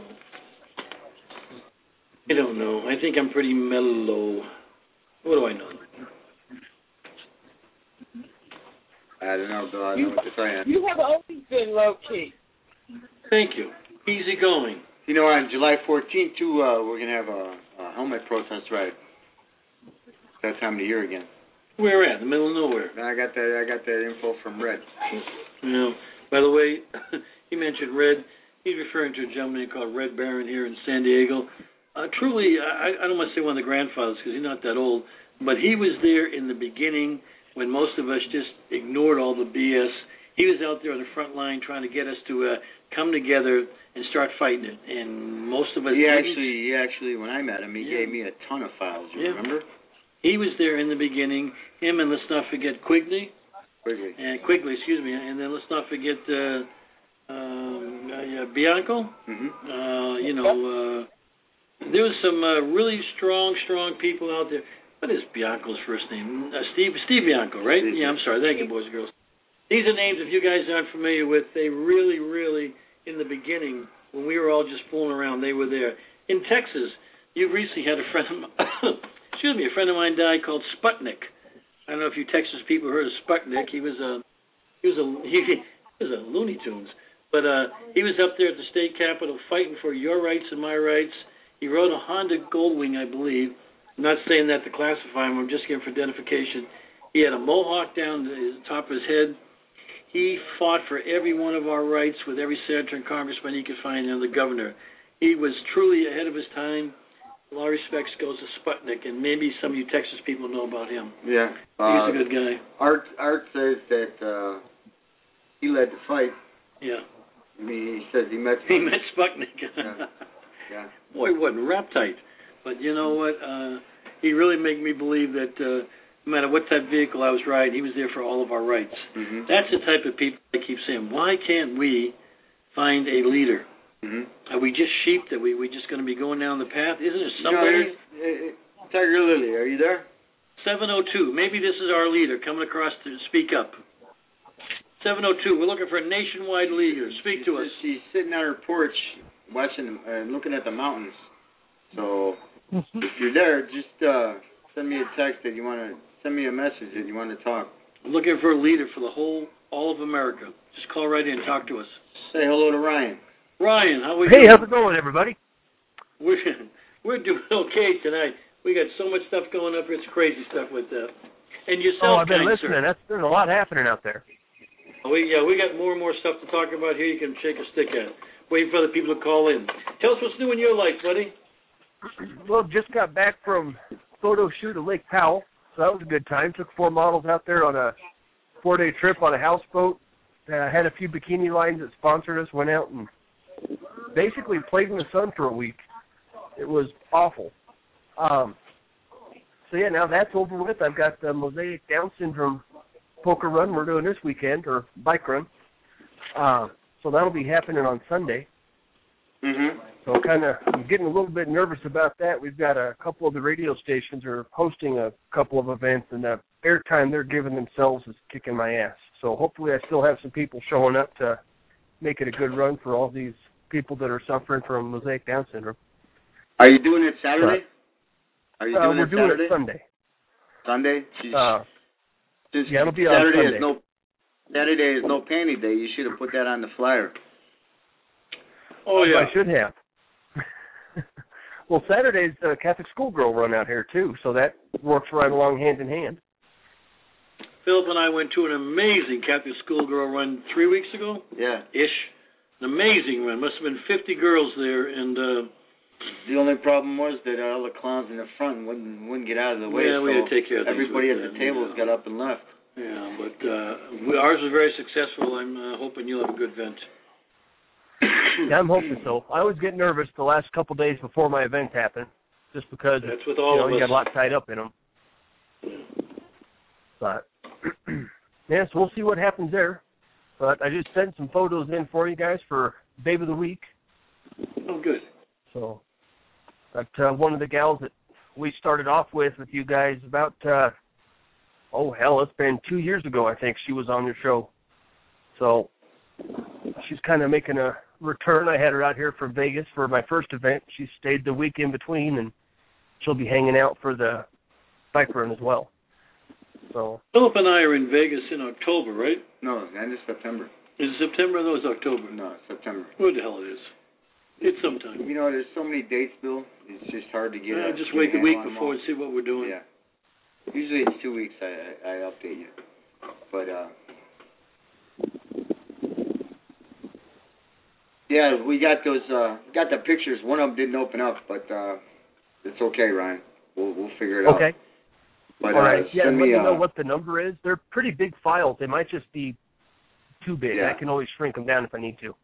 S14: I don't know. I think I'm pretty mellow. What do I know?
S13: I don't know, Bill. I don't
S18: You,
S13: know what to say.
S18: you have always been low key.
S14: Thank you. Easy going.
S13: You know, on July fourteenth, too, uh, we're going to have a, a helmet protest ride. That time of the year again.
S14: Where at? In the middle of nowhere.
S13: I got that. I got that info from Red.
S14: No. By the way, he mentioned Red. He's referring to a gentleman called Red Baron here in San Diego. Uh, truly, I, I don't want to say one of the grandfathers because he's not that old, but he was there in the beginning when most of us just ignored all the B S. He was out there on the front line trying to get us to uh, come together and start fighting it, and most of us
S13: He
S14: didn't.
S13: actually, he actually, when I met him, he
S14: Yeah.
S13: gave me a ton of files. You
S14: Yeah.
S13: remember?
S14: He was there in the beginning. Him and let's not forget Quigley.
S13: Quigley.
S14: And Quigley, excuse me. And then let's not forget uh, um, uh, Bianco.
S13: Mm-hmm.
S14: Uh, you know, uh, there was some uh, really strong, strong people out there. What is Bianco's first name? Uh, Steve Steve Bianco, right? Yeah, I'm sorry. Thank you, boys and girls. These are names, if you guys aren't familiar with, they really, really, in the beginning, when we were all just fooling around, they were there. In Texas, you recently had a friend of mine, excuse me, a friend of mine died called Sputnik. I don't know if you Texas people heard of Sputnik. He was a, he was a, he, he was a Looney Tunes. But uh, he was up there at the state capitol fighting for your rights and my rights. He rode a Honda Goldwing, I believe. I'm not saying that to classify him. I'm just giving for identification. He had a mohawk down the top of his head. He fought for every one of our rights with every senator and congressman he could find and the governor. He was truly ahead of his time. A lot of respects goes to Sputnik, and maybe some of you Texas people know about him.
S13: Yeah.
S14: He's
S13: Uh,
S14: a good guy.
S13: Art Art says that uh, he led the fight.
S14: Yeah.
S13: I mean, he says he met.
S14: He met Sputnik.
S13: Yeah. Yeah.
S14: Boy, he wasn't rap tight. But you know what? Uh, he really made me believe that uh, no matter what type of vehicle I was riding, he was there for all of our rights.
S13: Mm-hmm.
S14: That's the type of people I keep saying, why can't we find a leader?
S13: Mm-hmm.
S14: Are we just sheep that we we just going to be going down the path? Isn't there
S13: You know,
S14: somebody?
S13: there's, uh, Tiger Lily, are you there?
S14: seven oh two. Maybe this is our leader coming across to speak up. seven oh two. We're looking for a nationwide leader. Speak to us.
S13: She's sitting on her porch watching and uh, looking at the mountains. So if you're there, just uh, send me a text that you want to send me a message that you want to talk.
S14: I'm looking for a leader for the whole all of America. Just call right in. Talk to us.
S13: Say hello to Ryan.
S14: Ryan, how we
S19: Hey,
S14: doing?
S19: how's it going, everybody?
S14: We're we're doing okay tonight. We got so much stuff going up here. It's crazy stuff with that. And yourself,
S19: Oh, I've been
S14: kind
S19: listening.
S14: sir.
S19: That's, there's a lot happening out there.
S14: We yeah, we got more and more stuff to talk about here. You can shake a stick at. Waiting for other people to call in. Tell us what's new in your life, buddy.
S19: Well, just got back from photo shoot at Lake Powell, so that was a good time. Took four models out there on a four-day trip on a houseboat. Uh, had a few bikini lines that sponsored us. Went out and basically played in the sun for a week. It was awful. Um, so yeah, now that's over with. I've got the Mosaic Down Syndrome poker run we're doing this weekend, or bike run. Uh, so that'll be happening on Sunday.
S13: Mm-hmm.
S19: So kind of, I'm getting a little bit nervous about that. We've got a couple of the radio stations are hosting a couple of events, and the airtime they're giving themselves is kicking my ass. So hopefully I still have some people showing up to make it a good run for all these people that are suffering from Mosaic Down syndrome.
S13: Are you doing it Saturday? Are you
S19: Uh,
S13: doing
S19: we're
S13: it
S19: doing
S13: Saturday?
S19: it Sunday.
S13: Sunday? Jeez.
S19: Uh,
S13: Just
S19: yeah, it'll be on
S13: Saturday
S19: Sunday.
S13: is no Saturday is no panty day. You should have put that on the flyer.
S14: Oh yeah,
S19: I should have. Well, Saturday's uh, Catholic schoolgirl run out here too, so that works right along hand in hand.
S14: Philip and I went to an amazing Catholic schoolgirl run three weeks ago.
S13: Yeah.
S14: Ish. An amazing run. Must have been fifty girls there, and uh,
S13: The only problem was that all the clowns in the front wouldn't wouldn't get out of the way.
S14: Yeah,
S13: so
S14: we had to take care of things
S13: everybody
S14: with
S13: at the
S14: that,
S13: tables
S14: yeah.
S13: got up and left.
S14: yeah, but uh, we, ours was very successful. I'm uh, hoping you'll have a good event.
S19: Yeah, I'm hoping so. I always get nervous the last couple days before my events happen, just because
S14: That's with all
S19: you know
S14: of
S19: you
S14: us.
S19: got a lot tied up in them. But yeah, so we'll see what happens there. But I just sent some photos in for you guys for Babe of the Week.
S14: Oh, good.
S19: So But uh, one of the gals that we started off with with you guys about, uh, oh, hell, it's been two years ago, I think, she was on your show. So she's kind of making a return. I had her out here from Vegas for my first event. She stayed the week in between, and she'll be hanging out for the bike run as well. So
S14: Philip and I are in Vegas in October, right?
S6: No, end of September.
S14: Is it September? No, it's October.
S6: No, September.
S14: What the hell it is? It's sometime.
S6: You know, there's so many dates, Bill. It's just hard to get.
S14: Uh,
S6: a,
S14: just
S6: get
S14: wait
S6: a
S14: the week
S6: handle on them
S14: before
S6: all.
S14: and see what we're doing.
S6: Yeah. Usually it's two weeks. I I, I update you, but uh, yeah, we got those. Uh, got the pictures. One of them didn't open up, but uh, it's okay, Ryan. We'll we'll figure it out.
S19: Okay.
S6: But,
S19: All right.
S6: uh,
S19: yeah,
S6: send
S19: let
S6: me,
S19: me know
S6: uh,
S19: what the number is. They're pretty big files. They might just be too big.
S6: Yeah.
S19: I can always shrink them down if I need to.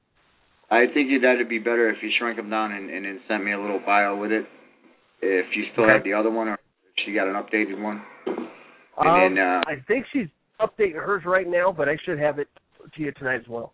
S6: I think that'd be better if you shrunk them down and, and then sent me a little bio with it. If you still
S19: Okay.
S6: have the other one, or if she got an updated one. And
S19: Um,
S6: then, uh,
S19: I think she's updating hers right now, but I should have it to you tonight as well.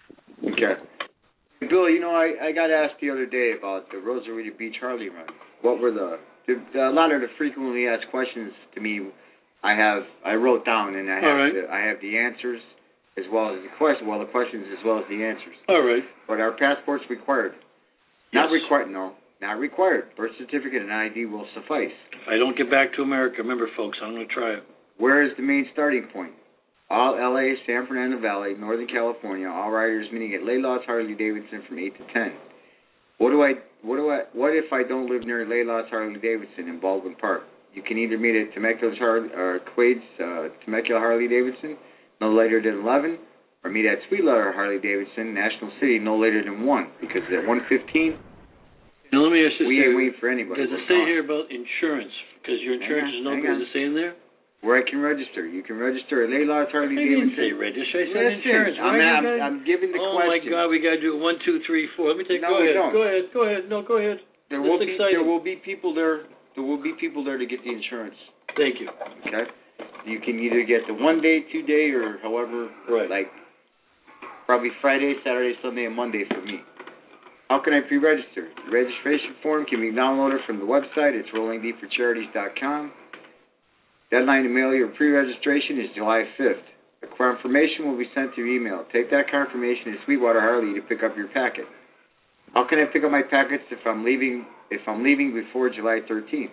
S6: okay. Bill, you know, I, I got asked the other day about the Rosarito Beach Harley run. What were the, the a lot of the frequently asked questions to me? I have I wrote down and I have
S14: All right.
S6: the, I have the answers as well as the question. Well, the questions as well as the answers.
S14: All right.
S6: But our passports required. Not
S14: Yes.
S6: required. No, not required. Birth certificate and I D will suffice.
S14: If I don't get back to America, remember, folks, I'm going to try it.
S6: Where is the main starting point? All L A, San Fernando Valley, Northern California. All riders meeting at Layla's Harley Davidson from eight to ten. What do I? What do I? What if I don't live near Layla's Harley Davidson in Baldwin Park? You can either meet at Temecula's Harley or Quade's uh, Temecula Harley Davidson no later than eleven, or meet at Sweetwater Harley Davidson National City no later than one. Because at one fifteen,
S14: Now, let me ask you
S6: we
S14: this.
S6: ain't waiting for anybody.
S14: Does it
S6: We're
S14: say
S6: gone.
S14: here about insurance? Because your insurance
S6: Hang
S14: is
S6: on,
S14: no
S6: hang
S14: good.
S6: on.
S14: Does it say in there?
S6: Where I can register. You can register at Layla's Harley
S14: I
S6: Davidson.
S14: didn't say register. I said
S6: Listen,
S14: insurance.
S6: I'm,
S14: Why you
S6: I'm,
S14: gotta-
S6: I'm giving the
S14: oh,
S6: question.
S14: my God, we got to do it. One, two, three, four. Let me take.
S6: No,
S14: go
S6: we
S14: ahead.
S6: don't.
S14: Go ahead. Go ahead. No, go ahead.
S6: There
S14: This
S6: will
S14: is
S6: be
S14: exciting.
S6: there will be people there. There will be people there to get the insurance.
S14: Thank you.
S6: Okay. You can either get the one day, two day, or however.
S14: Right.
S6: Like probably Friday, Saturday, Sunday, and Monday for me. How can I pre-register? The registration form can be downloaded from the website. It's rolling d for charities dot com. Deadline to mail your pre-registration is July fifth. The confirmation will be sent through email. Take that confirmation to Sweetwater Harley to pick up your packet. How can I pick up my packets if I'm leaving if I'm leaving before July thirteenth?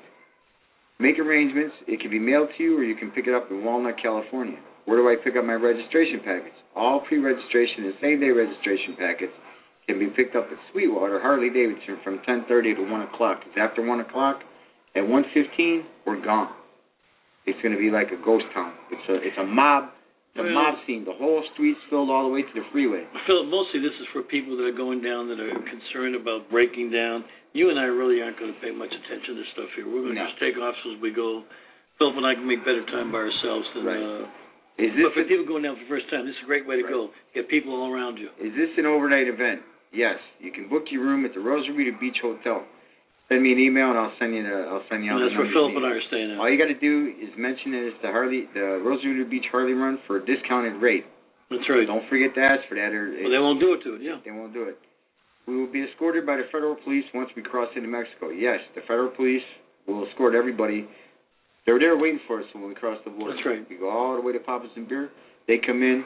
S6: Make arrangements. It can be mailed to you or you can pick it up in Walnut, California. Where do I pick up my registration packets? All pre-registration and same-day registration packets can be picked up at Sweetwater Harley Davidson from ten thirty to one o'clock. It's after one o'clock. At one fifteen, we're gone. It's going to be like a ghost town. It's a it's a mob. It's a
S14: Well,
S6: mob scene. The whole street's filled all the way to the freeway.
S14: Philip, mostly this is for people that are going down that are concerned about breaking down. You and I really aren't going to pay much attention to this stuff here. We're going to
S6: No.
S14: just take off as we go. Philip and I can make better time by ourselves than.
S6: Right.
S14: Uh,
S6: Is this
S14: but for
S6: a-
S14: people going down for the first time, this is a great way to go. Get people all around you.
S6: Is this an overnight event? Yes. You can book your room at the Rosarito Beach Hotel. Send me an email and I'll send you the I'll send you
S14: And
S6: out
S14: that's
S6: the
S14: where
S6: numbers
S14: Philip and I
S6: you
S14: are staying
S6: need.
S14: at.
S6: All you got to do is mention that it's the Harley, the Rosarito Beach Harley Run for a discounted rate.
S14: That's right.
S6: Don't forget to ask for that, or
S14: Well, they won't do it to it. Yeah.
S6: They won't do it. We will be escorted by the federal police once we cross into Mexico. Yes, the federal police will escort everybody. They're there waiting for us when we cross the border.
S14: That's right.
S6: We go all the way to Papa's and Beer. They come in.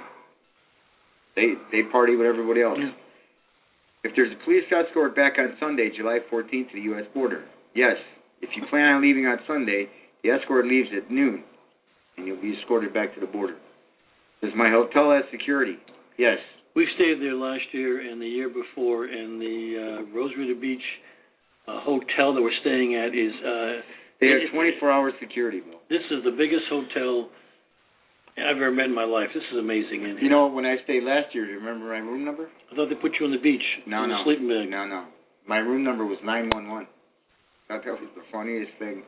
S6: They they party with everybody else.
S14: Yeah.
S6: If there's a police escort back on Sunday, July fourteenth, to the U S border, yes. If you plan on leaving on Sunday, the escort leaves at noon, and you'll be escorted back to the border. Does my hotel have security? Yes.
S14: We stayed there last year and the year before, and the uh, Rosarito Beach uh, hotel that we're staying at is. Uh,
S6: They
S14: it-
S6: have twenty-four hour security, Bill.
S14: This is the biggest hotel I've ever met in my life. This is amazing in here.
S6: You know, when I stayed last year, do you remember my room number?
S14: I thought they put you on the beach.
S6: No,
S14: in
S6: no.
S14: a sleeping bag.
S6: No, no. My room number was nine one one. I thought that was the funniest thing.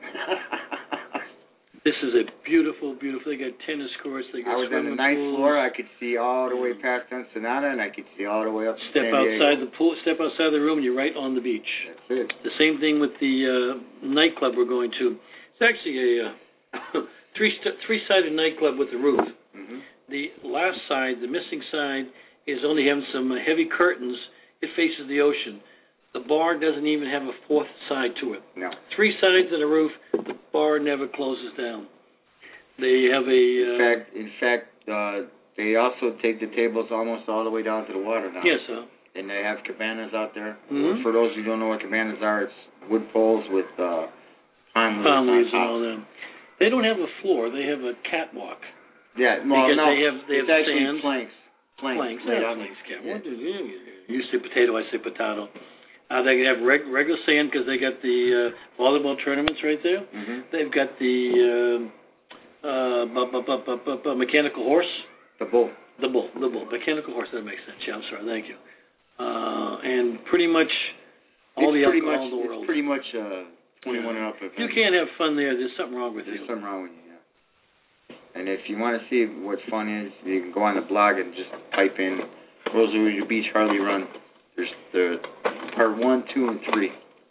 S14: This is a beautiful, beautiful. They got tennis courts. They got
S6: I was on the
S14: swimming
S6: ninth
S14: pools.
S6: floor. I could see all the way past Ensenada, and I could see all the way up to
S14: Step
S6: San Diego.
S14: outside the pool. Step outside the room, and you're right on the beach.
S6: That's it.
S14: The same thing with the uh, nightclub we're going to. It's actually a uh, three st- three sided nightclub with a roof.
S6: Mm-hmm.
S14: The last side, the missing side, is only having some uh, heavy curtains. It faces the ocean. The bar doesn't even have a fourth side to it.
S13: No.
S14: Three sides of the roof, the bar never closes down. They have a... Uh,
S13: in fact, in fact uh, they also take the tables almost all the way down to the water now.
S14: Yes, sir.
S13: And they have cabanas out there.
S14: Mm-hmm.
S13: For those who don't know what cabanas are, it's wood poles with uh, palm leaves,
S14: palm leaves
S13: on
S14: and
S13: top.
S14: all that. They don't have a floor. They have a catwalk.
S13: Yeah, well,
S14: because
S13: no,
S14: they have they
S13: it's
S14: have
S13: actually
S14: sand.
S13: planks. Planks.
S14: Planks.
S13: laid
S14: Yeah,
S13: out.
S14: planks. Yeah.
S13: Yeah.
S14: What do you, you say potato, I say potato. Uh, they have reg- regular sand because they got the uh, volleyball tournaments right there.
S13: Mm-hmm.
S14: They've got the uh, uh, bu- bu- bu- bu- bu- bu- mechanical horse.
S13: The bull.
S14: The bull. The bull. Mechanical horse. That makes sense. Yeah, I'm sorry. Thank you. Uh, and pretty much all
S13: it's
S14: the
S13: pretty
S14: alcohol
S13: much,
S14: in the world.
S13: It's pretty much uh, twenty-one and up. If
S14: you can't have fun there. There's something wrong with
S13: There's
S14: you.
S13: something wrong with you, yeah. And if you want to see what fun is, you can go on the blog and just type in Rosarito Beach Harley Run. There's the part one, two, and three.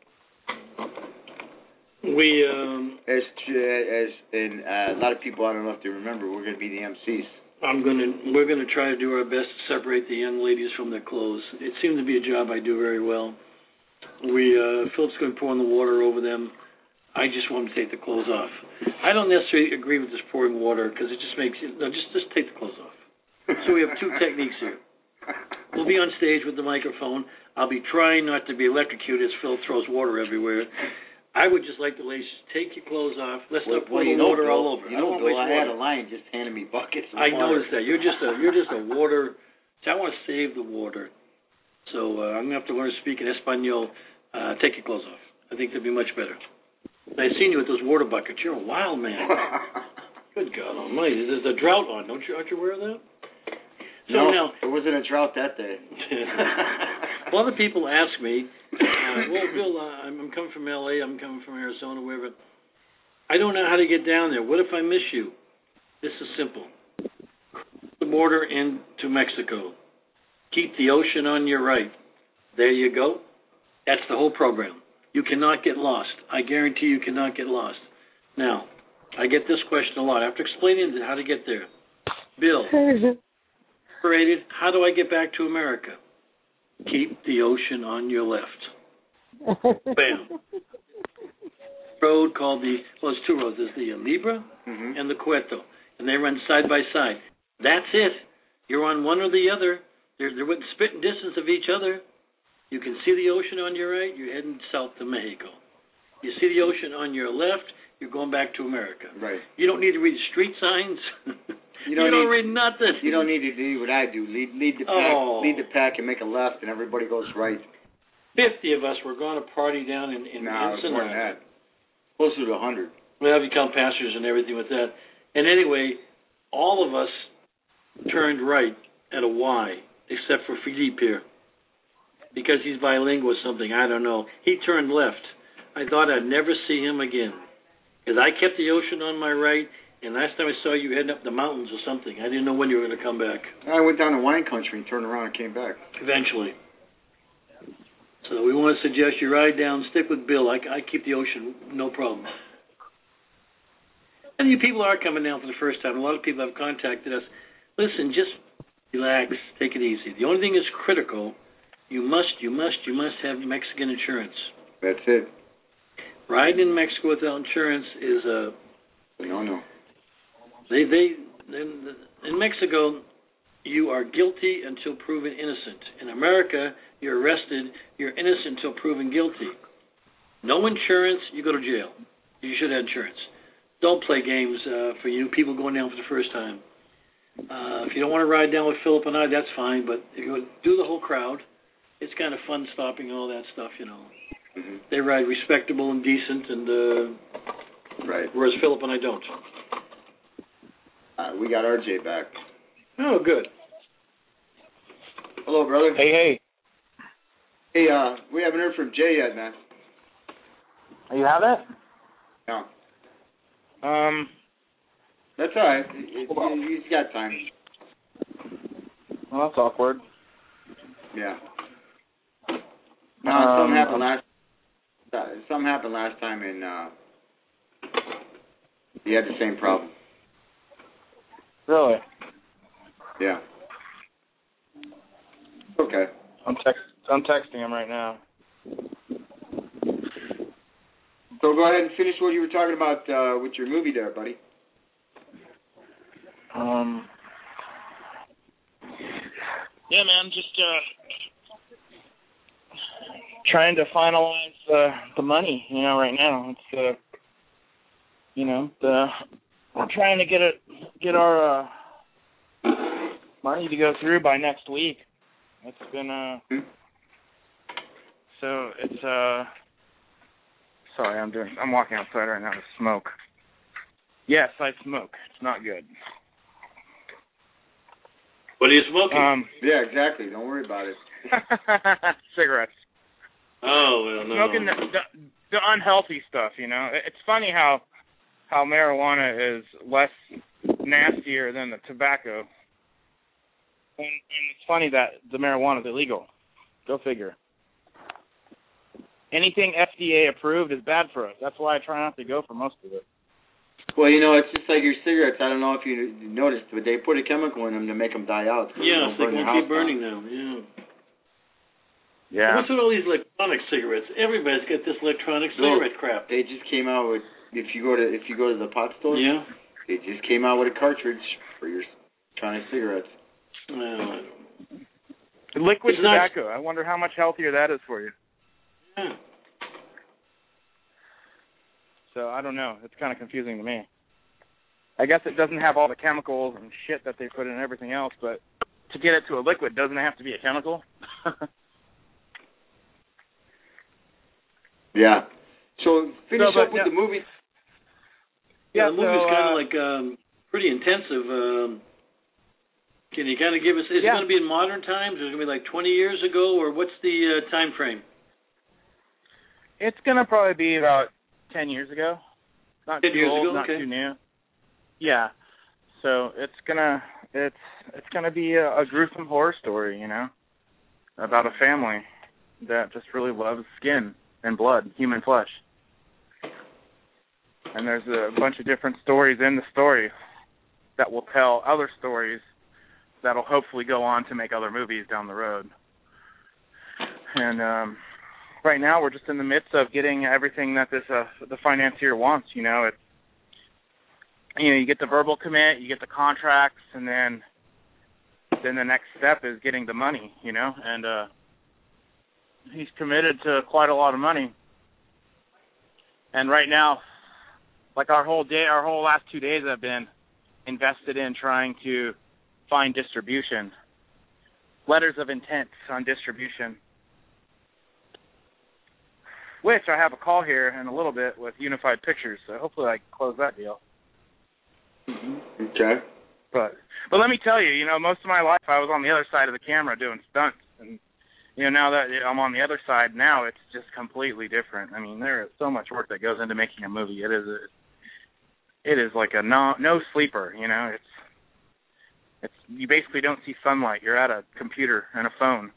S14: We um,
S13: as as and uh, a lot of people, I don't know if they remember, we're going to be the M Cs.
S14: I'm gonna we're gonna try to do our best to separate the young ladies from their clothes. It seems to be a job I do very well. We uh, Philip's going to pour in the water over them. I just want them to take the clothes off. I don't necessarily agree with this pouring water because it just makes you no just just take the clothes off. So we have two techniques here. We'll be on stage with the microphone. I'll be trying not to be electrocuted as Phil throws water everywhere. I would just like the ladies to take your clothes off. Let's
S13: well,
S14: not pour
S13: well,
S14: the
S13: you know,
S14: water
S13: Bill,
S14: all over.
S13: You
S14: I
S13: know,
S14: don't
S13: Bill,
S14: waste
S13: I
S14: water.
S13: had a line just handing me buckets of
S14: I
S13: water.
S14: noticed that. You're just a you're just a water. See, I want to save the water, so uh, I'm gonna have to learn to speak in Espanol. Uh, take your clothes off. I think that'd be much better. I've seen you with those water buckets. You're a wild man. Good God Almighty! There's a drought on. Don't you? Aren't you aware of that? So
S13: no,
S14: now
S13: it wasn't a drought that day.
S14: a lot of people ask me, uh, well, Bill, uh, I'm, I'm coming from L A, I'm coming from Arizona, wherever. I don't know how to get down there. What if I miss you? This is simple. The border into Mexico. Keep the ocean on your right. There you go. That's the whole program. You cannot get lost. I guarantee you cannot get lost. Now, I get this question a lot. After explaining how to get there, Bill, how do I get back to America? Keep the ocean on your left. Bam. Road called the, well, there's two roads. There's the Libra
S13: mm-hmm.
S14: and the Cueto, and they run side by side. That's it. You're on one or the other. They're, they're within spitting distance of each other. You can see the ocean on your right, you're heading south to Mexico. You see the ocean on your left, you're going back to America.
S13: Right.
S14: You don't need to read street signs.
S13: You don't,
S14: you don't
S13: need,
S14: read nothing.
S13: You don't need to do what I do. Lead, lead the pack,
S14: oh.
S13: lead the pack, and make a left, and everybody goes right.
S14: Fifty of us were going to party down in in
S13: no,
S14: Ensenada.
S13: more than that. Closer to a hundred.
S14: Well, if you count pastors and everything with that. And anyway, all of us turned right at a Y, except for Philippe here, because he's bilingual or something. I don't know. He turned left. I thought I'd never see him again, because I kept the ocean on my right. And last time I saw you heading up the mountains or something, I didn't know when you were going to come back.
S13: I went down to wine country and turned around and came back.
S14: Eventually. So we want to suggest you ride down, stick with Bill. I, I keep the ocean, no problem. And you people are coming down for the first time. A lot of people have contacted us. Listen, just relax, take it easy. The only thing that's critical, you must, you must, you must have Mexican insurance.
S13: That's it.
S14: Riding in Mexico without insurance is a...
S13: No, no.
S14: They, they, in, in Mexico, you are guilty until proven innocent. In America, you're arrested, you're innocent until proven guilty. No insurance, you go to jail. You should have insurance. Don't play games uh, for you people going down for the first time. Uh, if you don't want to ride down with Philip and I, that's fine, but if you do the whole crowd, it's kind of fun stopping all that stuff, you know.
S13: Mm-hmm.
S14: They ride respectable and decent, and uh,
S13: right.
S14: whereas Philip and I don't.
S13: Uh, we got R J back.
S14: Oh, good.
S13: Hello, brother.
S15: Hey, hey.
S13: Hey, uh, we haven't heard from Jay yet, man.
S15: You have it?
S13: No.
S15: Um.
S13: That's all right. He, he, he's got time.
S15: Well, that's awkward.
S13: Yeah. No,
S15: um,
S13: something happened last. Uh, something happened last time, and uh, he had the same problem.
S15: Really?
S13: Yeah. Okay.
S15: I'm text. I'm texting him right now.
S6: So go ahead and finish what you were talking about uh, with your movie there, buddy.
S16: Um. Yeah, man, just uh, trying to finalize uh, the money. You know, right now it's uh, you know, the we're trying to get it, get our uh, money to go through by next week. It's been uh, so it's uh. Sorry, I'm doing. I'm walking outside right now to smoke. Yes, I smoke. It's not good.
S14: What are you smoking?
S16: Um,
S6: yeah, exactly. Don't worry about it.
S16: Cigarettes.
S14: Oh well, no.
S16: Smoking the, the the unhealthy stuff. You know, it's funny how how marijuana is less nastier than the tobacco, and, and it's funny that the marijuana is illegal. Go figure. Anything F D A approved is bad for us. That's why I try not to go for most of it.
S6: Well, you know, it's just like your cigarettes. I don't know if you noticed, but they put a chemical in them to make them die out. So
S14: yeah, so they
S6: burn
S14: won't keep burning them. Yeah.
S16: Yeah.
S14: What's with all these electronic cigarettes? Everybody's got this electronic cigarette
S6: no,
S14: crap.
S6: They just came out with. If you go to if you go to the pot store,
S14: yeah,
S6: they just came out with a cartridge for your electronic cigarettes.
S14: Well,
S16: liquid
S14: it's
S16: tobacco.
S14: Not...
S16: I wonder how much healthier that is for you.
S14: Yeah.
S16: So I don't know. It's kind of confusing to me. I guess it doesn't have all the chemicals and shit that they put in everything else, but to get it to a liquid, doesn't it have to be a chemical?
S6: Yeah. So finish
S16: so,
S6: up with
S16: yeah.
S6: the movie.
S14: Yeah,
S16: Yeah,
S14: the movie's
S16: so,
S14: kind of
S16: uh,
S14: like um, pretty intensive. Um, can you kind of give us? Is
S16: yeah.
S14: it going to be in modern times? Is it going to be like twenty years ago, or what's the uh, time frame?
S16: It's going to probably be about ten years ago. Not
S14: ten
S16: too
S14: years
S16: old,
S14: ago,
S16: not
S14: okay.
S16: too new. Yeah. So it's gonna it's it's gonna be a, a gruesome horror story, you know, about a family that just really loves skin and blood, human flesh. And there's a bunch of different stories in the story that will tell other stories that'll hopefully go on to make other movies down the road. And um, right now we're just in the midst of getting everything that this uh, the financier wants. You know, it's you know you get the verbal commit, you get the contracts, and then then the next step is getting the money. You know, and uh, he's committed to quite a lot of money. And right now, like our whole day, our whole last two days have been invested in trying to find distribution, letters of intent on distribution. Which I have a call here in a little bit with Unified Pictures, so hopefully I can close that deal.
S6: Mm-hmm. Okay.
S16: But but let me tell you, you know, most of my life I was on the other side of the camera doing stunts, and you know now that I'm on the other side now, it's just completely different. I mean, there is so much work that goes into making a movie. It is a, it is like a no no sleeper. You know, it's it's you basically don't see sunlight. You're at a computer and a phone.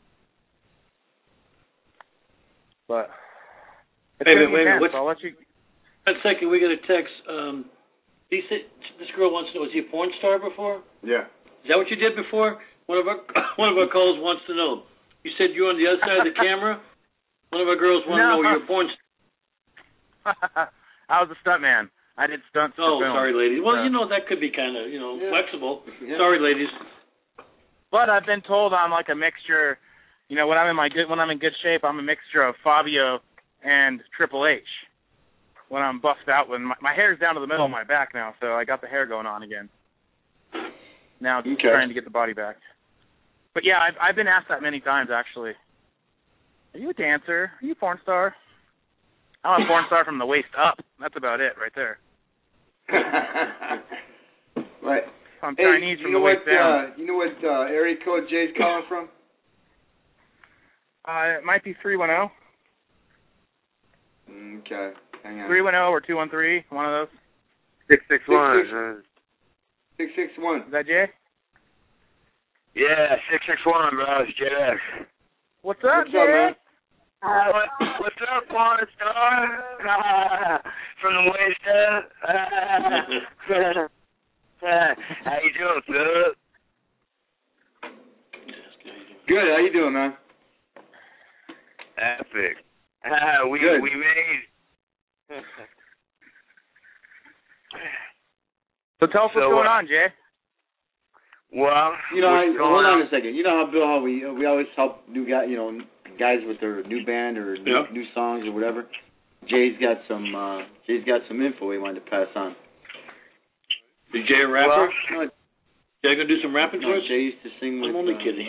S16: But it's
S14: wait a
S16: gonna
S14: minute, wait a
S16: intense.
S14: minute.
S16: I'll let you.
S14: One second, we got a text. Um, he said, this girl wants to know, was he a porn star before?
S6: Yeah.
S14: Is that what you did before? One of our one of our callers wants to know. You said you're on the other side of the camera? One of our girls wants
S16: No.
S14: to know you're a porn star.
S16: I was a stuntman. I did stunts for
S14: Oh,
S16: film.
S14: sorry, ladies. Well,
S16: Uh,
S14: you know, that could be kind of, you know,
S6: Yeah.
S14: flexible.
S6: Yeah.
S14: Sorry, ladies.
S16: But I've been told I'm like a mixture. You know, when I'm in my good, when I'm in good shape, I'm a mixture of Fabio and Triple H. When I'm buffed out, when my, my hair's down to the middle of my back now, so I got the hair going on again. Now just
S6: Okay.
S16: trying to get the body back. But yeah, I've I've been asked that many times actually. Are you a dancer? Are you a porn star? I'm a porn star from the waist up. That's about it right there.
S6: Right.
S16: I'm
S6: Hey,
S16: Chinese
S6: you
S16: from
S6: know
S16: the
S6: what?
S16: waist down.
S6: Uh, you know what uh, area code Jay's calling from?
S16: Uh, it might be three one zero.
S6: Okay. Hang on.
S16: three one zero or two one three, one of those.
S20: Six six one.
S6: Six six one.
S16: Is that Jay?
S20: Yeah, six six one, bro. It's J X.
S16: What's up,
S6: What's
S16: Jay?
S6: up, man?
S20: Uh, what, what's up, porn star? From the waist up. How you doing, Philip?
S6: Good. How you doing, man?
S20: Epic. Uh, we
S6: Good.
S20: we made
S15: So tell us
S20: So,
S15: what's going
S20: uh,
S15: on, Jay.
S20: Well,
S6: You know, I,
S20: what's going
S6: hold on
S20: on?
S6: a second. You know how Bill, how we we always help new guys, you know, guys with their new band or new,
S14: Yeah.
S6: new songs or whatever. Jay's got some uh, Jay's got some info he wanted to pass on.
S14: Is Jay a rapper?
S6: Well, no,
S14: Jay gonna do some rapping
S6: no,
S14: for us?
S6: Jay used to sing with.
S14: I'm only
S6: uh,
S14: kidding.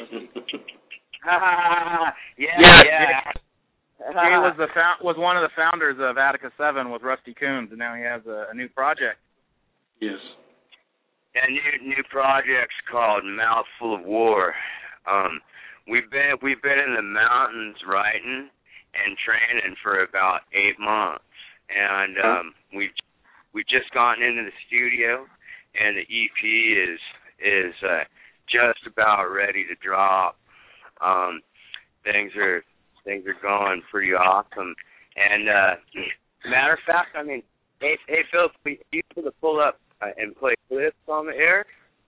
S15: yeah,
S20: Yeah,
S15: yeah. Jay was the fou- was one of the founders of Attica Seven with Rusty Coombs, and now he has a, a new project.
S14: Yes.
S20: A new new project's called Mouthful of War. Um, we've been we've been in the mountains writing and training for about eight months, and um, we've we've just gotten into the studio, and the E P is is uh, just about ready to drop. Um, things are things are going pretty awesome, and uh, matter of fact, I mean, hey, hey Phil, are you able to pull up uh, and play clips on the air?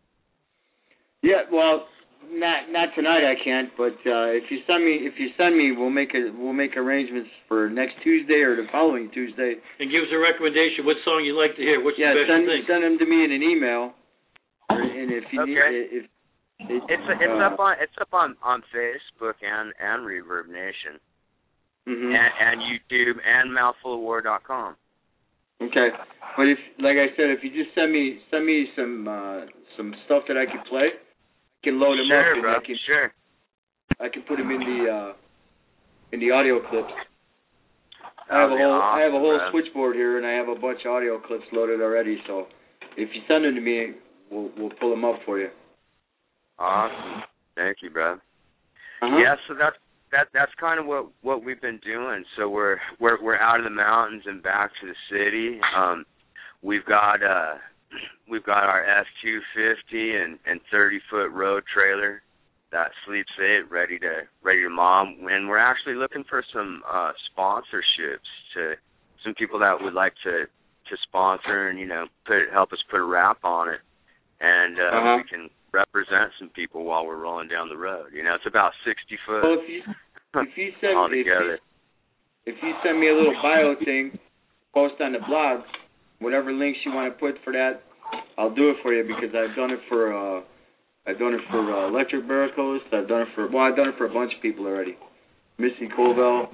S6: Yeah, well, not not tonight I can't, but uh, if you send me if you send me, we'll make a we'll make arrangements for next Tuesday or the following Tuesday.
S14: And give us a recommendation. What song you'd like to hear? What's
S6: Yeah,
S14: the best
S6: send
S14: you think?
S6: send them to me in an email, and if you
S20: Okay.
S6: need if it,
S20: It's it's
S6: uh,
S20: up on it's up on, on Facebook and, and Reverb Nation
S6: mhm.
S20: and, and YouTube and mouthful of war dot com.
S6: Okay, but if like I said, if you just send me send me some uh, some stuff that I can play, I can load them
S20: Sure,
S6: up and
S20: bro.
S6: I can
S20: Sure.
S6: I can put them in the uh, in the audio clips. I
S20: That
S6: have
S20: would
S6: a
S20: be
S6: whole I have a
S20: awesome,
S6: whole
S20: bro.
S6: switchboard here, and I have a bunch of audio clips loaded already. So if you send them to me, we'll we'll pull them up for you.
S20: Awesome. Thank you, bro.
S6: Uh-huh.
S20: Yeah, so that's that that's kind of what, what we've been doing. So we're we're we're out of the mountains and back to the city. Um, we've got uh we've got our F two fifty and and thirty foot road trailer that sleeps eight ready to ready to mom. And we're actually looking for some uh, sponsorships to some people that would like to to sponsor and you know put help us put a wrap on it, and uh,
S6: Uh-huh.
S20: we can represent some people while we're rolling down the road. You know, it's about sixty foot
S6: Well, if you if you send
S20: all
S6: if you,
S20: together.
S6: if you send me a little bio thing, post on the blog, whatever links you want to put for that, I'll do it for you because I've done it for uh, I've done it for uh, Electric Miracles. I've done it for well, I've done it for a bunch of people already. Missy Colville.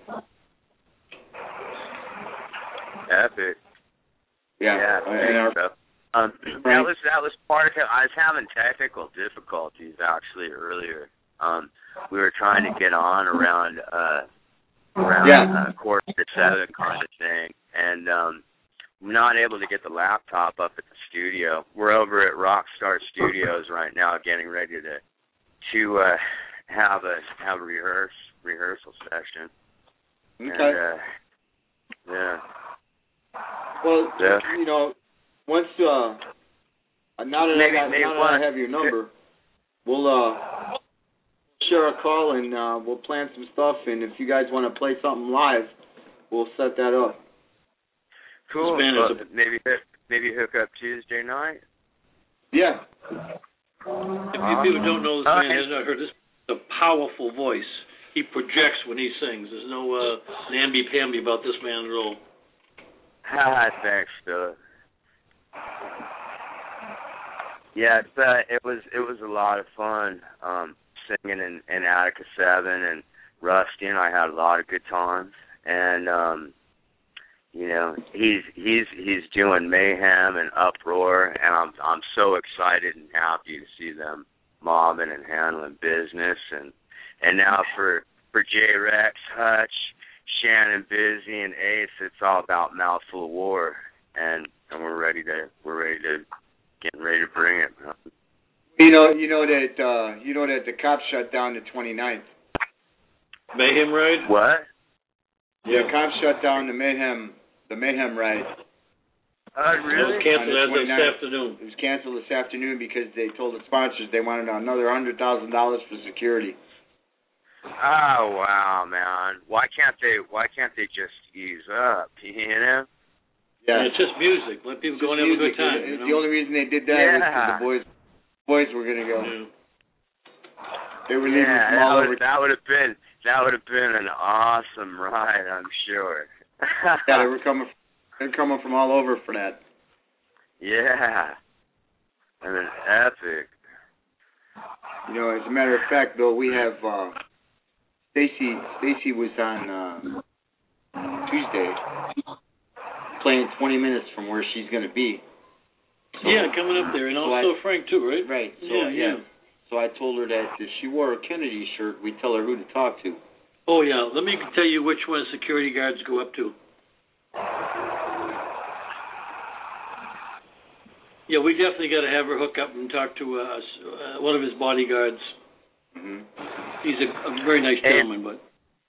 S20: Epic.
S6: Yeah,
S20: Yeah,
S6: uh, and our,
S20: so, um, that was that was part of it. I was having technical difficulties actually earlier. Um, we were trying to get on around uh, around
S6: Yeah.
S20: uh, quarter to seven kind of thing, and um, we're not able to get the laptop up at the studio. We're over at Rockstar Studios right now, getting ready to to uh, have a have a rehearse rehearsal session.
S6: Okay.
S20: And, uh, yeah.
S6: Well,
S20: Yeah.
S6: you know, once uh, now that
S20: Maybe-
S6: I got,
S20: maybe
S6: now that
S20: one-
S6: I have your number, we'll uh share a call and uh, we'll plan some stuff. And if you guys want to play something live, we'll set that up.
S20: Cool.
S14: This band
S20: Well,
S14: is
S20: maybe maybe hook up Tuesday night.
S6: Yeah.
S14: If you people don't know this
S20: Uh,
S14: man, has not heard this, a powerful voice. He projects when he sings. There's no uh, namby-pamby about this man at all.
S20: Ah, thanks, Philip. Yeah, it's, uh, it was it was a lot of fun um, singing in, in Attica Seven and Rusty, and I had a lot of good times. And um, you know, he's he's he's doing Mayhem and Uproar, and I'm I'm so excited and happy to see them mobbing and handling business. And and now for for J-Rex, Hutch, Shannon Busy, and Ace, it's all about Mouthful of War, and and we're ready to we're ready to getting ready to bring it.
S6: You know, you know that uh, you know that the cops shut down the twenty-ninth.
S14: Mayhem Ride?
S20: What?
S6: Yeah, the cops shut down the Mayhem the Mayhem ride.
S20: Uh,
S14: It was
S20: really?
S14: canceled
S6: On
S14: as
S6: the
S14: of this
S6: twenty-ninth.
S14: afternoon.
S6: It was canceled this afternoon because they told the sponsors they wanted another hundred thousand dollars for security.
S20: Oh wow, man! Why can't they? Why can't they just ease up? You know?
S6: Yeah,
S14: And it's just music. Let people go and have a good
S6: Music.
S14: time.
S6: It's
S14: You know?
S6: The only reason they did that was because
S20: Yeah.
S6: the boys boys were gonna go.
S14: Yeah.
S6: They were leaving
S20: Yeah,
S6: from
S20: that
S6: all
S20: would
S6: over.
S20: that would have been that would have been an awesome ride, I'm sure.
S6: Yeah, they were coming
S13: They're coming from all over for that.
S20: Yeah. I mean, epic.
S13: You know, as a matter of fact, though, we have uh, Stacy. Stacy was on uh, Tuesday playing twenty minutes from where she's going to be. So,
S14: yeah, coming up there, and
S13: so
S14: also
S13: I,
S14: Frank too, right?
S13: Right. So,
S14: yeah,
S13: yeah.
S14: yeah.
S13: So I told her that if she wore a Kennedy shirt, we'd tell her who to talk to.
S14: Oh yeah. Let me tell you which one security guards go up to. Yeah, we definitely got to have her hook up and talk to uh, uh, one of his bodyguards.
S13: Mm-hmm.
S14: He's a, a very nice
S20: hey,
S14: gentleman, but.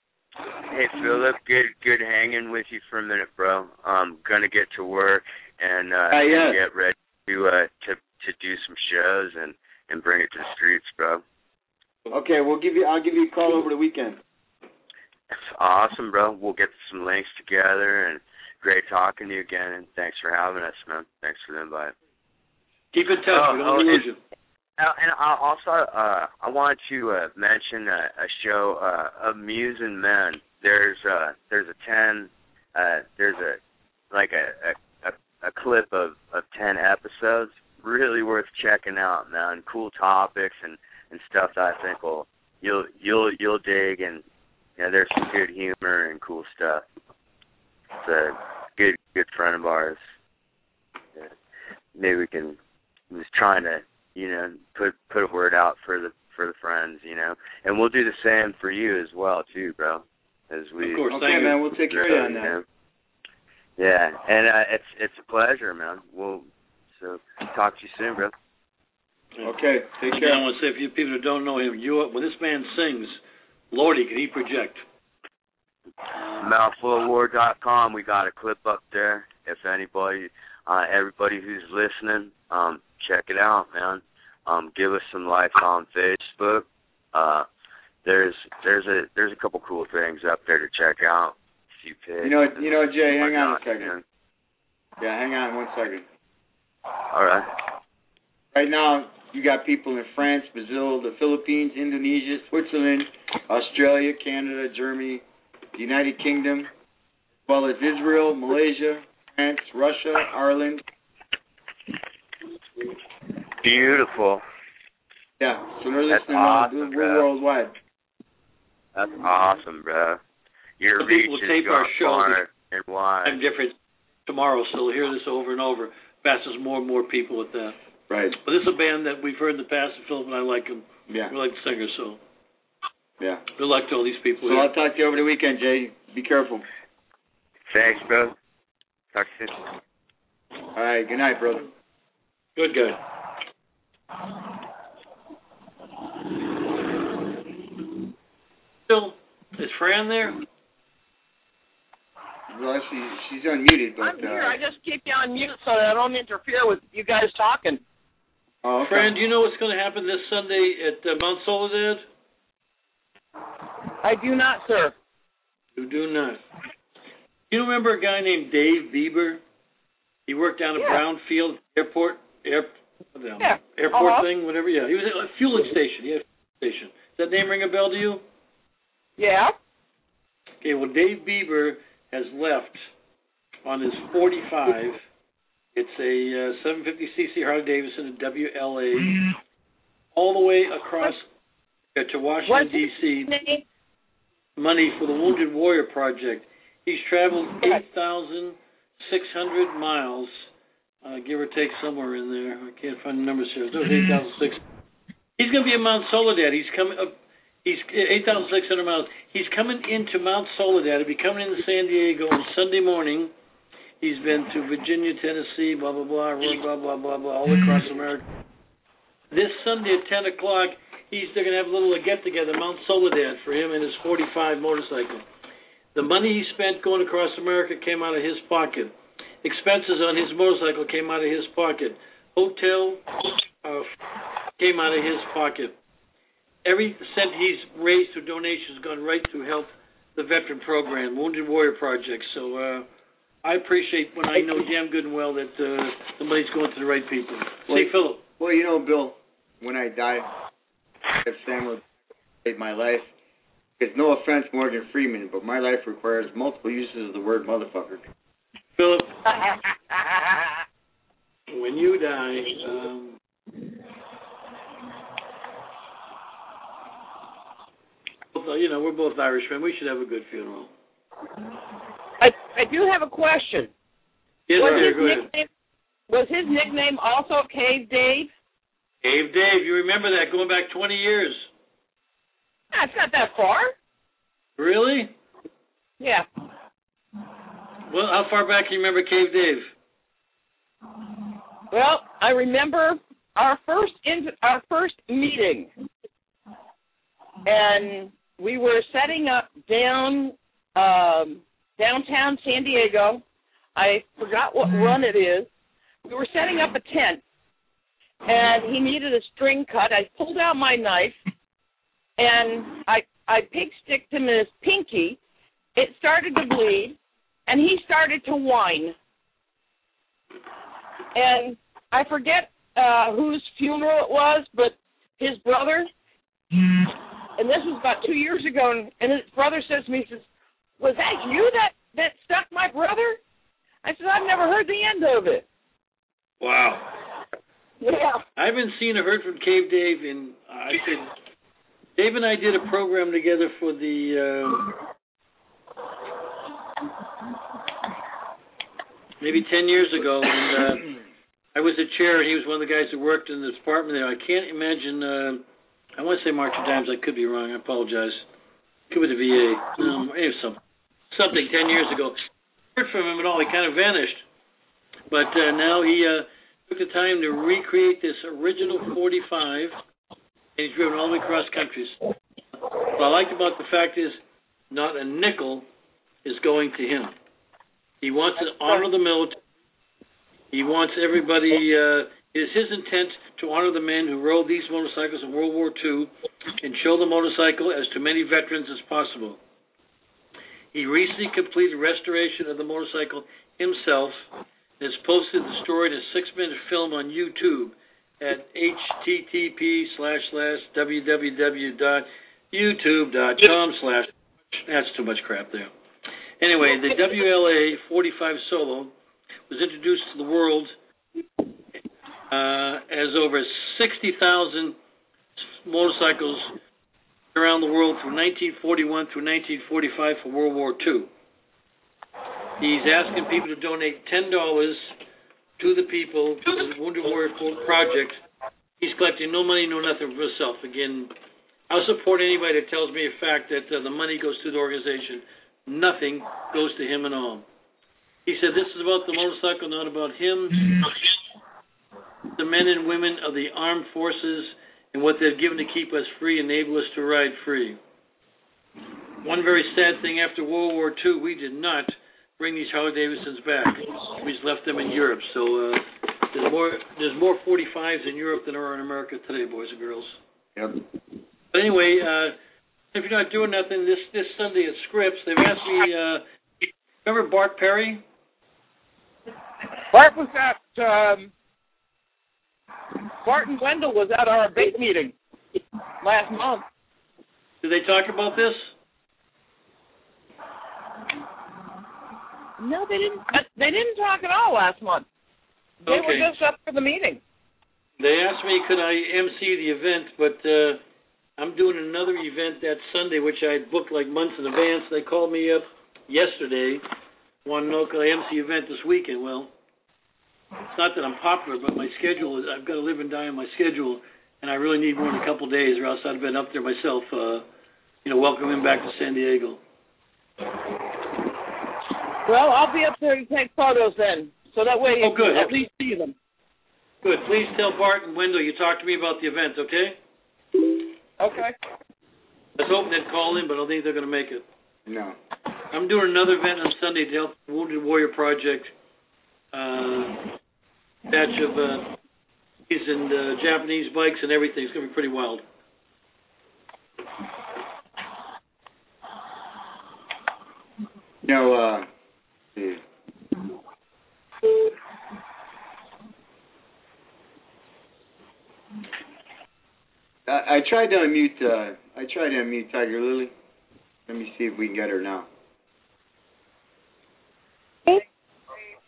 S20: Hey Philip, good good hanging with you for a minute, bro. I'm gonna get to work and uh,
S13: uh yeah.
S20: get ready to uh, to to do some shows and, and bring it to the streets, bro.
S13: Okay, we'll give you. I'll give you a call over the weekend.
S20: That's awesome, bro. We'll get some links together, and great talking to you again. And thanks for having us, man. Thanks for the invite.
S14: Keep in touch.
S20: Oh,
S14: we don't
S20: oh,
S14: lose you.
S20: Uh, and I also, uh, I wanted to uh, mention a, a show, uh, Amusing Men. There's, uh, there's a ten, uh, there's a, like a, a, a clip of, of ten episodes. Really worth checking out, man. Cool topics and, and stuff that I think will you'll you'll you'll dig, and yeah, there's some good humor and cool stuff. It's a good good friend of ours. Yeah. Maybe we can. Was trying to, you know, put put a word out for the for the friends, you know, and we'll do the same for you as well, too, bro. As we,
S14: of course,
S13: okay, man, you. We'll take care of you on that.
S20: Know. Yeah, and uh, it's it's a pleasure, man. We'll so talk to you soon, bro.
S13: Okay, take care.
S14: I want to say, for you people who don't know him, you when this man sings, Lordy, can he project?
S20: mouthful of war dot com. We got a clip up there. If anybody, uh, everybody who's listening, um, check it out, man. Um, give us some likes on Facebook. Uh, there's there's a there's a couple cool things up there to check out. You,
S13: you know, you know, Jay, hang on a second. Yeah, hang on one second.
S20: All right.
S13: Right now, you got people in France, Brazil, the Philippines, Indonesia, Switzerland, Australia, Canada, Germany, the United Kingdom, as well as Israel, Malaysia, France, Russia, Ireland.
S20: Beautiful.
S13: Yeah, so they're
S20: That's
S13: listening.
S20: awesome,
S13: uh, we're
S20: bro.
S13: worldwide.
S20: That's awesome, bro. Your
S14: The
S20: reach
S14: people
S20: is
S14: tape our
S20: gone
S14: shows
S20: far and wide.
S14: I'm different tomorrow, so they'll hear this over and over. Passes more and more people with that.
S13: Right.
S14: But this is a band that we've heard in the past, and Philip and I like them.
S13: Yeah.
S14: We like the singer, so.
S13: Yeah.
S14: Good luck to all these people.
S13: So
S14: here.
S13: I'll talk to you over the weekend, Jay. Be careful.
S20: Thanks, bro. Talk soon.
S13: All right. Good night, brother.
S14: Good guy. Phil, is Fran there?
S13: Well, she, she's unmuted, but...
S18: I'm here.
S13: Uh,
S18: I just keep you on mute so that I don't interfere with you guys talking.
S13: Oh, okay.
S14: Fran, do you know what's going to happen this Sunday at uh, Mount Soledad?
S18: I do not, sir.
S14: You do not. You remember a guy named Dave Bieber? He worked down at
S18: Yeah.
S14: Brownfield Airport, air,
S18: Yeah.
S14: airport
S18: Uh-huh.
S14: thing, whatever. Yeah, he was at a fueling station. Yeah, station. Does that name ring a bell to you?
S18: Yeah.
S14: Okay. Well, Dave Bieber has left on his forty-five. It's a uh, seven fifty c c Harley Davidson, a W L A, all the way across uh, to Washington, D C Money for the Wounded Warrior Project. He's traveled eight thousand six hundred miles, uh, give or take somewhere in there. I can't find the numbers here. It was eight thousand six hundred. He's going to be in Mount Soledad. He's coming up. He's eight thousand six hundred miles. He's coming into Mount Soledad. He'll be coming into San Diego on Sunday morning. He's been to Virginia, Tennessee, blah, blah, blah, blah, blah, blah, blah, all across America. This Sunday at ten o'clock, he's they're going to have a little get-together, Mount Soledad, for him and his forty-five motorcycle. The money he spent going across America came out of his pocket. Expenses on his motorcycle came out of his pocket. Hotel uh, came out of his pocket. Every cent he's raised through donations has gone right to help the veteran program, Wounded Warrior Project. So uh, I appreciate when I know damn good and well that uh, the money's going to the right people.
S13: Well,
S14: Say, Philip.
S13: Well, you know, Bill, when I die, if Sam would save my life, it's no offense, Morgan Freeman, but my life requires multiple uses of the word motherfucker.
S14: Philip, when you die, um, you know, we're both Irishmen. We should have a good funeral.
S18: I I do have a question.
S14: Yes,
S18: was,
S14: sir,
S18: his
S14: go ahead.
S18: nickname, was his nickname also Cave Dave?
S14: Cave Dave, you remember that, going back twenty years.
S18: That's not that far.
S14: Really?
S18: Yeah.
S14: Well, how far back can you remember Cave Dave?
S18: Well, I remember our first in, our first meeting, and we were setting up down um, downtown San Diego. I forgot what run it is. We were setting up a tent, and he needed a string cut. I pulled out my knife, and I I pig sticked him in his pinky. It started to bleed, and he started to whine. And I forget uh, whose funeral it was, but his brother, and this was about two years ago, and, and his brother says to me, he says, was that you that, that stuck my brother? I said, I've never heard the end of it.
S14: Wow.
S18: Yeah.
S14: I haven't seen or heard from Cave Dave in, uh, I said, Dave and I did a program together for the, uh, maybe ten years ago, and uh, I was the chair, and he was one of the guys that worked in the department there. I can't imagine, uh, I want to say March of Dimes, I could be wrong, I apologize. Could be the V A. Um, anyway, some, something ten years ago. Heard from him at all, he kind of vanished. But uh, now he uh, took the time to recreate this original forty-five, and he's driven all the way across countries. What I liked about the fact is, not a nickel is going to him. He wants to honor the military. He wants everybody, uh, it is his intent to honor the men who rode these motorcycles in World War Two and show the motorcycle as to many veterans as possible. He recently completed restoration of the motorcycle himself and has posted the story in a six-minute film on YouTube at http slash slash www dot youtube dot com slash. That's too much crap there. Anyway, the W L A forty-five Solo was introduced to the world uh, as over sixty thousand motorcycles around the world from nineteen forty-one through nineteen forty-five for World War Two. He's asking people to donate ten dollars to the people to the Wounded Warrior Project. He's collecting no money, no nothing for himself. Again, I'll support anybody that tells me a fact that uh, the money goes to the organization. Nothing goes to him at all. He said this is about the motorcycle, not about him. The men and women of the armed forces and what they've given to keep us free, enable us to ride free. One very sad thing, after World War Two, we did not bring these Harley-Davidsons back. We just left them in Europe. So uh, there's more there's more forty-fives in Europe than there are in America today, boys and girls.
S6: Yep.
S14: But anyway, uh, if you're not doing nothing, this, this Sunday at Scripps, they've asked me, uh, remember Bart Perry?
S18: Bart was at, um, Bart and Wendell was at our bait meeting last month.
S14: Did they talk about this?
S18: No, they didn't. Uh, they didn't talk at all last month. They
S14: Okay.
S18: were just up for the meeting.
S14: They asked me could I M C the event, but uh, I'm doing another event that Sunday, which I had booked like months in advance. They called me up yesterday, wanted to know could I M C the event this weekend. Well, it's not that I'm popular, but my schedule is, I've got to live and die on my schedule, and I really need more than a couple of days, or else I'd have been up there myself, uh, you know, welcoming back to San Diego.
S18: Well, I'll be up there to take photos then, so that way
S14: Oh,
S18: you
S14: good.
S18: can at least see them.
S14: Good. Please tell Bart and Wendell you talked to me about the event, okay?
S18: Okay.
S14: I was hoping they'd call in, but I don't think they're going to make it.
S6: No.
S14: I'm doing another event on Sunday to help the Wounded Warrior Project. Uh, batch of uh, these and uh, Japanese bikes and everything. It's going to be pretty wild.
S6: No, uh, yeah. I, I tried to unmute, uh, I tried to unmute Tiger Lily. Let me see if we can get her now.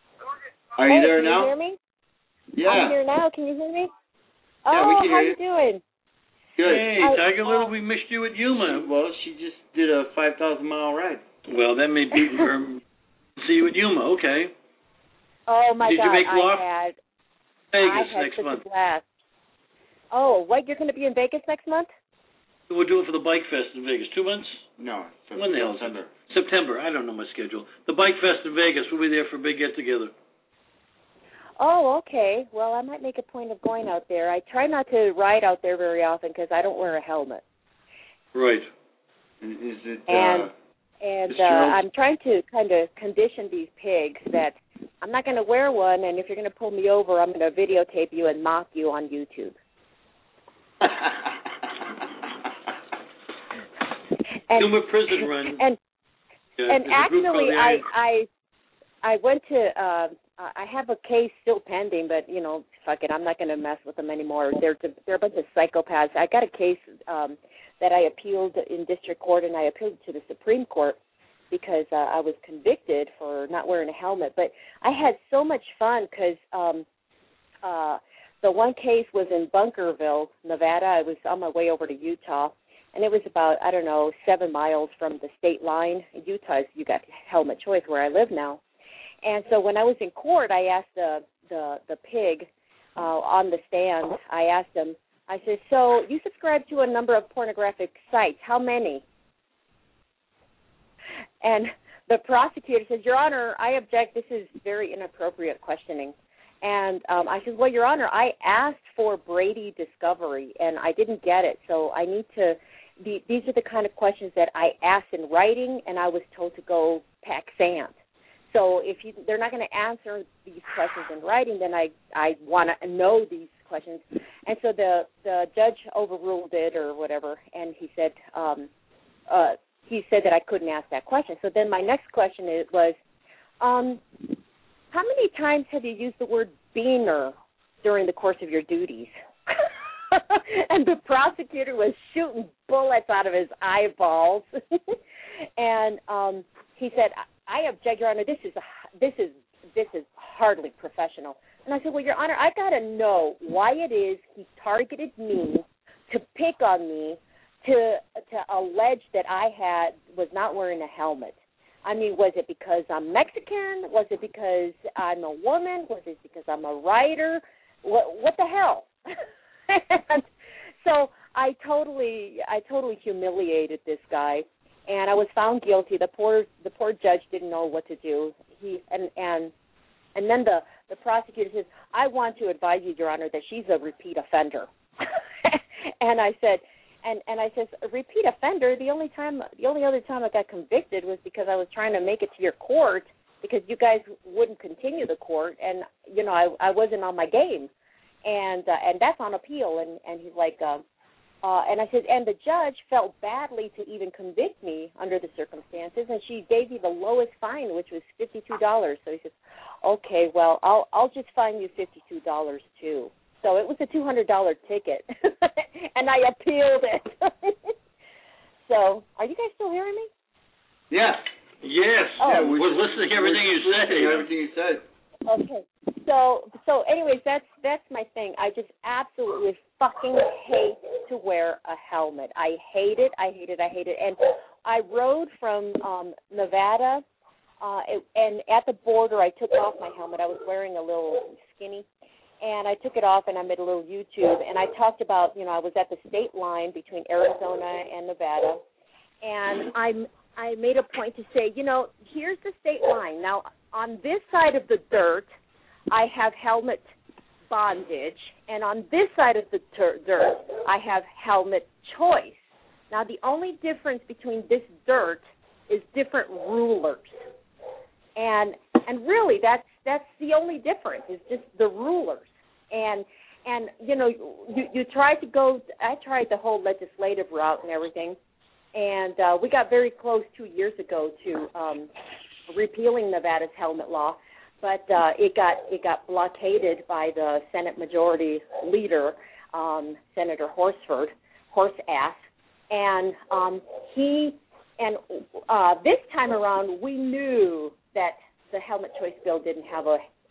S13: Are
S21: hey,
S13: you there
S21: can
S13: now?
S21: you hear me?
S13: Yeah.
S21: I'm here now. Can you hear me?
S13: Yeah,
S21: oh,
S13: we can
S21: how
S13: hear
S21: you doing?
S13: Good.
S14: Hey,
S21: I-
S14: Tiger Little,
S21: uh,
S14: we missed you at Yuma.
S13: Well, she just did a five thousand mile ride.
S14: Well, that may be her. See you at Yuma, okay.
S21: Oh my
S14: Did
S21: God!
S14: you make
S21: I
S14: love?
S21: had
S14: Vegas
S21: I had
S14: next
S21: such
S14: month.
S21: a blast. Oh, what? You're going to be in Vegas next month?
S14: We'll do it for the Bike Fest in Vegas. Two months?
S13: No,
S14: When the hell is it?
S13: September.
S14: September. I don't know my schedule. The Bike Fest in Vegas. We'll be there for a big get-together.
S21: Oh, okay. Well, I might make a point of going out there. I try not to ride out there very often because I don't wear a helmet.
S14: Right.
S13: Is it?
S21: And
S13: uh,
S21: and
S13: Miss
S21: uh,
S13: Gerald?
S21: I'm trying to kind of condition these pigs that I'm not going to wear one, and if you're going to pull me over, I'm going to videotape you and mock you on YouTube. and,
S14: Yuma Prison Run.
S21: And
S14: Yeah,
S21: and
S14: there's a group
S21: actually,
S14: called the
S21: I
S14: Iron-
S21: I I went to. Uh, I have a case still pending, but you know, fuck it, I'm not going to mess with them anymore. They're they're a bunch of psychopaths. I got a case um, that I appealed in district court, and I appealed to the Supreme Court because uh, I was convicted for not wearing a helmet. But I had so much fun because um, uh, the one case was in Bunkerville, Nevada. I was on my way over to Utah, and it was about, I don't know, seven miles from the state line. In Utah, you got helmet choice where I live now. And so when I was in court, I asked the the, the pig uh, on the stand, I asked him, I said, so you subscribe to a number of pornographic sites. How many? And the prosecutor says, Your Honor, I object. This is very inappropriate questioning. And um, I said, well, Your Honor, I asked for Brady discovery, and I didn't get it. So I need to the, – these are the kind of questions that I asked in writing, and I was told to go pack sand. So if you, they're not going to answer these questions in writing, then I, I want to know these questions. And so the, the judge overruled it or whatever, and he said um, uh, he said that I couldn't ask that question. So then my next question is, was, um, how many times have you used the word beaner during the course of your duties? And the prosecutor was shooting bullets out of his eyeballs. And um, he said, I object, Your Honor, this is a, this is this is hardly professional. And I said, well, Your Honor, I got to know why it is he targeted me to pick on me to to allege that I had was not wearing a helmet. I mean, was it because I'm Mexican? Was it because I'm a woman? Was it because I'm a writer? What what the hell? And so I totally I totally humiliated this guy. And I was found guilty. The poor the poor judge didn't know what to do. He and and and then the, the prosecutor says, I want to advise you, Your Honor, that she's a repeat offender. And I said, and, and I says, a repeat offender, the only time the only other time I got convicted was because I was trying to make it to your court because you guys wouldn't continue the court, and you know, I I wasn't on my game. And uh, and that's on appeal. And, and he's like, uh, Uh, and I said, and the judge felt badly to even convict me under the circumstances, and she gave me the lowest fine, which was fifty-two dollars. So he says, okay, well, I'll I'll just fine you fifty-two dollars too. So it was a two hundred dollars ticket, and I appealed it. So are you guys still hearing me?
S13: Yeah.
S14: Yes.
S21: Oh.
S14: Yeah, we're, we're listening to everything you say.
S13: Everything you said.
S21: Okay. So, so anyways, that's that's my thing. I just absolutely fucking hate to wear a helmet. I hate it. I hate it. I hate it. And I rode from um, Nevada, uh, it, and at the border, I took off my helmet. I was wearing a little skinny, and I took it off, and I made a little YouTube, and I talked about, you know, I was at the state line between Arizona and Nevada, and I'm I made a point to say, you know, here's the state line. Now, on this side of the dirt, I have helmet bondage, and on this side of the ter- dirt, I have helmet choice. Now, the only difference between this dirt is different rulers, and and really, that's that's the only difference. Is just the rulers, and and you know, you you tried to go. I tried the whole legislative route and everything, and uh, we got very close two years ago to um, repealing Nevada's helmet law. But uh, it got it got blockaded by the Senate Majority Leader, um, Senator Horsford, horse ass, and um, he and uh, this time around we knew that the helmet choice bill didn't have a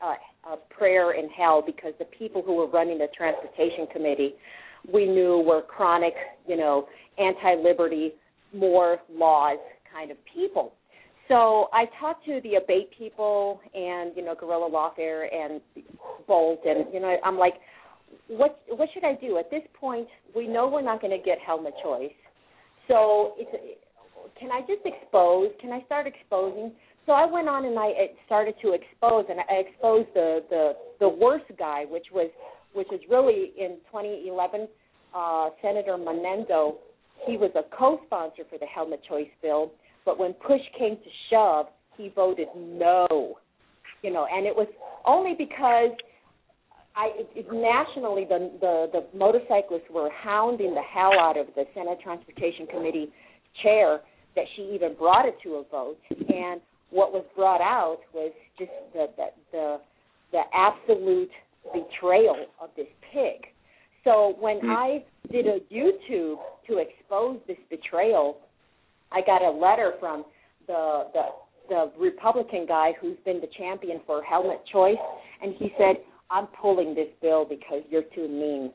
S21: a, a prayer in hell because the people who were running the transportation committee we knew were chronic, you know, anti-liberty, more laws kind of people. So I talked to the Abate people and, you know, Guerrilla Lawfare and Bolt, and, you know, I'm like, what what should I do? At this point, we know we're not going to get helmet choice. So it's, can I just expose? Can I start exposing? So I went on and I started to expose, and I exposed the, the, the worst guy, which was which is really in twenty eleven, uh, Senator Menendez. He was a co-sponsor for the helmet choice bill, but when push came to shove, he voted no. You know, and it was only because I it, nationally the, the the motorcyclists were hounding the hell out of the Senate Transportation Committee chair that she even brought it to a vote. And what was brought out was just the the the, the absolute betrayal of this pig. So when mm. I did a YouTube to expose this betrayal, I got a letter from the, the the Republican guy who's been the champion for helmet choice, and he said, I'm pulling this bill because you're too mean.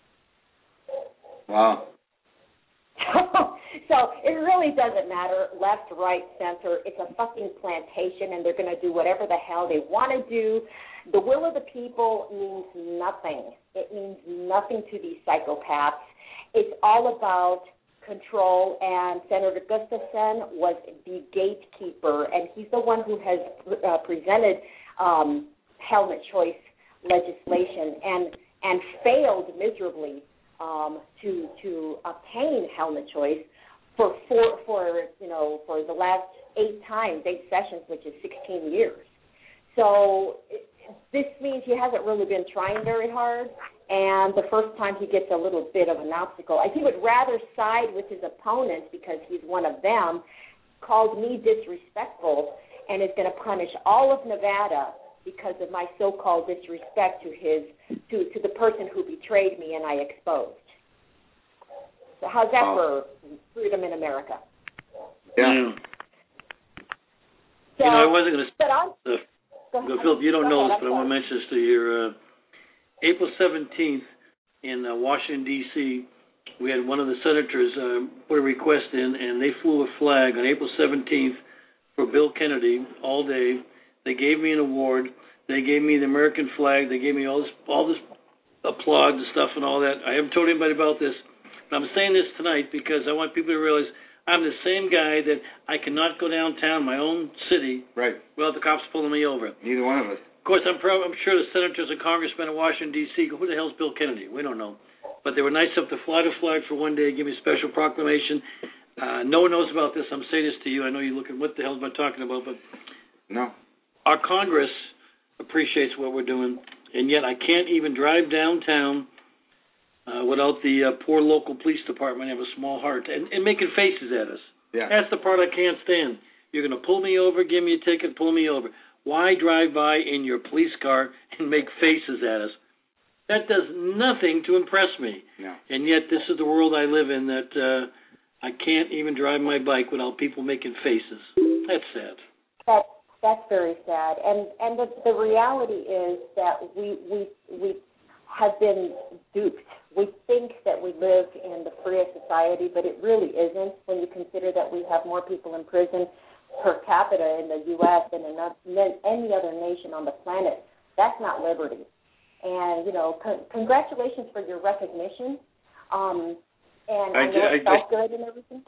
S13: Wow.
S21: So it really doesn't matter, left, right, center. It's a fucking plantation, and they're going to do whatever the hell they want to do. The will of the people means nothing. It means nothing to these psychopaths. It's all about control, and Senator Gustafson was the gatekeeper, and he's the one who has uh, presented um, helmet choice legislation and and failed miserably um, to to obtain helmet choice for for for you know for the last eight times, eight sessions, which is sixteen years. So it, this means he hasn't really been trying very hard, and the first time he gets a little bit of an obstacle. He would rather side with his opponents because he's one of them, called me disrespectful, and is going to punish all of Nevada because of my so-called disrespect to his to, to the person who betrayed me and I exposed. So how's that oh. for freedom in America?
S14: Yeah.
S21: So,
S14: you know, I wasn't going to.
S21: But I'm,
S14: uh, Go Philip, you don't know this, but I want to mention this to you. Uh, April seventeenth in uh, Washington, D C, we had one of the senators uh, put a request in, and they flew a flag on April seventeenth for Bill Kennedy all day. They gave me an award. They gave me the American flag. They gave me all this, all this applause and stuff and all that. I haven't told anybody about this, but I'm saying this tonight because I want people to realize I'm the same guy that I cannot go downtown my own city
S13: right.
S14: without the cops pulling me over.
S13: Neither one of us.
S14: Of course, I'm, proud, I'm sure the senators and congressmen in Washington, D C go, who the hell's Bill Kennedy? We don't know. But they were nice enough to fly the flag for one day, give me a special proclamation. Uh, no one knows about this. I'm saying this to you. I know you're looking, what the hell am I talking about? But
S13: no.
S14: Our Congress appreciates what we're doing, and yet I can't even drive downtown Uh, without the uh, poor local police department have a small heart and, and making faces at us.
S13: Yeah.
S14: That's the part I can't stand. You're going to pull me over, give me a ticket, pull me over. Why drive by in your police car and make faces at us? That does nothing to impress me.
S13: No.
S14: And yet this is the world I live in, that uh, I can't even drive my bike without people making faces. That's sad.
S21: That, that's very sad. And and the, the reality is that we we we have been duped. We think that we live in the freest society, but it really isn't when you consider that we have more people in prison per capita in the U S than in any other nation on the planet. That's not liberty. And, you know, con- congratulations for your recognition. Um, and I, I know it felt I, good and everything.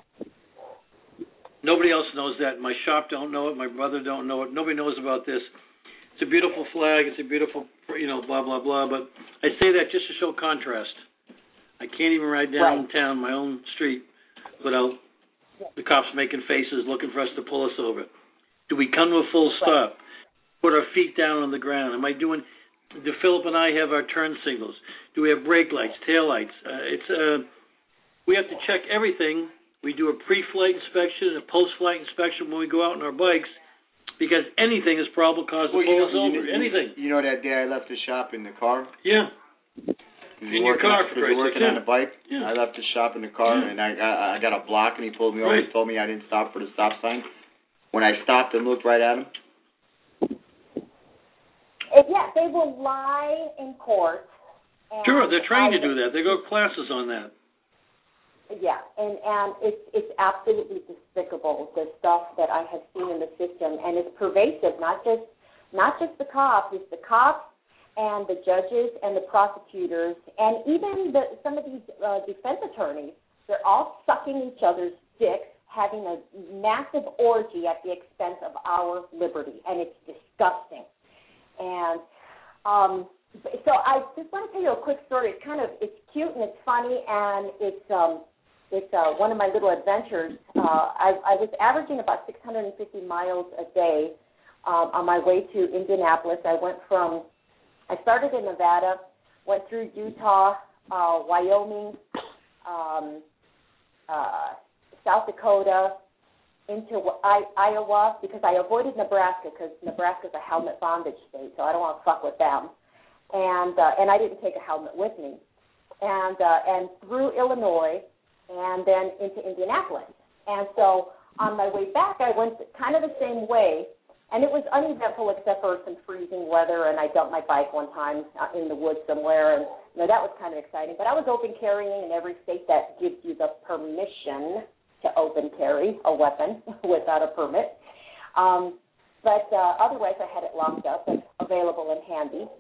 S14: Nobody else knows that. My shop don't know it. My brother don't know it. Nobody knows about this. It's a beautiful flag. It's a beautiful, you know, blah, blah, blah. But I say that just to show contrast. I can't even ride downtown right. my own street without the cops making faces, looking for us to pull us over. Do we come to a full stop? Right. Put our feet down on the ground? Am I doing, do Philip and I have our turn signals? Do we have brake lights, tail lights? Uh, it's uh, we have to check everything. We do a pre-flight inspection, a post-flight inspection when we go out on our bikes, because anything is probable cause to
S13: well,
S14: pull
S13: you know,
S14: us over.
S13: You know,
S14: anything.
S13: You know that day I left the shop in the car?
S14: Yeah. In your car,
S13: for Christ's sake. working
S14: yeah.
S13: on a bike.
S14: Yeah.
S13: I left the shop in the car,
S14: yeah.
S13: and I, I I got a block, and he pulled me over.
S14: Right.
S13: He told me I didn't stop for the stop sign. When I stopped and looked right at him.
S21: it, yeah, they will lie in court. And
S14: Sure, they're trained
S21: I,
S14: to do that. They go classes on that.
S21: Yeah, and, and it's it's absolutely despicable, the stuff that I have seen in the system, and it's pervasive, not just not just the cops, it's the cops and the judges and the prosecutors, and even the, some of these uh, defense attorneys. They're all sucking each other's dicks, having a massive orgy at the expense of our liberty, and it's disgusting. And um, so I just want to tell you a quick story. It's kind of it's cute and it's funny, and it's um, it's uh, one of my little adventures. Uh, I, I was averaging about six hundred fifty miles a day um, on my way to Indianapolis. I went from I started in Nevada, went through Utah, uh, Wyoming, um, uh, South Dakota, into I, Iowa, because I avoided Nebraska because Nebraska's a helmet bondage state, so I don't want to fuck with them. And uh, and I didn't take a helmet with me. And uh, and through Illinois, and then into Indianapolis. And so on my way back, I went kind of the same way, and it was uneventful except for some freezing weather, and I dumped my bike one time in the woods somewhere, and you know, that was kind of exciting. But I was open carrying in every state that gives you the permission to open carry a weapon without a permit. Um, but uh, otherwise, I had it locked up and available and handy.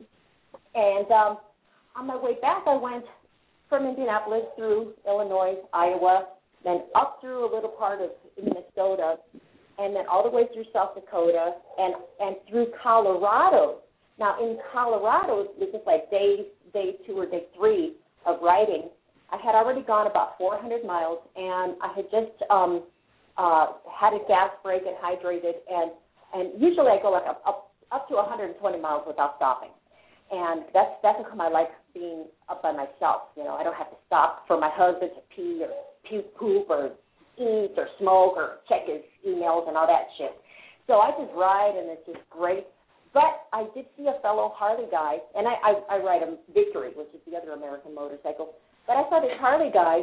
S21: And um, on my way back, I went from Indianapolis through Illinois, Iowa, then up through a little part of Minnesota, and then all the way through South Dakota, and, and through Colorado. Now, in Colorado, this is like day, day two or day three of riding. I had already gone about four hundred miles, and I had just um, uh, had a gas break and hydrated, and, and usually I go like up, up, up to one hundred twenty miles without stopping. And that's that's how come I like being up by myself. You know, I don't have to stop for my husband to pee or puke, poop or eat or smoke or check his emails and all that shit. So I just ride, and it's just great. But I did see a fellow Harley guy, and I, I, I ride a Victory, which is the other American motorcycle. But I saw this Harley guy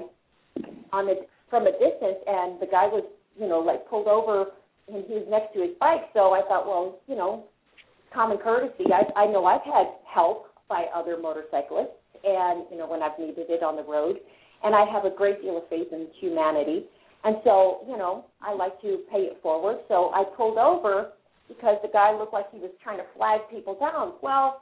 S21: on the from a distance, and the guy was, you know, like pulled over, and he was next to his bike. So I thought, well, you know, common courtesy. I, I know I've had help by other motorcyclists, and you know when I've needed it on the road, and I have a great deal of faith in humanity, and so you know I like to pay it forward. So I pulled over because the guy looked like he was trying to flag people down. Well,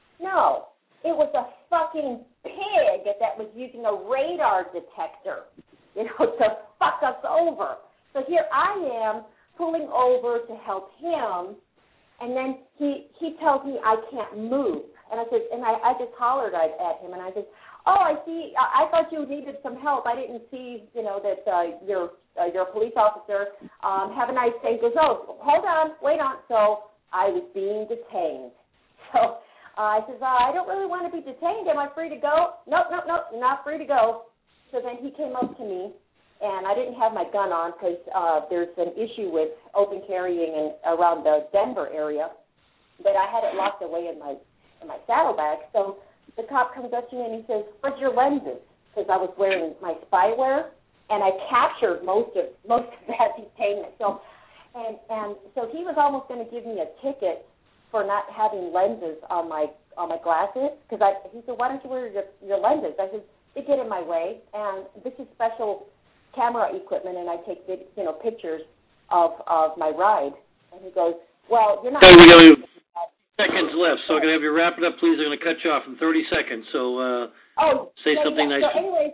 S21: no, it was a fucking pig that was using a radar detector, you know, to fuck us over. So here I am pulling over to help him. And then he he tells me I can't move, and I said, and I, I just hollered at, at him, and I said, oh, I see. I, I thought you needed some help. I didn't see, you know, that uh, you're uh, you're a police officer. Um, have a nice day. He goes, oh, hold on, wait on. So I was being detained. So uh, I says, uh, I don't really want to be detained. Am I free to go? Nope, nope, nope. You're not free to go. So then he came up to me. And I didn't have my gun on because uh, there's an issue with open carrying in, around the Denver area. But I had it locked away in my in my saddlebag. So the cop comes up to me and he says, "Where's your lenses?" Because I was wearing my spyware, and I captured most of most of that detainment. So, and and so he was almost going to give me a ticket for not having lenses on my on my glasses. Because I he said, "Why don't you wear your your lenses?" I said, "They get in my way, and this is special camera equipment, and I take you know pictures of of my ride." And he goes, "Well, you're not."
S14: Hey, we got seconds left, so I'm gonna have you wrap it up, please. I'm gonna cut you off in thirty seconds. So uh,
S21: oh,
S14: say
S21: yeah,
S14: something
S21: yeah.
S14: nice.
S21: So anyway,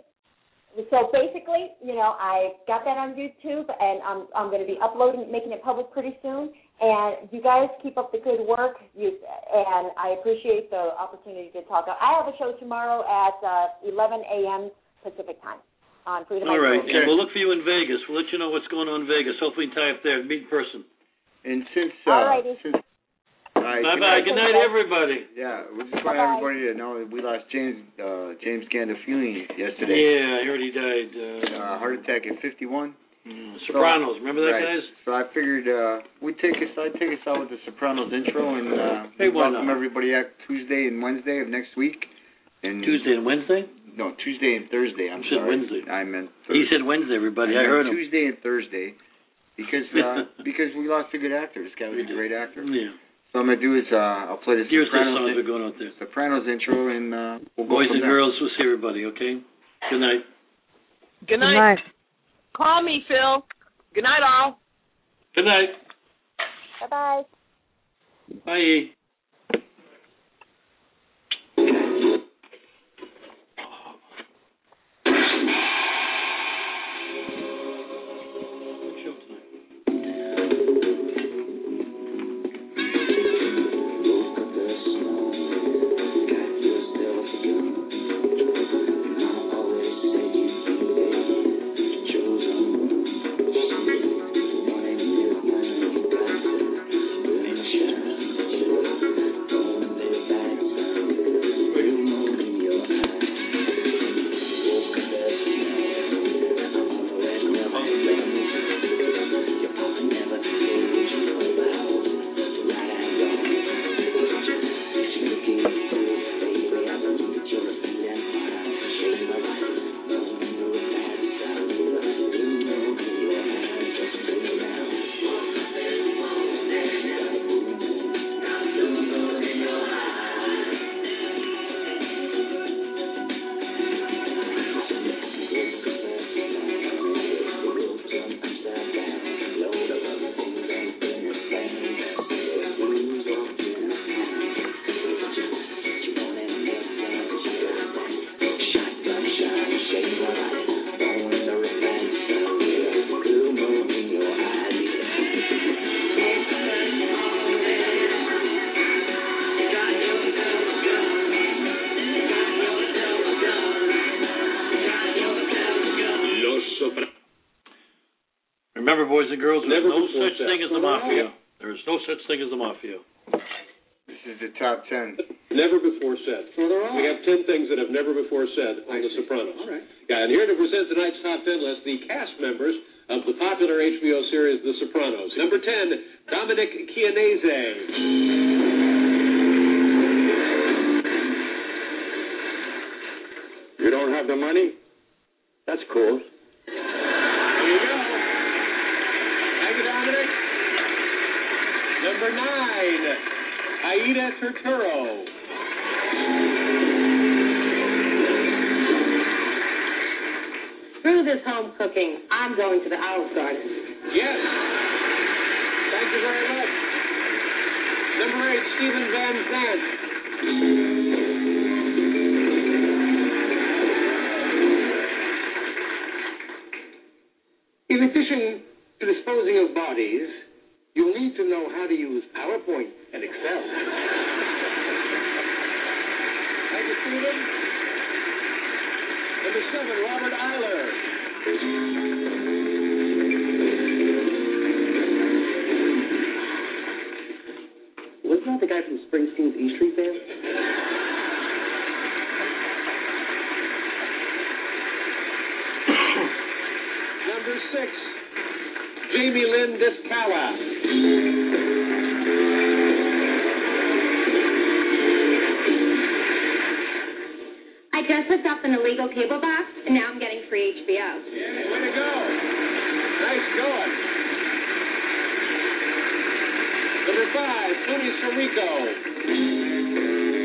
S21: so basically, you know, I got that on YouTube, and I'm I'm gonna be uploading, making it public pretty soon. And you guys keep up the good work. You and I appreciate the opportunity to talk. I have a show tomorrow at uh, eleven a.m. Pacific time. On Freedom
S14: All right,
S21: and
S14: and we'll look for you in Vegas. We'll let you know what's going on in Vegas. Hopefully, in time there, meet in person.
S6: And since, uh, since
S14: Bye bye. Good night, everybody.
S6: Yeah, we just want everybody to know that we lost James uh, James Gandolfini yesterday.
S14: Yeah, I heard he died. Uh,
S6: uh, heart attack at fifty-one.
S14: Mm, Sopranos, so, remember that,
S6: right.
S14: guys?
S6: So I figured uh, we'd take us, I'd take us out with the Sopranos intro and uh,
S14: hey,
S6: welcome everybody out Tuesday and Wednesday of next week. And
S14: Tuesday and Wednesday?
S6: No, Tuesday and Thursday. I'm
S14: you said
S6: sorry.
S14: Wednesday.
S6: I meant Thursday.
S14: He said Wednesday, everybody.
S6: I,
S14: I heard him.
S6: Tuesday and Thursday because uh, because we lost a good actor. This guy was a great actor.
S14: Yeah.
S13: So what I'm gonna do is uh, I'll play the
S14: Here's the
S13: Sopranos,
S14: songs
S13: in-
S14: we're going out there.
S13: Sopranos intro, and uh, we'll go
S14: Boys
S13: from
S14: and
S13: there.
S14: girls, we'll see everybody, okay? Good night.
S18: Good night. Call me, Phil. Good night, all.
S14: Good night.
S21: Bye-bye.
S14: Bye. Remember, boys and girls, there's
S9: Never
S14: no
S9: before
S14: such
S9: said.
S14: thing as the mafia. There is no such thing as the mafia.
S13: This is the top ten.
S9: Never before said. We have ten things that have never before said on The Sopranos. All right. Yeah, and here to present tonight's top ten list, the cast members of the popular H B O series The Sopranos. Number ten, Dominic Chianese.
S7: You don't have the money? That's cool.
S9: There you go. Thank you, Dominic. Number nine, Aida Turturro.
S8: Screw this home cooking. I'm going to the Olive Garden.
S9: Yes. Thank you very much. Number eight, Stephen Van Zandt. In addition to disposing of bodies, you'll need to know how to use PowerPoint and Excel. Thank you, Stephen. Number seven, Robert Eiler.
S2: Wasn't that the guy from Springsteen's E Street Band?
S9: Number six, Jamie Lynn Discala.
S8: I just hooked up an illegal cable box, and now I'm getting free H B O.
S9: Yeah, way to go. Nice going. Number five, Tony Sirico.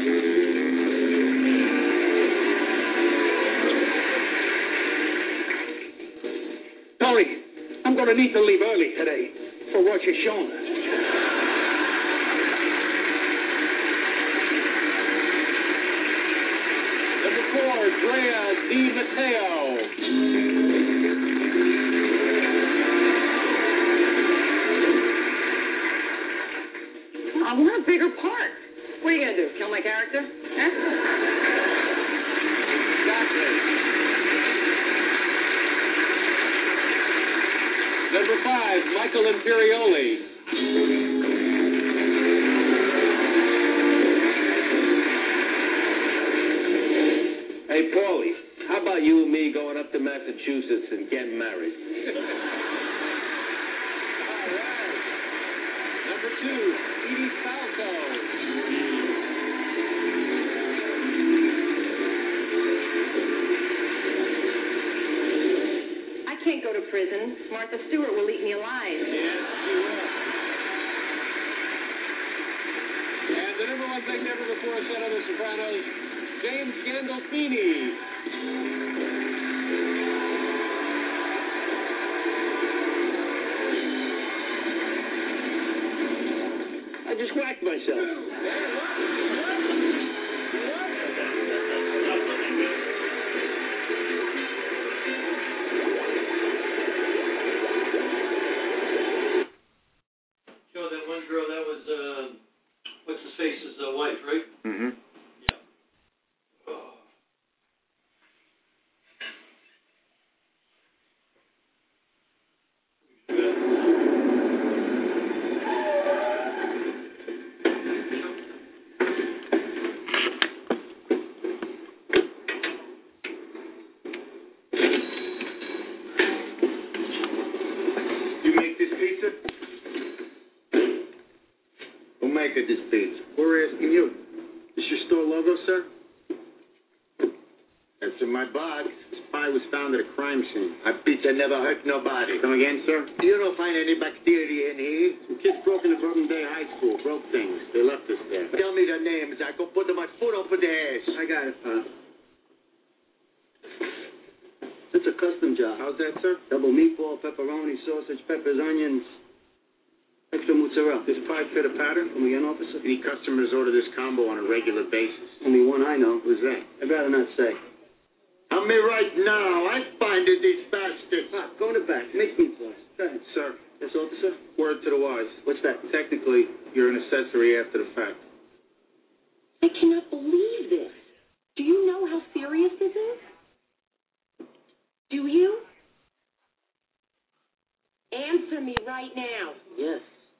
S9: Tony, I'm going to need to leave early today for Rosh Hashanah. Number four, Drea Di Matteo.
S8: I want a bigger part. What are you going to do, kill my character? Huh?
S9: Exactly. Number five, Michael Imperioli. Hey, Paulie, how about you and me going up to Massachusetts and getting married? All right. Number two, Edie Falco.
S8: I can't go to prison. Martha Stewart will eat me alive.
S9: Yes, she will.
S3: the number one thing never before said on The Sopranos, James Gandolfini.
S22: I just whacked myself.
S14: Joe, that one girl, that was, uh, what's his face's uh, wife, right?
S13: Mm-hmm.
S10: You make this pizza? Who make it this pizza? We're asking you. Is your store logo, sir? That's in my box. This pie was found at a crime scene. Our pizza never hurt nobody. Come again, sir? You don't find any bacteria in here. Some kids broke into Bourbon Day High School, broke things. They left us there. Tell me their names. I go put them on foot over the ass. I got it, pal. It's a custom job. How's that, sir? Double meatball, pepperoni, sausage, peppers, onions, extra mozzarella. Does pie fit a pattern? Come again, officer? Any customers order this combo on a regular basis? Only one I know. Who's that? I'd rather not say. Tell me right now. I find it, these bastards. Ah, go in the back. Make me first. Go ahead. Sir. Yes, officer? Word to the wise. What's that? Technically, you're an accessory after the fact.
S8: I cannot believe this. Do you know how serious this is? Do you? Answer me right now.
S22: Yes.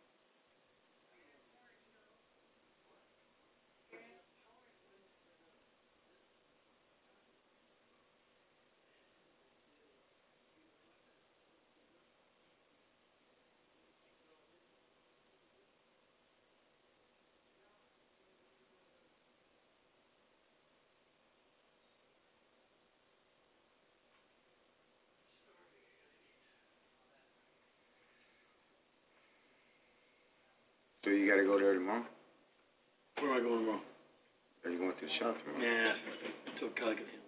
S6: So you got to go there tomorrow?
S14: Where am I going tomorrow?
S6: Are you going to the shop tomorrow?
S14: Yeah, to a Coggan.